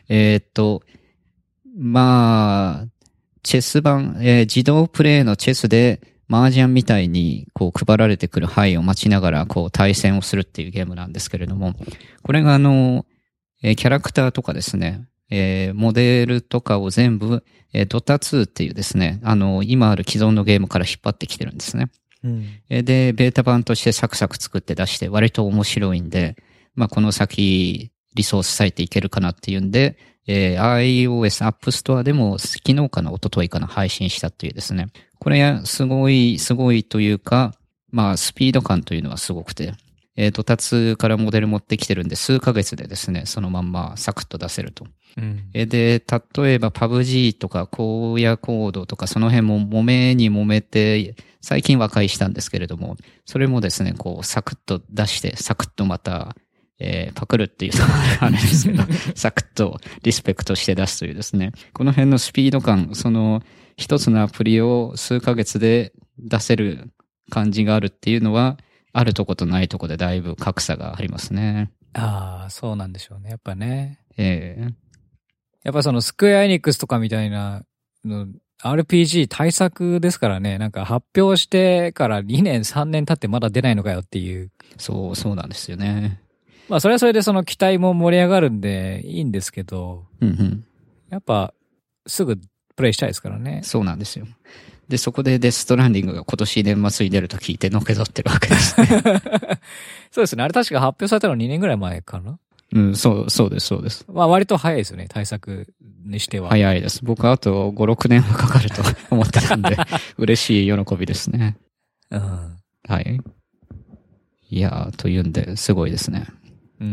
チェス版、自動プレイのチェスで、麻雀みたいにこう配られてくる牌を待ちながらこう対戦をするっていうゲームなんですけれども、これがキャラクターとかですね、モデルとかを全部、ドタ2っていうですね、今ある既存のゲームから引っ張ってきてるんですね。うん、で、ベータ版としてサクサク作って出して割と面白いんで、この先リソース割いていけるかなっていうんで、iOS App Store でも昨日かな一昨日かな配信したっていうですね。これすごいというか、スピード感というのはすごくて、ドタ2からモデル持ってきてるんで数ヶ月でですね、そのまんまサクッと出せると。うん、で、例えば PUBG とか荒野行動とかその辺も揉めに揉めて、最近和解したんですけれども、それもですね、こうサクッと出して、サクッとまた、パクるっていうのはあれですけど、サクッとリスペクトして出すというですね、この辺のスピード感、その一つのアプリを数ヶ月で出せる感じがあるっていうのは、あるとことないとこでだいぶ格差がありますね。 ああ、そうなんでしょうね。やっぱね。やっぱそのスクエアエニックスとかみたいなの、RPG 対策ですからね。なんか発表してから2年3年経ってまだ出ないのかよっていう。 そうなんですよね。 それはそれでその期待も盛り上がるんでいいんですけど、うんうん、やっぱすぐプレイしたいですからね。 そうなんですよ。で、そこでデストランディングが今年年末に出ると聞いてのけぞってるわけですね。 そうですね。あれ確か発表されたの2年ぐらい前かな。 うん、そうです。 割と早いですよね、対策にしては。 早いです。僕はあと5、6年はかかると思ってたんで、嬉しい喜びですね。うん。はい。いやー、というんで、すごいですね。うん。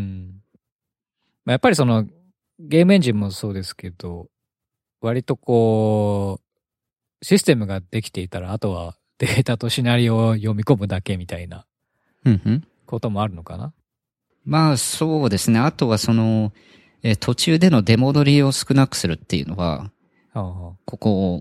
やっぱりその、ゲームエンジンもそうですけど、割とこう、システムができていたら、あとはデータとシナリオを読み込むだけみたいな、こともあるのかな。 そうですね。あとはその、途中での出戻りを少なくするっていうのは、ここ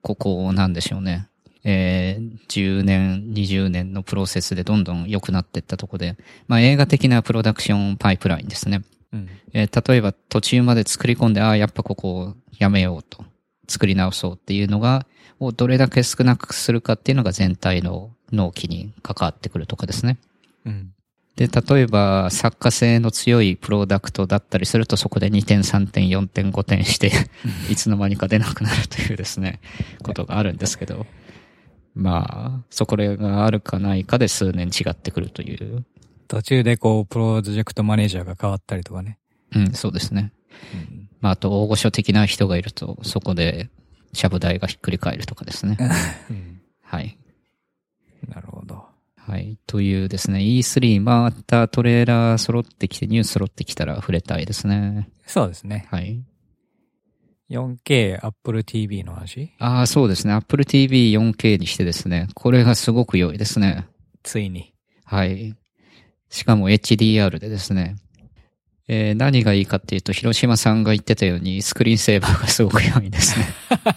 ここなんでしょうね。10年、20年のプロセスでどんどん良くなっていったところで、まあ映画的なプロダクションパイプラインですね。例えば途中まで作り込んで、やっぱここをやめようと、作り直そうっていうのが、をどれだけ少なくするかっていうのが全体の納期に関わってくるとかですね。で、例えば作家性の強いプロダクトだったりすると、そこで2点、3点、4点、5点して、いつの間にか出なくなるというですね、ことがあるんですけど、まあ、そこがあるかないかで数年違ってくるという。 途中でこう、プロジェクトマネージャーが変わったりとかね。 そうですね。まあ、あと大御所的な人がいると、そこで、シャブ台がひっくり返るとかですね。はい。 なるほど。 はい。というですね、E3 またトレーラー揃ってきて、ニュース揃ってきたら触れたいですね。 そうですね。 はい。 4K Apple TV の話？ そうですね。Apple TV 4K にしてですね、これがすごく良いですね。 ついに。 はい。しかも HDR でですね。何がいいかっていうと、広島さんが言ってたように、スクリーンセーバーがすごく良いですね。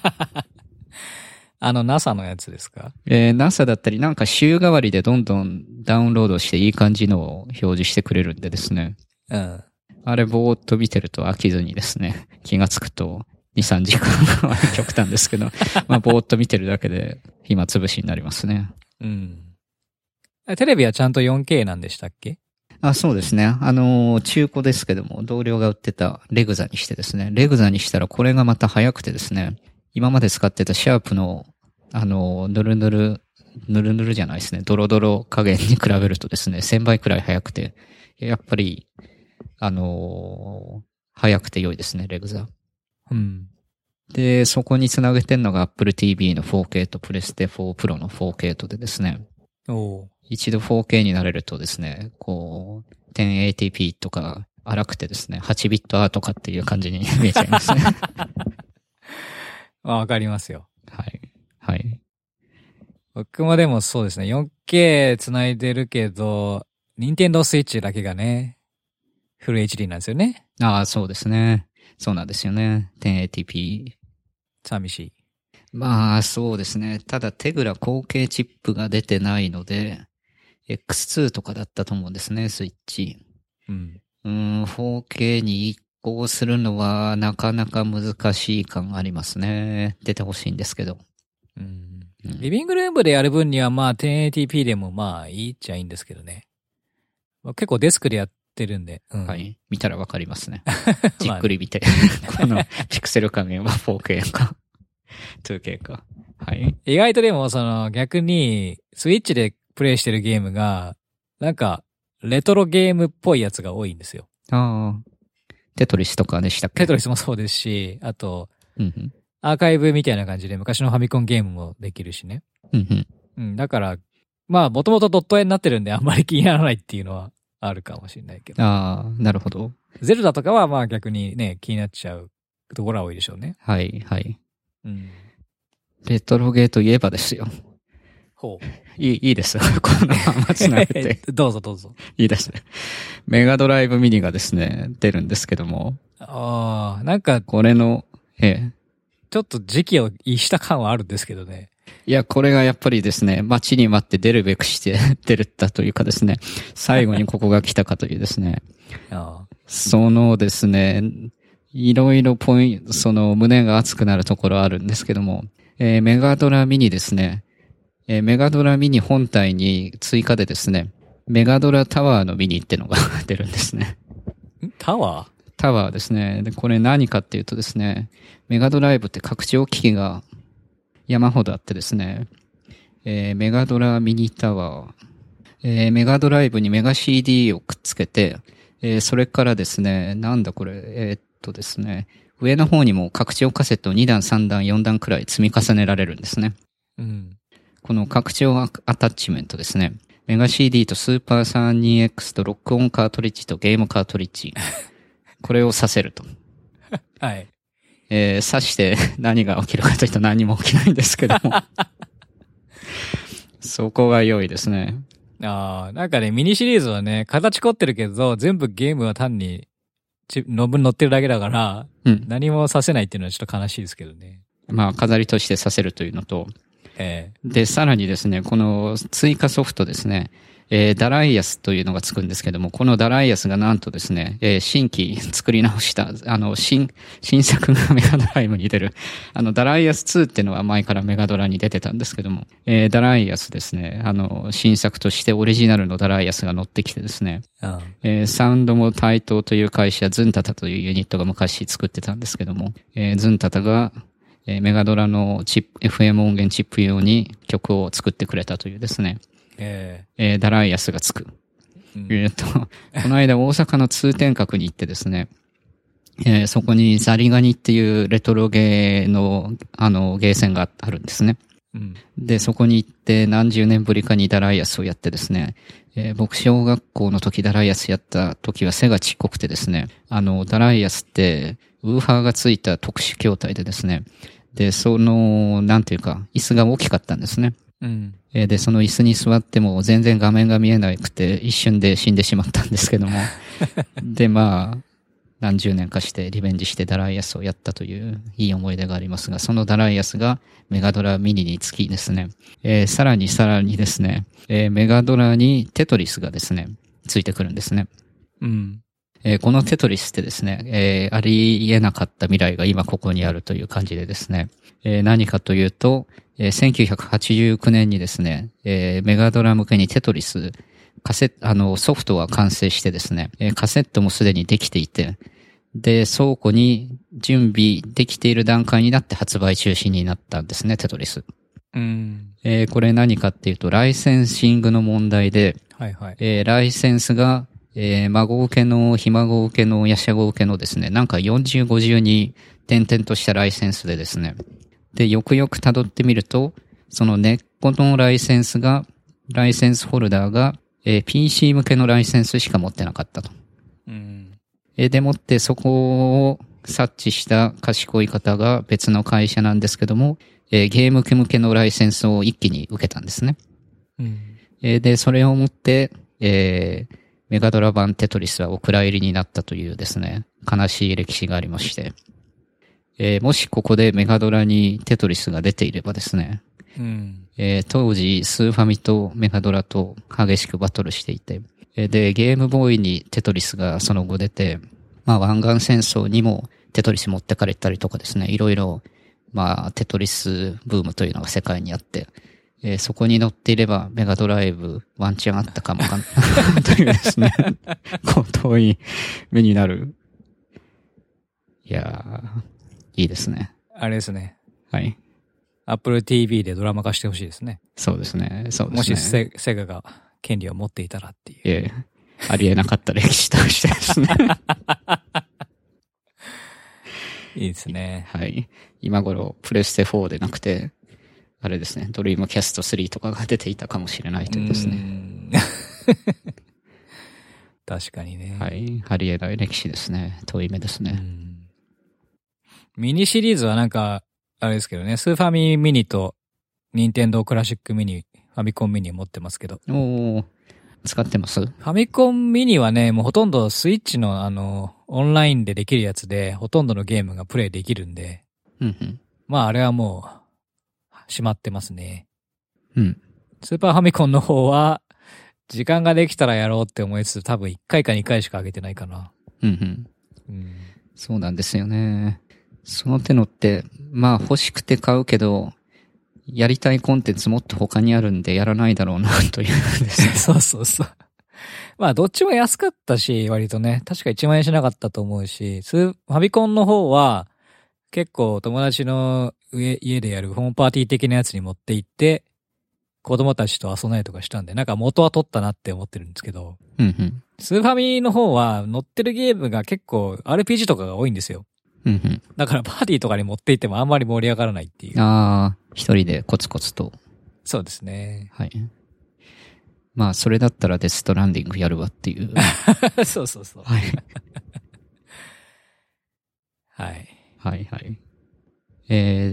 NASA のやつですか ？NASA だったり、なんか週替わりでどんどんダウンロードしていい感じのを表示してくれるんでですね。あれぼーっと見てると飽きずにですね、気がつくと2、3時間は極端ですけど、まあぼーっと見てるだけで暇つぶしになりますね。 テレビはちゃんと 4K なんでしたっけ？ そうですね。中古ですけども、同僚が売ってたレグザにしてですね、レグザにしたらこれがまた早くてですね、今まで使ってたシャープの、ぬるぬるじゃないですね、ドロドロ加減に比べるとですね、1000倍くらい早くて、やっぱり、早くて良いですね、レグザ。で、そこにつなげてんのが Apple TV の 4K とプレステ4 Pro の 4K とでですね、一度 4K になれるとですね、こう、1080p とか荒くてですね、8ビットアートかっていう感じに見えちゃいますね。 わかりますよ。 はい。はい。 僕もでもそうですね、4K 繋いでるけど、Nintendo Switch だけがね、フル HD なんですよね。 そうですね。そうなんですよね。1080p。 寂しい。 まあ、そうですね。ただ、テグラ後継チップが出てないので、X2 とかだったと思うんですね、スイッチ。4K に移行するのはなかなか難しい感がありますね。出てほしいんですけど。 リビングルームでやる分にはまあ 1080p でもまあいいっちゃいいんですけどね。結構デスクでやってるんで。 はい。見たらわかりますね。じっくり見て。このピクセル加減は 4K か 2K か。はい。 意外とでも逆にスイッチでプレイしてるゲームがなんかレトロゲームっぽいやつが多いんですよ。 テトリスとかでしたっけ？ テトリスもそうですし、あと、アーカイブみたいな感じで昔のファミコンゲームもできるしね。だから、まあもともとドット絵になってるんであんまり気にならないっていうのはあるかもしれないけど。 なるほど。 ゼルダとかはまあ逆にね、気になっちゃうところは多いでしょうね。 はい、はい。レトロゲーといえばですよ。いいです。このままつなげて。 どうぞどうぞ。 いいですね。メガドライブミニがですね、出るんですけども。 なんか、 これの、 ちょっと時期を逸した感はあるんですけどね。 いや、これがやっぱりですね、待ちに待って出るべくして出るったというかですね、最後にここが来たかというですね。そのですね、いろいろ胸が熱くなるところあるんですけども、メガドラミニですね。メガドラミニ本体に追加でですね、メガドラタワーのミニってのが出るんですね。 タワーですね。で、これ何かっていうとですね、メガドライブって拡張機器が山ほどあってですね、メガドラミニタワー、メガドライブにメガ CD をくっつけて、それからですね、なんだこれ、ですね、上の方にも拡張カセットを2段、3段、4段くらい積み重ねられるんですね。この拡張アタッチメントですね。メガ CD とスーパー 32X とロックオンカートリッジとゲームカートリッジ。これをさせると。 はい。 さして何が起きるかというと何も起きないんですけども。そこが良いですね。 なんかね、ミニシリーズはね、形凝ってるけど、全部ゲームは単に乗ってるだけだから、何もさせないっていうのはちょっと悲しいですけどね。 まあ飾りとしてさせるというのと、で、さらにですね、この追加ソフトですね、ダライアスというのがつくんですけども、このダライアスがなんとですね、新規作り直した、新作がメガドライブに出る、ダライアス2っていうのは前からメガドラに出てたんですけども、ダライアスですね、新作としてオリジナルのダライアスが乗ってきてですね、サウンドも対等という会社、ズンタタというユニットが昔作ってたんですけども、ズンタタが、メガドラのFM 音源チップ用に曲を作ってくれたというですね、ダライアスがつく。この間大阪の通天閣に行ってですね、そこにザリガニっていうレトロゲーの、ゲーセンがあるんですね。で、そこに行って何十年ぶりかにダライアスをやってですね、僕小学校の時ダライアスやった時は背がちっこくてですね、ダライアスってウーファーがついた特殊筐体でですね、で、なんていうか、椅子が大きかったんですね。で、その椅子に座っても全然画面が見えなくて一瞬で死んでしまったんですけども。で、まあ、何十年かしてリベンジしてダライアスをやったといういい思い出がありますが、そのダライアスがメガドラミニにつきですね、さらにですね、メガドラにテトリスがですね、ついてくるんですね。このテトリスってですね、ありえなかった未来が今ここにあるという感じでですね、何かというと、1989年にですね、メガドラ向けにテトリス、ソフトは完成してですね、カセットもすでにできていて、で、倉庫に準備できている段階になって発売中止になったんですね、テトリス。これ何かっていうと、ライセンシングの問題で、ライセンスが、孫受けの、ひ孫受けの、ヤシャゴ受けのですね、なんか40、50に点々としたライセンスでですね、で、よくよく辿ってみると、その根っこのライセンスホルダーが、PC 向けのライセンスしか持ってなかったと。でもってそこを察知した賢い方が別の会社なんですけども、ゲーム向けのライセンスを一気に受けたんですね。で、それをもって、メガドラ版テトリスはお蔵入りになったというですね、悲しい歴史がありまして、もしここでメガドラにテトリスが出ていればですね、当時スーファミとメガドラと激しくバトルしていて、で、ゲームボーイにテトリスがその後出て、まあ湾岸戦争にもテトリス持ってかれたりとかですね、いろいろ、まあテトリスブームというのが世界にあって、そこに乗っていればメガドライブワンチャンあったかもかなというですね、こう遠い目になる。いやー、いいですね。 あれですね。 はい。 Apple TV でドラマ化してほしいですね。 そうですね。そうですね。 もしセガが権利を持っていたらっていう。 ありえなかった歴史としてですね。 いいですね。 はい。今頃、プレステ4でなくて、あれですね、ドリームキャスト3とかが出ていたかもしれないというですね。 確かにね。 はい。ありえない歴史ですね。遠い目ですね。 ミニシリーズはなんか、あれですけどね、スーファミミニと、ニンテンドークラシックミニ、ファミコンミニ持ってますけど。 使ってます？ ファミコンミニはね、もうほとんどスイッチのオンラインでできるやつで、ほとんどのゲームがプレイできるんで、まああれはもう、閉まってますね。スーパーファミコンの方は、時間ができたらやろうって思いつつ、多分1回か2回しか上げてないかな。 そうなんですよね。その手のって、まあ欲しくて買うけど、やりたいコンテンツもっと他にあるんでやらないだろうな、というですね。 そうそうそう。まあどっちも安かったし、割とね、確か1万円しなかったと思うし、ファミコンの方は、結構友達の家でやるホームパーティー的なやつに持って行って、子供たちと遊んだりとかしたんで、なんか元は取ったなって思ってるんですけど、スーファミの方は乗ってるゲームが結構 RPG とかが多いんですよ。だからパーティーとかに持って行ってもあんまり盛り上がらないっていう。 一人でコツコツと。 そうですね。 はい。まあ、それだったらデストランディングやるわっていう。 そうそうそう。 はい。 はい。 はいはい。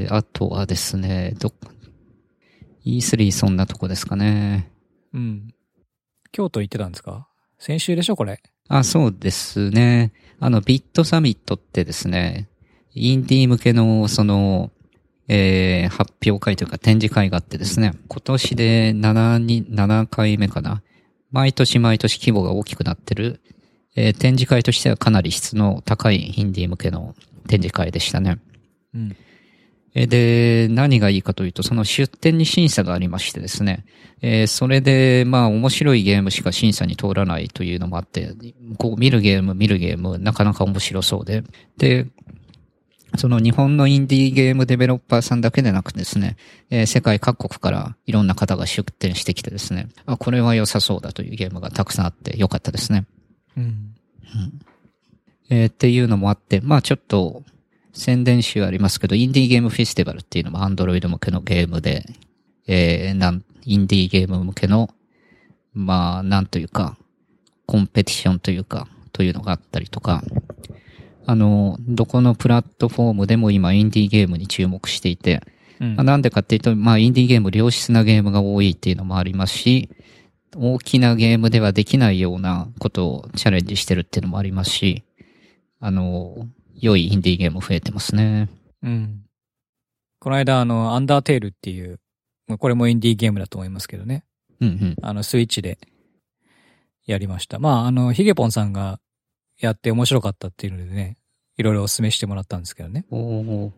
あとはですね、E3 そんなとこですかね。 京都行ってたんですか？先週でしょこれ。 そうですね。ビットサミットってですね、インディー向けの、 発表会というか展示会があってですね、今年で7回目かな。毎年毎年規模が大きくなってる、展示会としてはかなり質の高いインディー向けの展示会でしたね。 うん。 で、何がいいかというと、その出展に審査がありましてですね、それで、まあ面白いゲームしか審査に通らないというのもあって、こう見るゲーム、なかなか面白そうで、で、その日本のインディーゲームデベロッパーさんだけでなくですね、世界各国からいろんな方が出展してきてですね、これは良さそうだというゲームがたくさんあって良かったですね。 うんっていうのもあって、まあちょっと宣伝集ありますけど、インディーゲームフェスティバルっていうのも Android 向けのゲームで、インディーゲーム向けの、まあなんというか、コンペティションというか、というのがあったりとか、どこのプラットフォームでも今インディーゲームに注目していて、なんでかっていうと、まあインディーゲーム良質なゲームが多いっていうのもありますし、大きなゲームではできないようなことをチャレンジしてるっていうのもありますし、良いインディーゲーム増えてますね。 うん。この間、アンダーテールっていう、これもインディーゲームだと思いますけどね。 うんうん。 スイッチでやりました。まあ、ヒゲポンさんがやって面白かったっていうのでね、いろいろお勧めしてもらったんですけどね。 うん。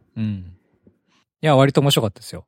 いや、割と面白かったですよ。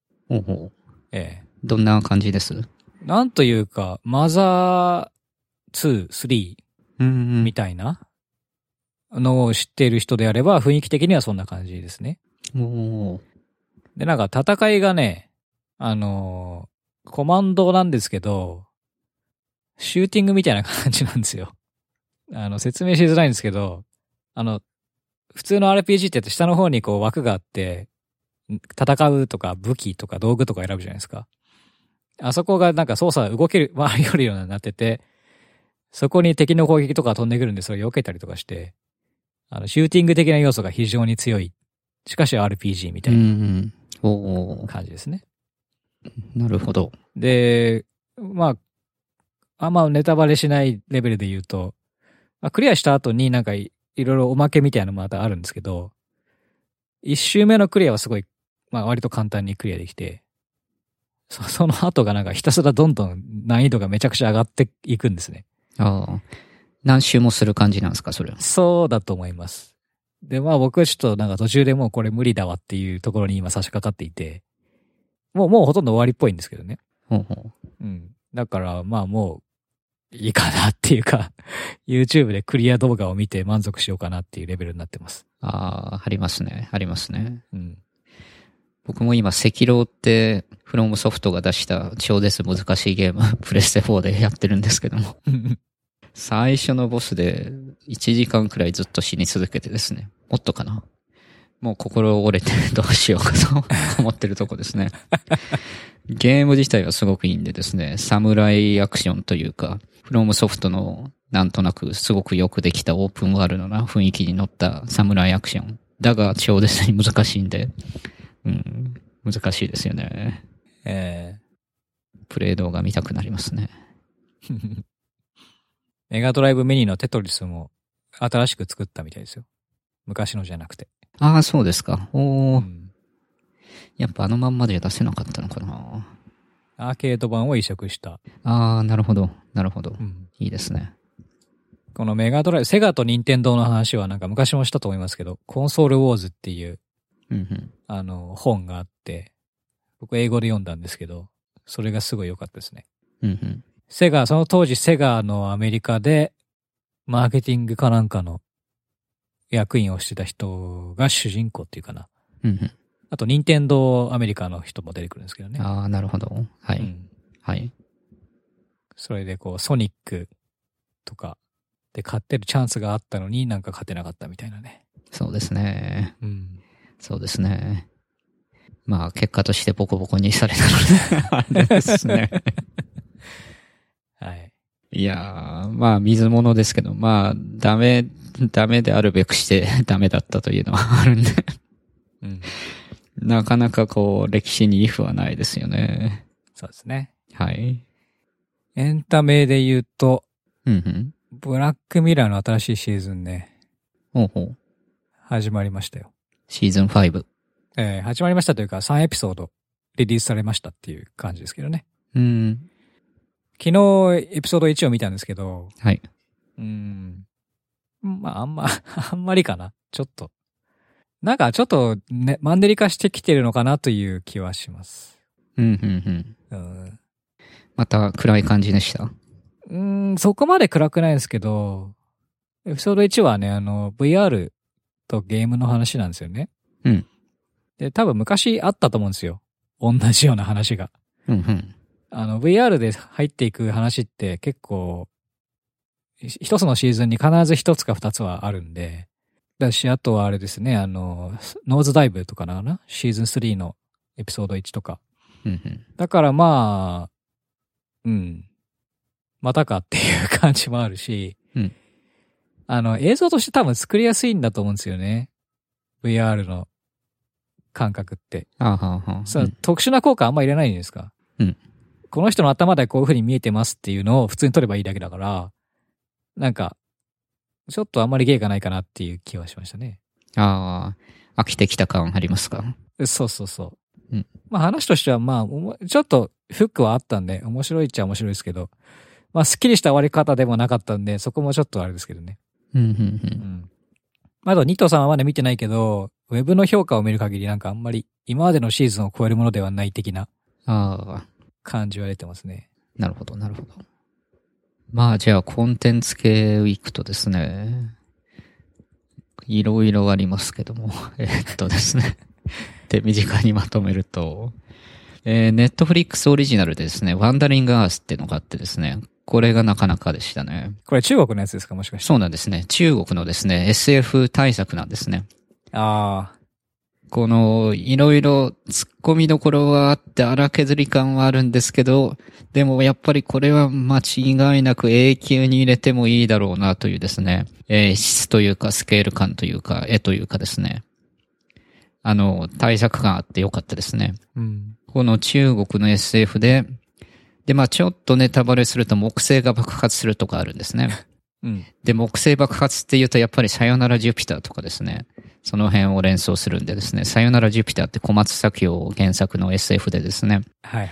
どんな感じです？ なんというか、マザー2、3みたいなのを知っている人であれば、雰囲気的にはそんな感じですね。で、なんか戦いがね、コマンドなんですけど、シューティングみたいな感じなんですよ。説明しづらいんですけど、普通の RPG って下の方にこう枠があって、戦うとか武器とか道具とか選ぶじゃないですか。あそこがなんか操作動ける、回り寄るようになってて、そこに敵の攻撃とか飛んでくるんでそれを避けたりとかして、シューティング的な要素が非常に強い。しかし RPG みたいな感じですね。 なるほど。 で、まあ、あんまネタバレしないレベルで言うと、まあ、クリアした後になんかいろいろおまけみたいなのもまたあるんですけど、一周目のクリアはすごい、まあ割と簡単にクリアできて、その後がなんかひたすらどんどん難易度がめちゃくちゃ上がっていくんですね。 ああ。何周もする感じなんですか、それは。 そうだと思います。で、まあ僕はちょっとなんか途中でもうこれ無理だわっていうところに今差し掛かっていて、もうほとんど終わりっぽいんですけどね。だからまあもういいかなっていうか、YouTube でクリア動画を見て満足しようかなっていうレベルになってます。 ありますね。僕も今、赤狼って、フロムソフトが出した超絶難しいゲーム、プレステ4でやってるんですけども。最初のボスで1時間くらいずっと死に続けてですね。もっとかな。もう心折れてどうしようかと思ってるとこですね。ゲーム自体はすごくいいんでですね、サムライアクションというか、フロムソフトのなんとなくすごくよくできたオープンワールドな雰囲気に乗ったサムライアクション。だが超絶に難しいんで、難しいですよね。プレイ動画見たくなりますね。 メガドライブミニのテトリスも新しく作ったみたいですよ。昔のじゃなくて。 ああ、そうですか。やっぱあのまんまでは出せなかったのかな。 アーケード版を移植した。 ああ、なるほど。いいですね。 このメガドライブ、セガとニンテンドーの話はなんか昔もしたと思いますけど、コンソールウォーズっていう、本があって、僕英語で読んだんですけど、それがすごい良かったですね。セガ、その当時セガのアメリカで、マーケティングかなんかの役員をしてた人が主人公っていうかな。あと、ニンテンドーアメリカの人も出てくるんですけどね。 ああ、なるほど。はい。はい。 それでこう、ソニックとかで勝ってるチャンスがあったのになんか勝てなかったみたいなね。 そうですね。そうですね。まあ、結果としてボコボコにされたので、あれですね。 はい。 いやー、まあ、水物ですけど、まあ、ダメであるべくしてダメだったというのはあるんで。なかなかこう、歴史にイフはないですよね。 そうですね。 はい。 エンタメで言うと、ブラックミラーの新しいシーズンね。始まりましたよ。 シーズン5。 始まりましたというか3エピソードリリースされましたっていう感じですけどね。昨日エピソード1を見たんですけど、 はい。 まああんまりかな。ちょっと。なんかちょっとね、マンネリ化してきてるのかなという気はします。 また暗い感じでした？ そこまで暗くないですけど、エピソード1はね、VR とゲームの話なんですよね。で、多分昔あったと思うんですよ。同じような話が。VR で入っていく話って結構、一つのシーズンに必ず一つか二つはあるんで、だし、あとはあれですね、ノーズダイブとかなシーズン3のエピソード1とか。だからまあ、またかっていう感じもあるし、映像として多分作りやすいんだと思うんですよね。VR の感覚って。特殊な効果あんま入れないんですか？この人の頭でこういう風に見えてますっていうのを普通に撮ればいいだけだから、なんか、ちょっとあんまり芸がないかなっていう気はしましたね。 飽きてきた感ありますか？ そう。まあ話としてはまあ、ちょっとフックはあったんで、面白いっちゃ面白いですけど、まあスッキリした終わり方でもなかったんで、そこもちょっとあれですけどね。あと、ニトさんはまだ見てないけど、ウェブの評価を見る限りなんかあんまり今までのシーズンを超えるものではない的な感じは出てますね。 なるほど。まあじゃあコンテンツ系ウィークとですね、いろいろありますけども、ですね。手短にまとめると、ネットフリックスオリジナルでですね、ワンダリングアースっていうのがあってですね、これがなかなかでしたね。 これ中国のやつですか、もしかして？ そうなんですね。中国のですね、SF 大作なんですね。この、いろいろ突っ込みどころはあって荒削り感はあるんですけど、でもやっぱりこれは間違いなく永久に入れてもいいだろうなというですね、質というかスケール感というか絵というかですね、対策感あってよかったですね。この中国の SF で、まあちょっとネタバレすると木星が爆発するとかあるんですね。で、木星爆発って言うとやっぱりさよならジュピターとかですね。その辺を連想するんでですね。さよならジュピターって小松左京原作の SF でですね。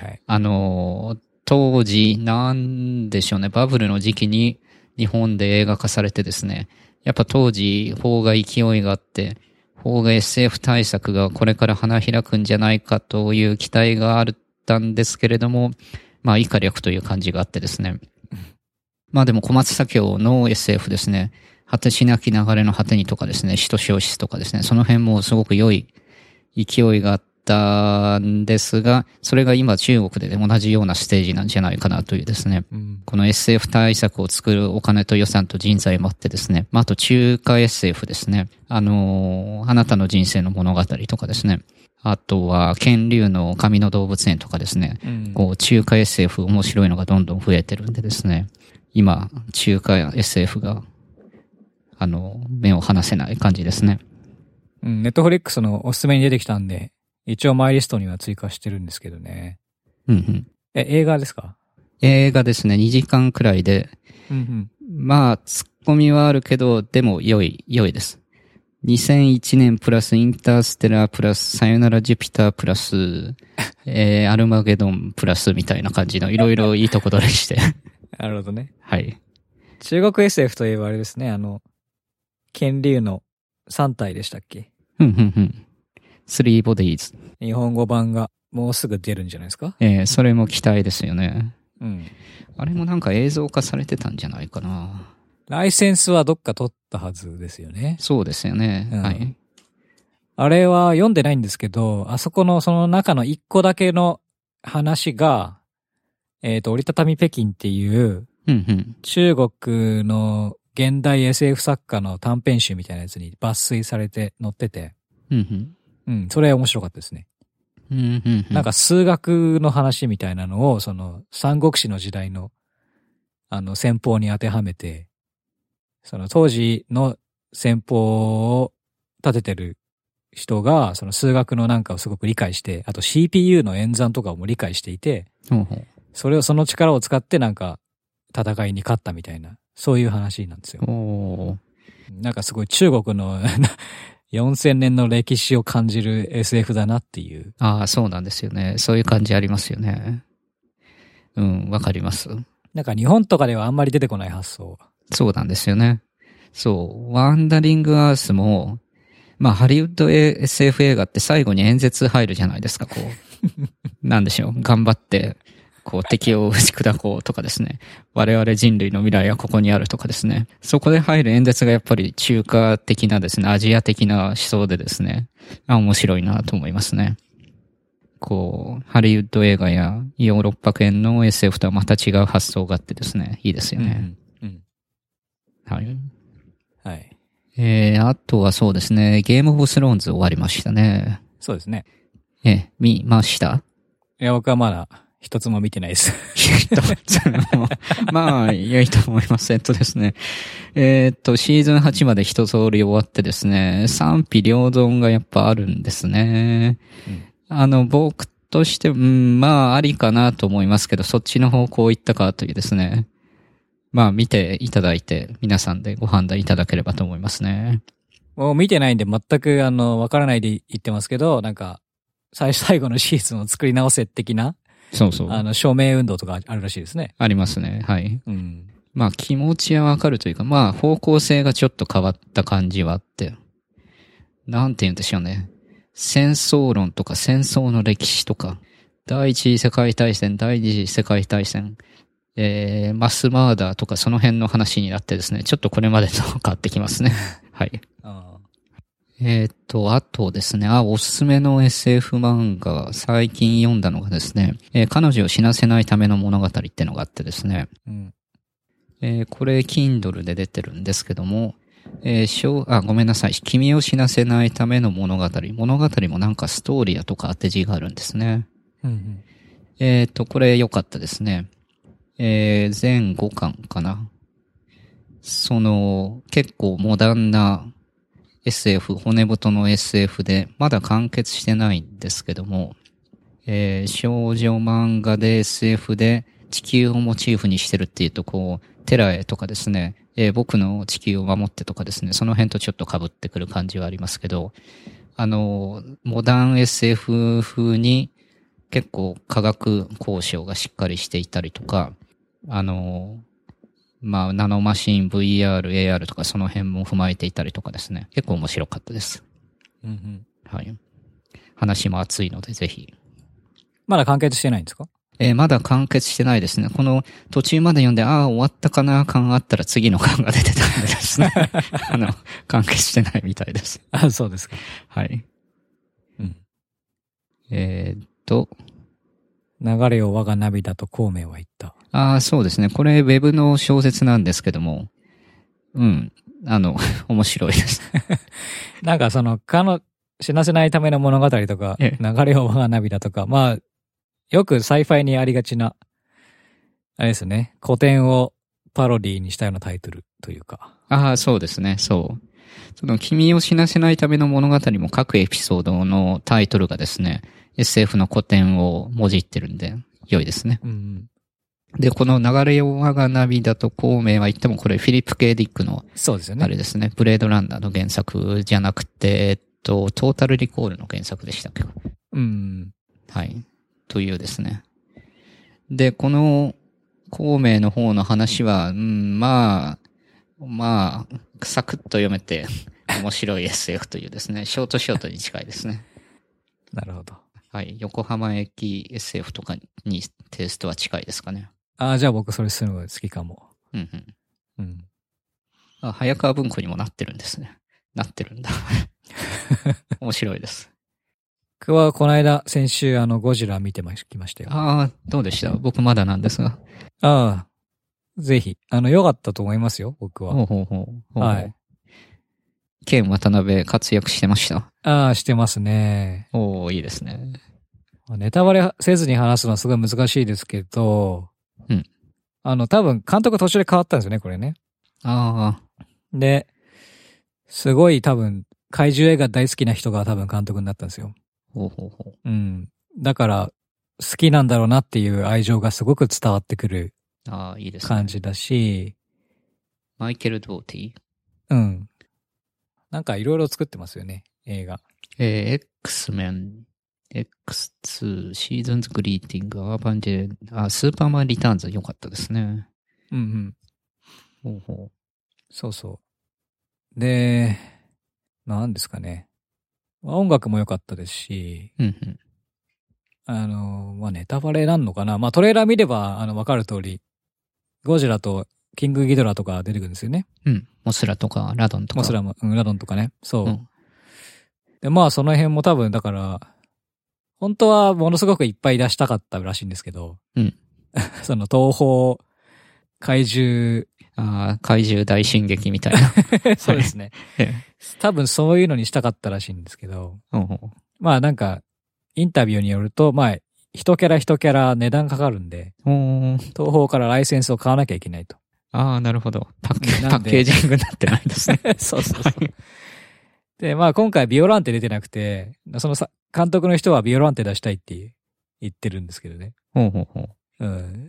当時、なんでしょうね。バブルの時期に日本で映画化されてですね。やっぱ当時、邦画勢いがあって、邦画 SF 大作がこれから花開くんじゃないかという期待があったんですけれども、まあ以下略という感じがあってですね。まあでも小松左京の SF ですね。果てしなき流れの果てにとかですね、使徒消失とかですね、その辺もすごく良い勢いがあったんですが、それが今中国で同じようなステージなんじゃないかなというですね、この SF 大作を作るお金と予算と人材もあってですね、まああと中華 SF ですね、あなたの人生の物語とかですね、あとは、剣竜の神の動物園とかですね、こう中華 SF 面白いのがどんどん増えてるんでですね、今、中華 SF が、目を離せない感じですね。 ネットフリックスのおすすめに出てきたんで、一応マイリストには追加してるんですけどね。映画ですか？ 映画ですね。2時間くらいで。まあ、ツッコミはあるけど、でも良いです。2001年プラスインターステラープラスさよならジュピタープラス、アルマゲドンプラスみたいな感じのいろいろいいとこ取りして。 なるほどね。 はい。 中国 SF といえばあれですね、剣竜の3体でしたっけ ？3 bodies。 日本語版がもうすぐ出るんじゃないですか？ それも期待ですよね。あれもなんか映像化されてたんじゃないかな。 ライセンスはどっか取ったはずですよね。 そうですよね。はい。 あれは読んでないんですけど、あそこのその中の一個だけの話が、折りたたみ北京っていう、中国の現代 SF 作家の短編集みたいなやつに抜粋されて載ってて、それ面白かったですね。なんか数学の話みたいなのを、その三国志の時代の、戦法に当てはめて、その当時の戦法を立ててる人が、その数学のなんかをすごく理解して、あと CPU の演算とかも理解していて、その力を使ってなんか戦いに勝ったみたいな、そういう話なんですよ。なんかすごい中国の 4000年の歴史を感じる SF だなっていう。 ああ、そうなんですよね。そういう感じありますよね。うん、わかります。 なんか日本とかではあんまり出てこない発想。 そうなんですよね。そう。ワンダリングアースも、まあハリウッド SF 映画って最後に演説入るじゃないですか、こう。なんでしょう。頑張って、こう敵を打ち砕こうとかですね。我々人類の未来はここにあるとかですね。そこで入る演説がやっぱり中華的なですね、アジア的な思想でですね、面白いなと思いますね。こう、ハリウッド映画やヨーロッパ圏の SF とはまた違う発想があってですね、いいですよね。はい。 はい。 あとはそうですね、ゲームオブスローンズ終わりましたね。 そうですね。 見ました？ いや、僕はまだ一つも見てないです。 まあ、良いと思います。ですね。シーズン8まで一通り終わってですね、賛否両論がやっぱあるんですね。僕として、まあ、ありかなと思いますけど、そっちの方向行ったかというですね。まあ、見ていただいて、皆さんでご判断いただければと思いますね。 もう見てないんで全くわからないで言ってますけど、なんか、最後のシーズンを作り直せ的な、 そうそう。 署名運動とかあるらしいですね。 ありますね。はい。 うん。 まあ、気持ちはわかるというか、まあ、方向性がちょっと変わった感じはあって。なんて言うんでしょうね。戦争論とか戦争の歴史とか、第一次世界大戦、第二次世界大戦、マスマーダーとかその辺の話になってですね、ちょっとこれまでと変わってきますね。はい。あとですね、おすすめの SF 漫画、最近読んだのがですね、彼女を死なせないための物語ってのがあってですね、これ Kindle で出てるんですけども、ごめんなさい。君を死なせないための物語。物語もなんかストーリアとか当て字があるんですね。これ良かったですね。全5巻かな。結構モダンな SF、骨太の SF で、まだ完結してないんですけども、少女漫画で SF で地球をモチーフにしてるっていうと、こう、テラエとかですね、僕の地球を守ってとかですね、その辺とちょっと被ってくる感じはありますけど、モダン SF 風に結構科学交渉がしっかりしていたりとか、まあ、ナノマシン、VR、AR とかその辺も踏まえていたりとかですね。結構面白かったです。はい。話も熱いので、ぜひ。 まだ完結してないんですか？ まだ完結してないですね。この途中まで読んで、終わったかな感があったら次の感が出てたんでですね。完結してないみたいです。 そうですか。 はい。 流れを我が涙と孔明は言った。 そうですね。これ、ウェブの小説なんですけども、面白いです。 なんか死なせないための物語とか、流れを我が涙とか、まあ、よくサイファイにありがちな、あれですね、古典をパロディにしたようなタイトルというか。 そうですね、そう。君を死なせないための物語も各エピソードのタイトルがですね、SF の古典をもじってるんで、良いですね。で、この流れを我が涙と孔明は言っても、これフィリップ・K・ディックの、 そうですよね。 あれですね、ブレードランナーの原作じゃなくて、トータルリコールの原作でしたっけ？はい。というですね。で、この、孔明の方の話は、まあ、サクッと読めて、面白い SF というですね、ショートに近いですね。 なるほど。 はい。横浜駅 SF とかにテイストは近いですかね。 じゃあ僕それするのが好きかも。 早川文庫にもなってるんですね。なってるんだ。面白いです。 僕はこの間、先週ゴジラ見てきましたよ。 どうでした？僕まだなんですが。 ぜひ。良かったと思いますよ、僕は。はい。 ケン渡辺活躍してました？ してますね。 いいですね。 ネタバレせずに話すのはすごい難しいですけど、多分監督途中で変わったんですよね、これね。で、すごい多分、怪獣映画大好きな人が多分監督になったんですよ。だから、好きなんだろうなっていう愛情がすごく伝わってくる感じだし、 マイケル・ドーティ？ なんかいろいろ作ってますよね、映画。 X-Men、X2、シーズンズグリーティング、アーバンジェ、スーパーマンリターンズ良かったですね。 うんうん。ほうほう。 そうそう。で、なんですかね。音楽も良かったですし、 うんうん。 まあ、ネタバレなんのかな。まあ、トレーラー見れば、わかる通り、ゴジラとキングギドラとか出てくるんですよね。 うん。モスラとか、ラドンとか。 モスラも、ラドンとかね。そう。うん、で、まあ、その辺も多分、だから、本当はものすごくいっぱい出したかったらしいんですけど、 うん。 その東宝、怪獣、 怪獣大進撃みたいな。 そうですね。多分そういうのにしたかったらしいんですけど、まあなんか、インタビューによると、まあ、一キャラ値段かかるんで、東宝からライセンスを買わなきゃいけないと。 なるほど。パッケージングになってないですね。 そうそうそう。で、まあ今回ビオランテ出てなくて、その監督の人はビオランテ出したいって言ってるんですけどね。うん。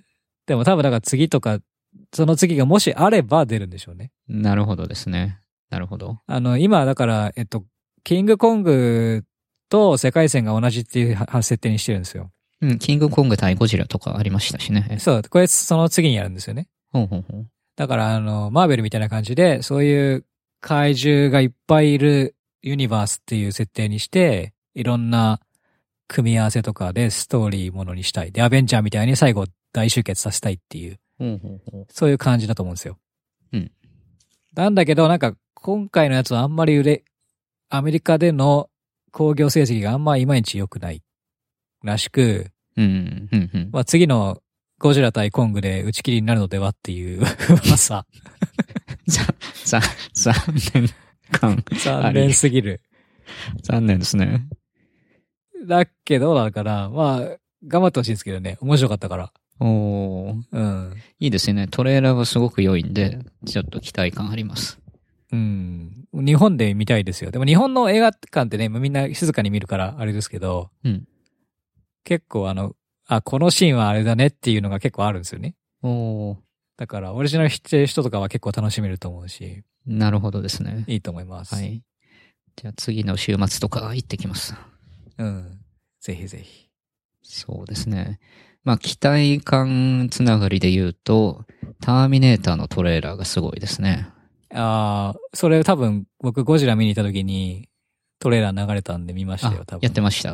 でも多分だから次とか、その次がもしあれば出るんでしょうね。 なるほどですね。なるほど。 今だから、キングコングと世界線が同じっていう設定にしてるんですよ。 うん、キングコング対ゴジラとかありましたしね。 そう、これその次にやるんですよね。だからマーベルみたいな感じで、そういう怪獣がいっぱいいるユニバースっていう設定にして、いろんな組み合わせとかでストーリーものにしたい。で、アベンジャーみたいに最後大集結させたいっていう、そういう感じだと思うんですよ。うん。なんだけど、なんか今回のやつはあんまりアメリカでの興行成績があんまいまいち良くないらしく、まあ次のゴジラ対コングで打ち切りになるのではっていう噂。 残念感。 残念すぎる。 残念ですね。 だけど、だから、まあ、頑張ってほしいんですけどね。面白かったから。 うん。いいですよね。トレーラーはすごく良いんで、ちょっと期待感あります。 うん。日本で見たいですよ。でも日本の映画館ってね、みんな静かに見るからあれですけど、結構このシーンはあれだねっていうのが結構あるんですよね。だから、オリジナル知ってる人とかは結構楽しめると思うし。 なるほどですね。 いいと思います。 はい。じゃあ次の週末とか行ってきます。 うん。ぜひぜひ。 そうですね。まあ、期待感つながりで言うと、ターミネーターのトレーラーがすごいですね。 それ多分僕ゴジラ見に行った時にトレーラー流れたんで見ましたよ、多分。 やってました。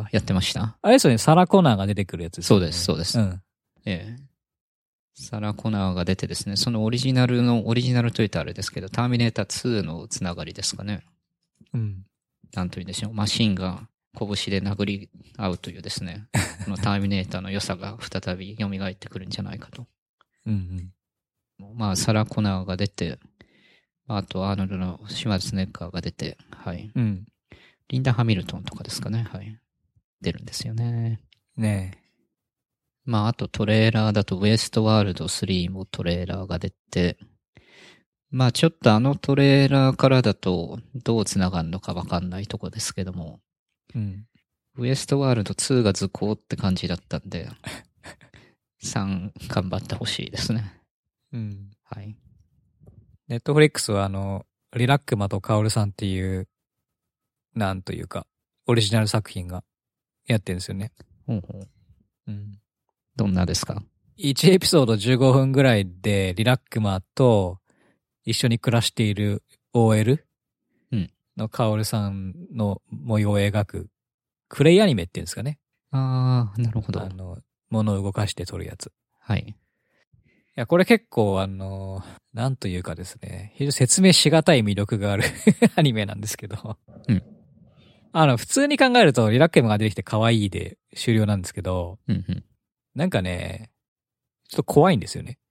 あれですよね、サラ・コナーが出てくるやつですよね。 そうです。うん。サラ・コナーが出てですね、そのオリジナルと言うとあれですけど、ターミネーター2のつながりですかね。うん。なんと言うんでしょう、マシンが拳で殴り合うというですね、このターミネーターの良さが再び蘇ってくるんじゃないかと。まあ、サラ・コナーが出て、あと、アーノルドのシュワルツェネッガーが出て、はい。リンダ・ハミルトンとかですかね、はい。出るんですよね。 ねえ。 まあ、あとトレーラーだとウエストワールド3もトレーラーが出て、まあちょっとトレーラーからだとどう繋がるのかわかんないとこですけども、ウエストワールド2が図工って感じだったんで、3頑張ってほしいですね。はい。 ネットフリックスはリラックマとカオルさんっていう、なんというか、オリジナル作品がやってるんですよね。 どんなですか？ 1 エピソード15分ぐらいでリラックマと一緒に暮らしている OL のカオルさんの模様を描くクレイアニメっていうんですかね。 なるほど。 物を動かして撮るやつ。 はい。 いや、これ結構なんというかですね、非常に説明しがたい魅力があるアニメなんですけど。普通に考えるとリラックマが出てきて可愛いで終了なんですけど、なんかね、ちょっと怖いんですよね。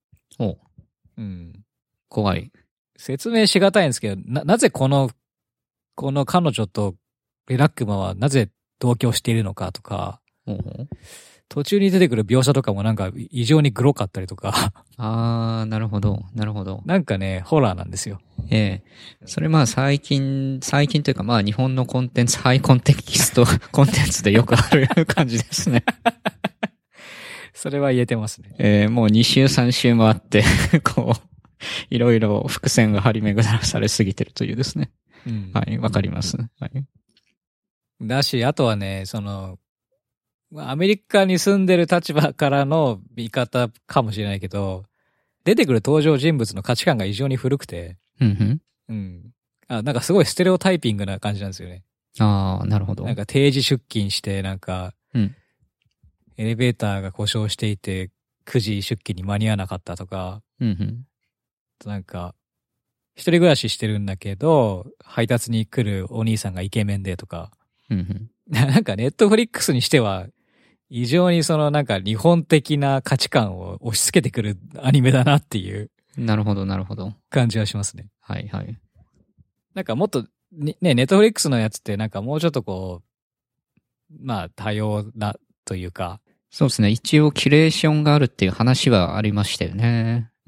怖い。 説明しがたいんですけど、なぜこの彼女とリラックマはなぜ同居しているのかとか、途中に出てくる描写とかもなんか異常にグロかったりとか。 なるほど。 なんかね、ホラーなんですよ。 それまあ最近というかまあ日本のコンテンツ、ハイコンテキストコンテンツでよくある感じですね。 それは言えてますね。 もう2週3週回って、いろいろ伏線が張り巡らされすぎてるというですね。 うん、 はい、わかります。はい。 だし、あとはね、アメリカに住んでる立場からの見方かもしれないけど、出てくる登場人物の価値観が異常に古くて、 うんうん。なんかすごいステレオタイピングな感じなんですよね。 ああ、なるほど。 なんか定時出勤して、なんか、 うん、 エレベーターが故障していて、9時出勤に間に合わなかったとか、なんか、一人暮らししてるんだけど、配達に来るお兄さんがイケメンでとか、なんかネットフリックスにしては、異常になんか日本的な価値観を押し付けてくるアニメだなっていう。 なるほど、なるほど。 感じはしますね。 はいはい。 なんかもっと、ね、ネットフリックスのやつってなんかもうちょっとこう、まあ多様なというか。 そうですね。一応キュレーションがあるっていう話はありましたよね。 うん。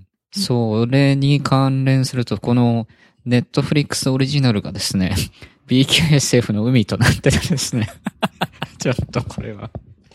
それに関連すると、このネットフリックスオリジナルがですね、BQSF の海となってるんですね。ちょっとこれは。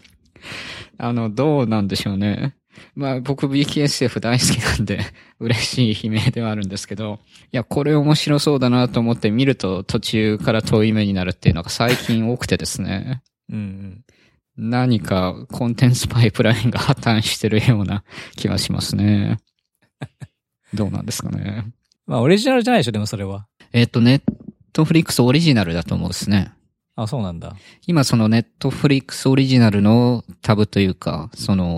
どうなんでしょうね。まあ僕 BKSF 大好きなんで嬉しい悲鳴ではあるんですけど、いや、これ面白そうだなと思って見ると途中から遠い目になるっていうのが最近多くてですね。 うんうん、 何かコンテンツパイプラインが破綻してるような気はしますね。どうなんですかね。 まあオリジナルじゃないでしょ、でもそれは。 ネットフリックスオリジナルだと思うんですね。 あ、そうなんだ。 今そのネットフリックスオリジナルのタブというか、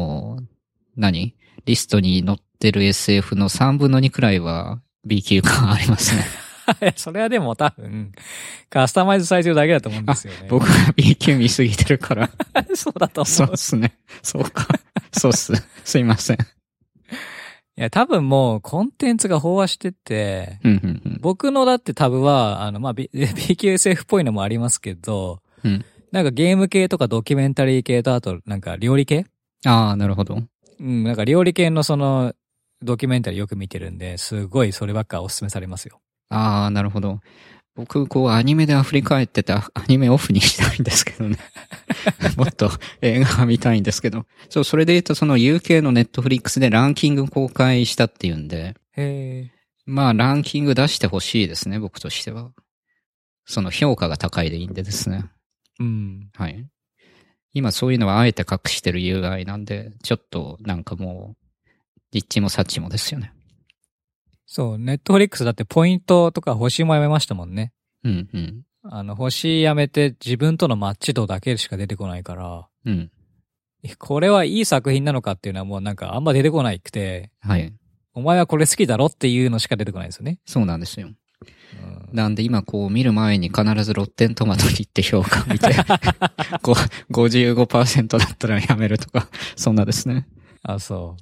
リストに載ってる SF の3分の2くらいは B 級感ありますね。 それはでも多分、カスタマイズされてるだけだと思うんですよね。 僕は B 級見すぎてるから。 そうだと思う。 そうっすね。そうか。そうっす。すいません。 いや、多分もうコンテンツが飽和してて、僕のだってタブは、まあ、BQSF っぽいのもありますけど、なんかゲーム系とかドキュメンタリー系とあとなんか料理系？ ああ、なるほど。 なんか料理系のドキュメンタリーよく見てるんで、すごいそればっかお勧めされますよ。 ああ、なるほど。僕、アニメで振り返ってて、アニメオフにしたいんですけどね。もっと映画が見たいんですけど。そう、それで言うとUK のネットフリックスでランキング公開したっていうんで。 へー。 まあ、ランキング出してほしいですね、僕としては。評価が高いでいいんでですね。 うん。 はい。今そういうのはあえて隠してる UI なんで、ちょっとなんかもう、リッチもサッチもですよね。 そう、ネットフリックスだってポイントとか星もやめましたもんね。 うんうん。 星やめて自分とのマッチ度だけしか出てこないから、 うん。 これはいい作品なのかっていうのはもうなんかあんま出てこないくて、 はい。 お前はこれ好きだろっていうのしか出てこないですよね。 そうなんですよ。なんで今見る前に必ずロッテントマトに行って評価見て、55% だったらやめるとか、そんなですね。 あ、そう。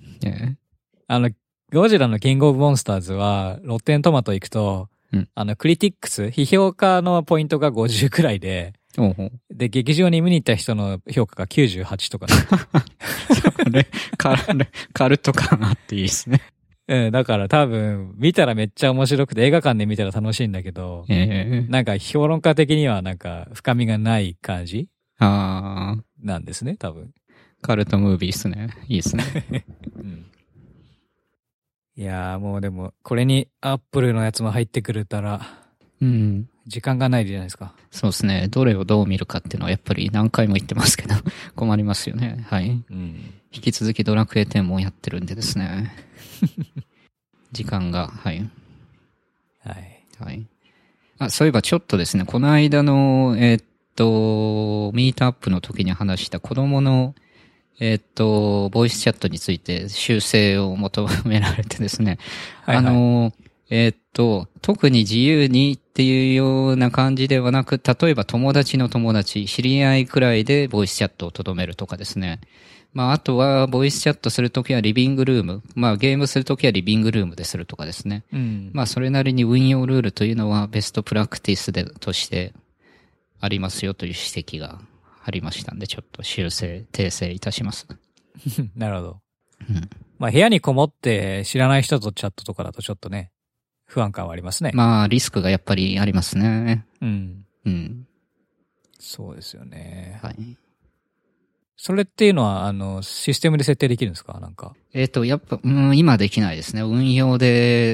ゴジラのキングオブモンスターズは、ロッテントマト行くと、クリティックス、批評家のポイントが50くらいで、で、劇場に見に行った人の評価が98とか、 ね。カルト感あっていいですね。 だから多分、見たらめっちゃ面白くて映画館で見たら楽しいんだけど、なんか評論家的にはなんか深みがない感じなんですね、多分。 カルトムービーっすね。いいですね。 いやーもうでも、これにアップルのやつも入ってくれたら、時間がないじゃないですか。 そうですね。どれをどう見るかっていうのはやっぱり何回も言ってますけど、困りますよね。はい。引き続きドラクエ10もやってるんでですね。時間が、はい。 はい。 はい。そういえばちょっとですね、この間の、ミートアップの時に話した子供の、ボイスチャットについて修正を求められてですね。特に自由にっていうような感じではなく、例えば友達の友達、知り合いくらいでボイスチャットを留めるとかですね。まあ、あとは、ボイスチャットするときはリビングルーム。まあ、ゲームするときはリビングルームでするとかですね。まあ、それなりに運用ルールというのはベストプラクティスとしてありますよという指摘がありましたんで、ちょっと訂正いたします。 なるほど。まあ、部屋にこもって知らない人とチャットとかだとちょっとね、不安感はありますね。 まあ、リスクがやっぱりありますね。 そうですよね。 はい。 それっていうのは、システムで設定できるんですかなんか。 やっぱ、今できないですね。運用で、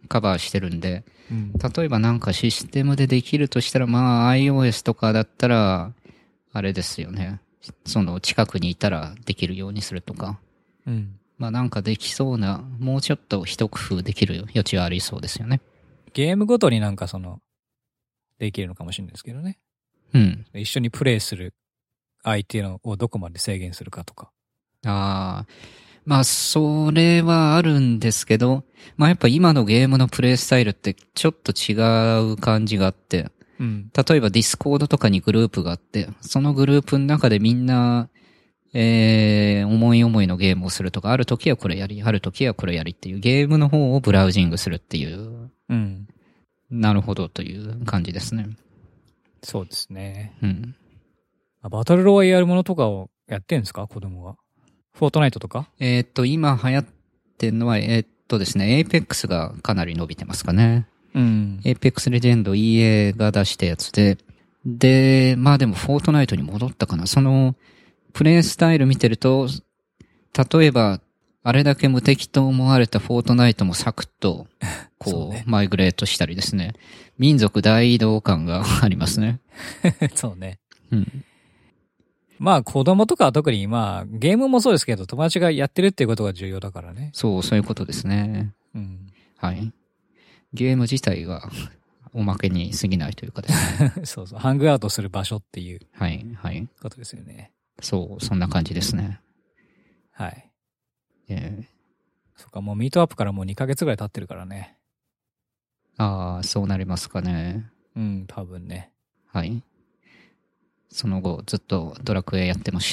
カバーしてるんで、例えばなんかシステムでできるとしたら、まあ iOS とかだったら、あれですよね。その近くにいたらできるようにするとか。まあなんかできそうな、もうちょっと一工夫できる余地はありそうですよね。 ゲームごとになんかできるのかもしれないですけどね。一緒にプレイする相手をどこまで制限するかとか。 まあそれはあるんですけど、まあやっぱ今のゲームのプレイスタイルってちょっと違う感じがあって、例えばディスコードとかにグループがあって、そのグループの中でみんな、思い思いのゲームをするとか、ある時はこれやり、ある時はこれやりっていうゲームの方をブラウジングするっていう。なるほどという感じですね。 そうですね。バトルロワイヤルものとかをやってんですか子供は。フォートナイトとか今流行ってんのは、ですね、エイペックスがかなり伸びてますかね。エイペックスレジェンド EA が出したやつで、まあでもフォートナイトに戻ったかな。その、プレイスタイル見てると、例えば、あれだけ無敵と思われたフォートナイトもサクッと、マイグレートしたりですね。民族大移動感がありますね。 そうね。まあ子供とかは特にまあゲームもそうですけど友達がやってるっていうことが重要だからね。 そういうことですね。はい。ゲーム自体がおまけに過ぎないというかですね。 そう。ハングアウトする場所っていう。 はい。 ことですよね。 そんな感じですね。 はい。そっか、もうミートアップからもう2ヶ月ぐらい経ってるからね。 そうなりますかね。 多分ね。 はい。その後、ずっとドラクエやってました。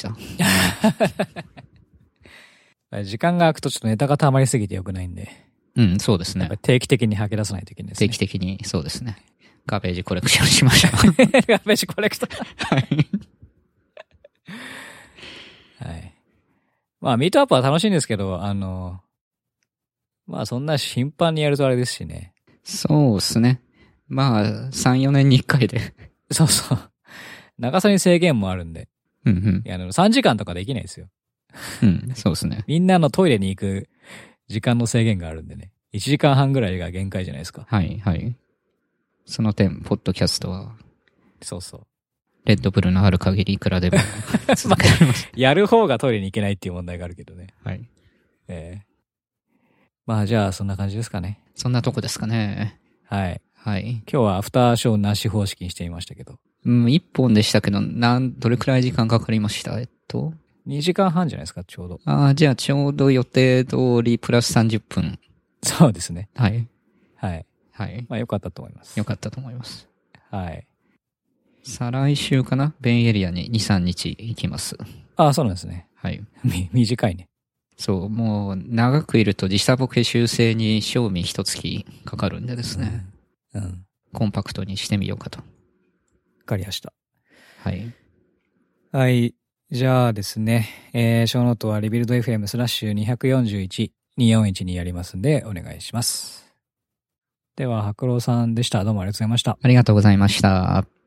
時間が空くとちょっとネタが溜まりすぎてよくないんで。 そうですね。 定期的に吐き出さないといけないですね。 定期的に、そうですね。ガベージコレクションしましょう。 ガベージコレクション。 はい。 はい。まあ、ミートアップは楽しいんですけど、まあ、そんな頻繁にやるとあれですしね。 そうですね。まあ、3、4年に1回で。 そう。長さに制限もあるんで。3時間とかできないですよ。 そうですね。 みんなのトイレに行く時間の制限があるんでね。1時間半ぐらいが限界じゃないですか。 はい。その点、ポッドキャストは。 そう。 レッドブルのある限りいくらでも続けられます。 やる方がトイレに行けないっていう問題があるけどね。 はい。 まあじゃあそんな感じですかね。 そんなとこですかね。 はい。 今日はアフターショーなし方式にしてみましたけど。 1本でしたけど、どれくらい時間かかりました？2 時間半じゃないですか、ちょうど。 じゃあちょうど予定通りプラス30分。 そうですね。 はい。 まあ良かったと思います。 良かったと思います。 はい。 再来週かな？ベイエリアに2、3日行きます。 そうなんですね。 はい。 短いね。 そう、もう長くいると時差ボケ修正に賞味1月かかるんでですね。コンパクトにしてみようかと。 わかりました。 はい。 はい。じゃあですね、ショーノートはリビルド FM/241、241にやりますんでお願いします。では、白郎さんでした。どうもありがとうございました。 ありがとうございました。